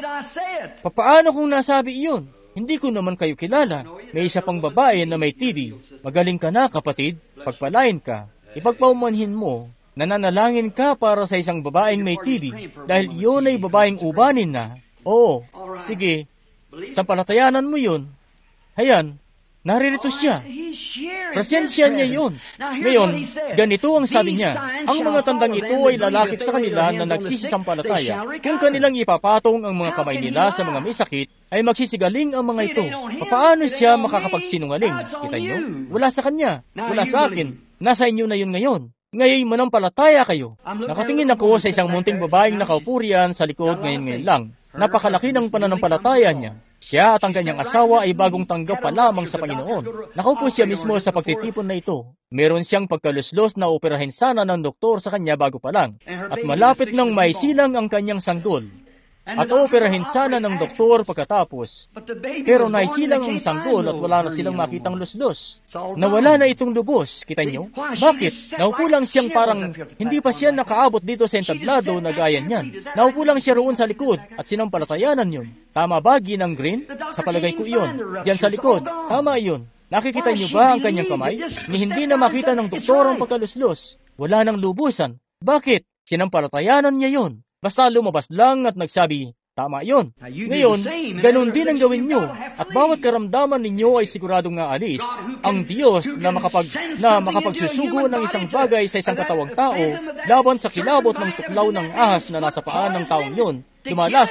Papaano kung nasabi iyon? Hindi ko naman kayo kilala. May isa pang babae na may T B. Magaling ka na, kapatid. Pagpalain ka. Ipagpaumanhin mo. Nananalangin ka para sa isang babaeng may T B. Dahil yun ay babaeng ubanin na. Oo, sige. Sampalatayanan mo yun. Hayan, naririto siya. Presensya niya yun. Ngayon, ganito ang sabi niya. Ang mga tandang ito ay lalakip sa kanila na nagsisisampalataya. Kung kanilang ipapatong ang mga kamay nila sa mga may sakit, ay magsisigaling ang mga ito. Paano siya makakapagsinungaling? Kita niyo? Wala sa kanya. Wala sa akin. Nasa inyo na yun ngayon. Ngayon manampalataya kayo. Nakatingin ako sa isang munting babaeng nakaupo riyan sa likod ngayon-ngayon lang. Napakalaki ng pananampalataya niya. Siya at ang kanyang asawa ay bagong tanggap pa lamang sa Panginoon. Nakaupo siya mismo sa pagtitipon na ito. Meron siyang pagkaluslos na operahin sana ng doktor sa kanya bago pa lang. At malapit nang maisilang ang kanyang sanggol. At operahin sana ng doktor pagkatapos. Pero naisilang ang sanggol at wala na silang makitang luslos. Nawala na itong lubos, kita nyo? Bakit? Naupo lang siyang parang hindi pa siya nakaabot dito sa entablado na gaya niyan. Naupo lang siya roon sa likod at sinampalatayanan yun. Tama ba, Ginang Green? Sa palagay ko iyon. Diyan sa likod. Tama iyon. Nakikita niyo ba ang kanyang kamay? Ni hindi na makita ng doktor ang pagkaluslos. Wala nang lubusan. Bakit? Sinampalatayanan niya yun. Basta lumabas lang at nagsabi, tama yon. Ngayon, ganun din ang gawin nyo. At bawat karamdaman ninyo ay siguradong aalis. Ang Diyos na, makapag, na makapagsusugo ng isang bagay sa isang katawang tao laban sa kilabot ng tuklaw ng ahas na nasa paan ng taong yon, lumalason,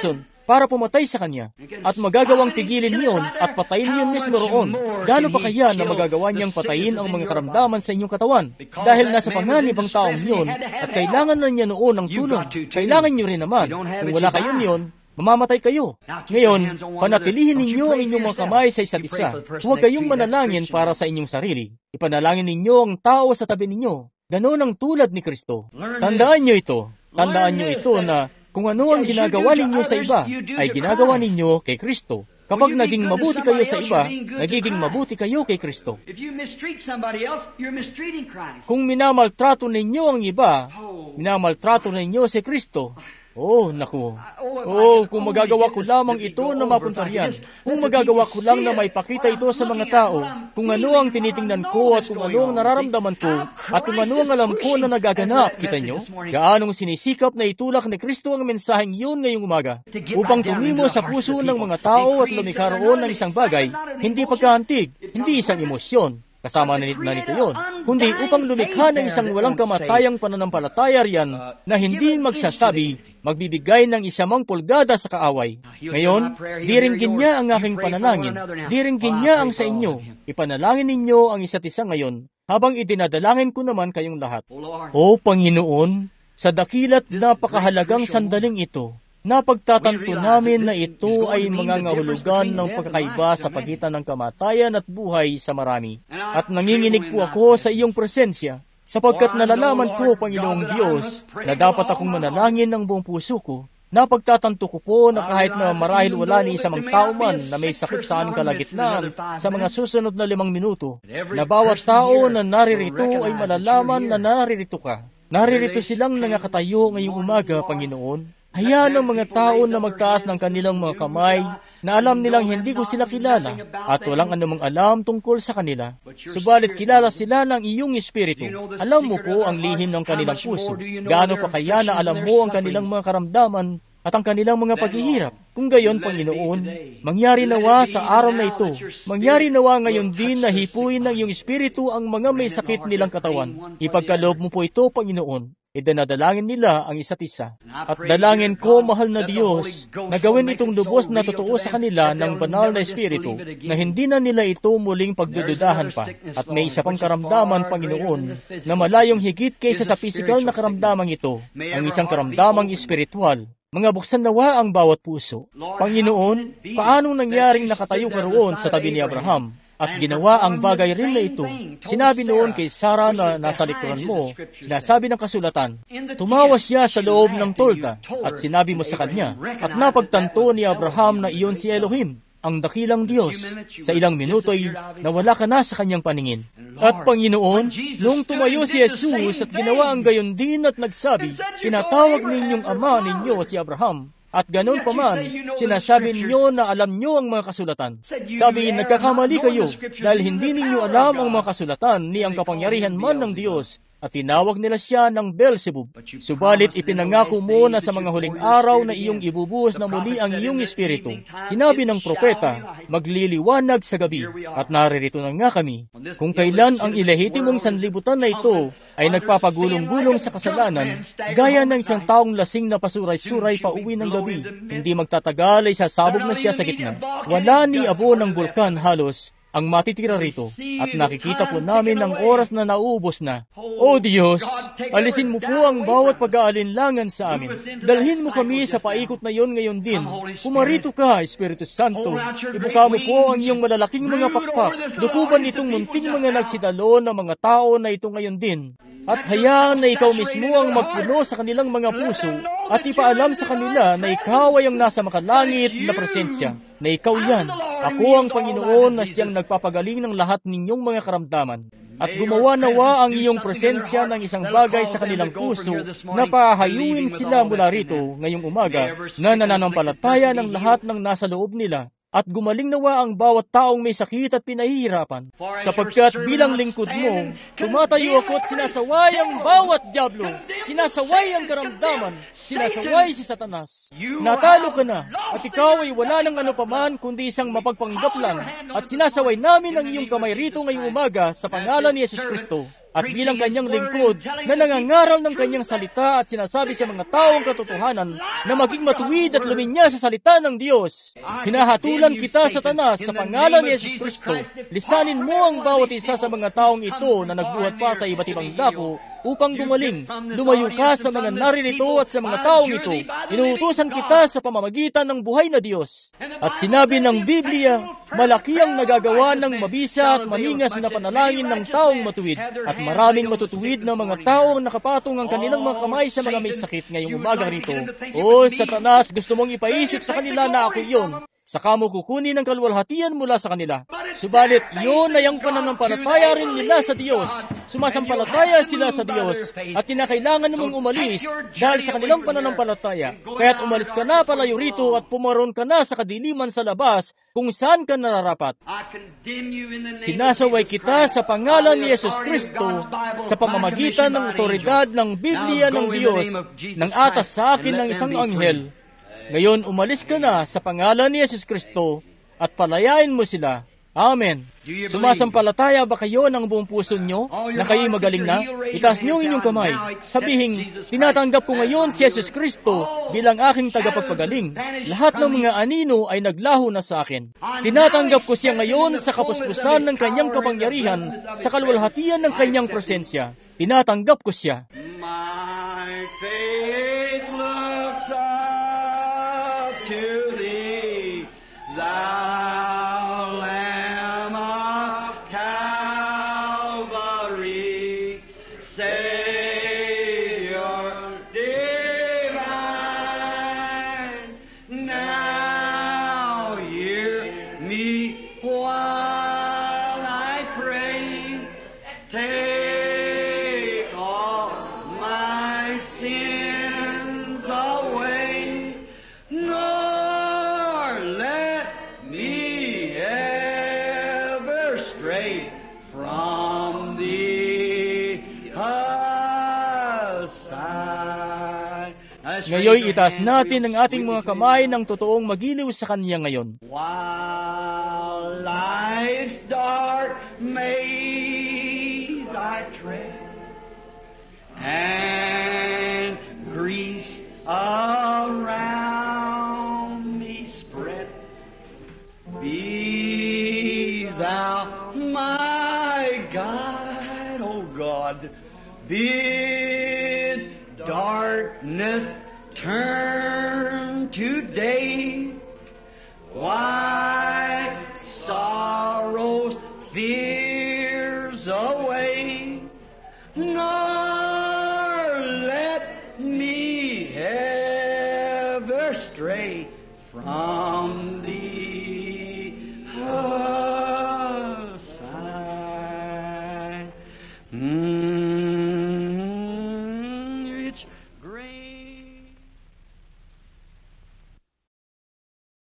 para pumatay sa kanya. At magagawang tigilin niyon at patayin niyon mismo roon. Gaano pa kaya na magagawa niyang patayin ang mga karamdaman sa inyong katawan? Dahil nasa panganib ang taong yun at kailangan na niya noon ng tulong. Kailangan niyo rin naman. Kung wala kayo niyon, mamamatay kayo. Ngayon, panatilihin ninyo ang inyong mga kamay sa isa't isa. Huwag kayong manalangin para sa inyong sarili. Ipanalangin ninyo ang tao sa tabi ninyo. Ganon ang tulad ni Kristo. Tandaan niyo ito. Tandaan niyo ito na kung ano ang ginagawa ninyo sa iba, ay ginagawa ninyo kay Kristo. Kapag naging mabuti kayo sa iba, nagiging mabuti kayo kay Kristo. Kung minamaltrato ninyo ang iba, minamaltrato ninyo si Kristo. Oh, naku. Oh, kung magagawa ko lamang ito na mapunta riyan. Kung magagawa ko lang na maipakita ito sa mga tao, kung ano ang tinitingnan ko at kung ano ang nararamdaman ko, at kung ano ang alam ko na nagaganap, kita nyo, gaanong sinisikap na itulak ni Kristo ang mensaheng yun ngayong umaga, upang tumimo sa puso ng mga tao at lumikha roon ng isang bagay, hindi pagkaantig, hindi isang emosyon. Kasama na nito yun, kundi upang lumikha ng isang walang kamatayang pananampalataya riyan na hindi magsasabi, magbibigay ng isamang pulgada sa kaaway. Ngayon, diringgin niya ang aking panalangin, diringgin niya ang sa inyo. Ipanalangin ninyo ang isa't isa ngayon, habang idinadalangin ko naman kayong lahat. O Panginoon, sa dakila't napakahalagang sandaling ito, napagtatanto namin na ito ay mga ngahulugan ng pagkakaiba sa pagitan ng kamatayan at buhay sa marami. At nanginginig po ako sa iyong presensya, sapagkat nalalaman ko, Panginoong Diyos, na dapat akong manalangin ng buong puso ko. Napagtatanto ko po na kahit na marahil wala ni isang tao man na may sakit sa aming kalagitnaan sa mga susunod na limang minuto, na bawat tao na naririto ay malalaman na naririto ka. Naririto silang nangakatayo ngayong umaga, Panginoon. Hayaan ang mga tao na magtaas ng kanilang mga kamay na alam nilang hindi ko sila kilala at walang anumang alam tungkol sa kanila. Subalit kilala sila ng iyong espiritu. Alam mo po ang lihim ng kanilang puso. Gaano pa kaya na alam mo ang kanilang mga karamdaman at ang kanilang mga paghihirap. Kung gayon, Panginoon, mangyari nawa sa araw na ito. Mangyari nawa ngayon din na hipuin ng iyong espiritu ang mga may sakit nilang katawan. Ipagkaloob mo po ito, Panginoon. Idanadalangin nila ang isa't isa. At dalangin ko, mahal na Diyos, na gawin itong lubos na totoo sa kanila ng banal na espiritu, na hindi na nila ito muling pagdududahan pa. At may isa pang karamdaman, Panginoon, na malayong higit kaysa sa pisikal na karamdamang ito, ang isang karamdamang espiritual. Mga buksan nawa ang bawat puso. Panginoon, paanong nangyaring nakatayo ka roon sa tabi ni Abraham? At ginawa ang bagay rin na ito. Sinabi noon kay Sarah na nasa likuran mo, sinasabi ng kasulatan, tumawa siya sa loob ng tolda at sinabi mo sa kanya, at napagtanto ni Abraham na iyon si Elohim, ang dakilang Diyos. Sa ilang minuto ay nawala ka na sa kanyang paningin. At Panginoon, nung tumayo si Jesus at ginawa ang gayon din at nagsabi, tinatawag ninyong ama ninyo si Abraham, at ganun pa man, sinasabi ninyo na alam nyo ang mga kasulatan. Sabi, nagkakamali kayo dahil hindi ninyo alam ang mga kasulatan ni ang kapangyarihan man ng Diyos. At tinawag nila siya ng Beelzebub. Subalit ipinangako mo na sa mga huling araw na iyong ibubuhos na muli ang iyong espiritu. Sinabi ng propeta, magliliwanag sa gabi. At naririto na nga kami. Kung kailan ang ilehitimong sanlibutan na ito ay nagpapagulong-gulong sa kasalanan, gaya ng isang taong lasing na pasuray-suray pa uwi ng gabi, hindi magtatagal ay sasabog na siya sa gitna. Wala ni abo ng bulkan halos ang matitira rito, at nakikita po namin ang oras na nauubos na. O Diyos, alisin mo po ang bawat pag-aalinlangan sa amin. Dalhin mo kami sa paikot na yon ngayon din. Pumarito ka, Espiritu Santo. Ibuka mo po ang iyong malalaking mga pakpak. Lukuban itong munting mga nagsidalo ng mga tao na ito ngayon din. At hayaan na ikaw mismo ang magpuno sa kanilang mga puso at ipaalam sa kanila na ikaw ay ang nasa makalangit na presensya, na ikaw yan. Ako ang Panginoon na siyang nagpapagaling ng lahat ninyong mga karamdaman. At gumawa nawa ang iyong presensya ng isang bagay sa kanilang puso na pahayuin sila mula rito ngayong umaga na nananampalataya ng lahat ng nasa loob nila. At gumaling nawa ang bawat taong may sakit at pinahihirapan. Sapagkat bilang lingkod mo, tumatayo ako at sinasaway ang bawat dyablo, sinasaway ang karamdaman, sinasaway si Satanas. Natalo ka na, at ikaw ay wala ng ano paman kundi isang mapagpanggap lang, at sinasaway namin ang iyong kamay rito ngayong umaga sa pangalan ni Yesus Kristo. at bilang kanyang lingkod na nangangaral ng kanyang salita at sinasabi sa mga taong katotohanan na maging matuwid at luminya sa salita ng Diyos. Hinahatulan kita, Satanas, sa pangalan ni Jesus Kristo. Lisanin mo ang bawat isa sa mga taong ito na nagbuhat pa sa iba't ibang dako upang gumaling. Lumayo ka sa mga naririto at sa mga taong ito. Inuutusan kita sa pamamagitan ng buhay na Diyos. At sinabi ng Biblia, malaki ang nagagawa ng mabisa at maningas na panalangin ng taong matuwid. At maraming matutuwid na mga taong nakapatong ang kanilang mga kamay sa mga may sakit ngayong umagang rito. O Satanas, gusto mong ipaisip sa kanila na ako iyon. Saka mo kukunin ang kaluwalhatian mula sa kanila. Subalit, yun ay ang pananampalataya rin nila sa Diyos. Sumasampalataya sila sa Diyos at kinakailangan mong umalis dahil sa kanilang pananampalataya. Kaya't umalis ka na palayo rito at pumaroon ka na sa kadiliman sa labas kung saan ka nararapat. Sinasaway kita sa pangalan ni Jesus Kristo sa pamamagitan ng otoridad ng Biblia ng Diyos nang atas sa akin ng isang anghel. Ngayon, umalis ka na sa pangalan ni Jesus Kristo at palayain mo sila. Amen. Sumasampalataya ba kayo ng buong puso nyo na kayo'y magaling na? Itaas niyo inyong kamay. Sabihin, tinatanggap ko ngayon si Jesus Kristo bilang aking tagapagpagaling. Lahat ng mga anino ay naglaho na sa akin. Tinatanggap ko siya ngayon sa kapuspusan ng kanyang kapangyarihan, sa kaluwalhatian ng kanyang presensya. Tinatanggap ko siya. My faith looks up to thee, thou Lamb of Calvary, Savior divine. Now hear me while I pray. Take all my sins away, nor let me ever stray from thee aside. Ngayon, itaas natin ang ating mga kamay ng totoong magiliw sa Kanya ngayon. While life's dark maze I tread, and griefs around me spread, be thou my guide, O God. Bid darkness turn to day, why sorrows, fears away, nor let me ever stray from thee aside. Mm.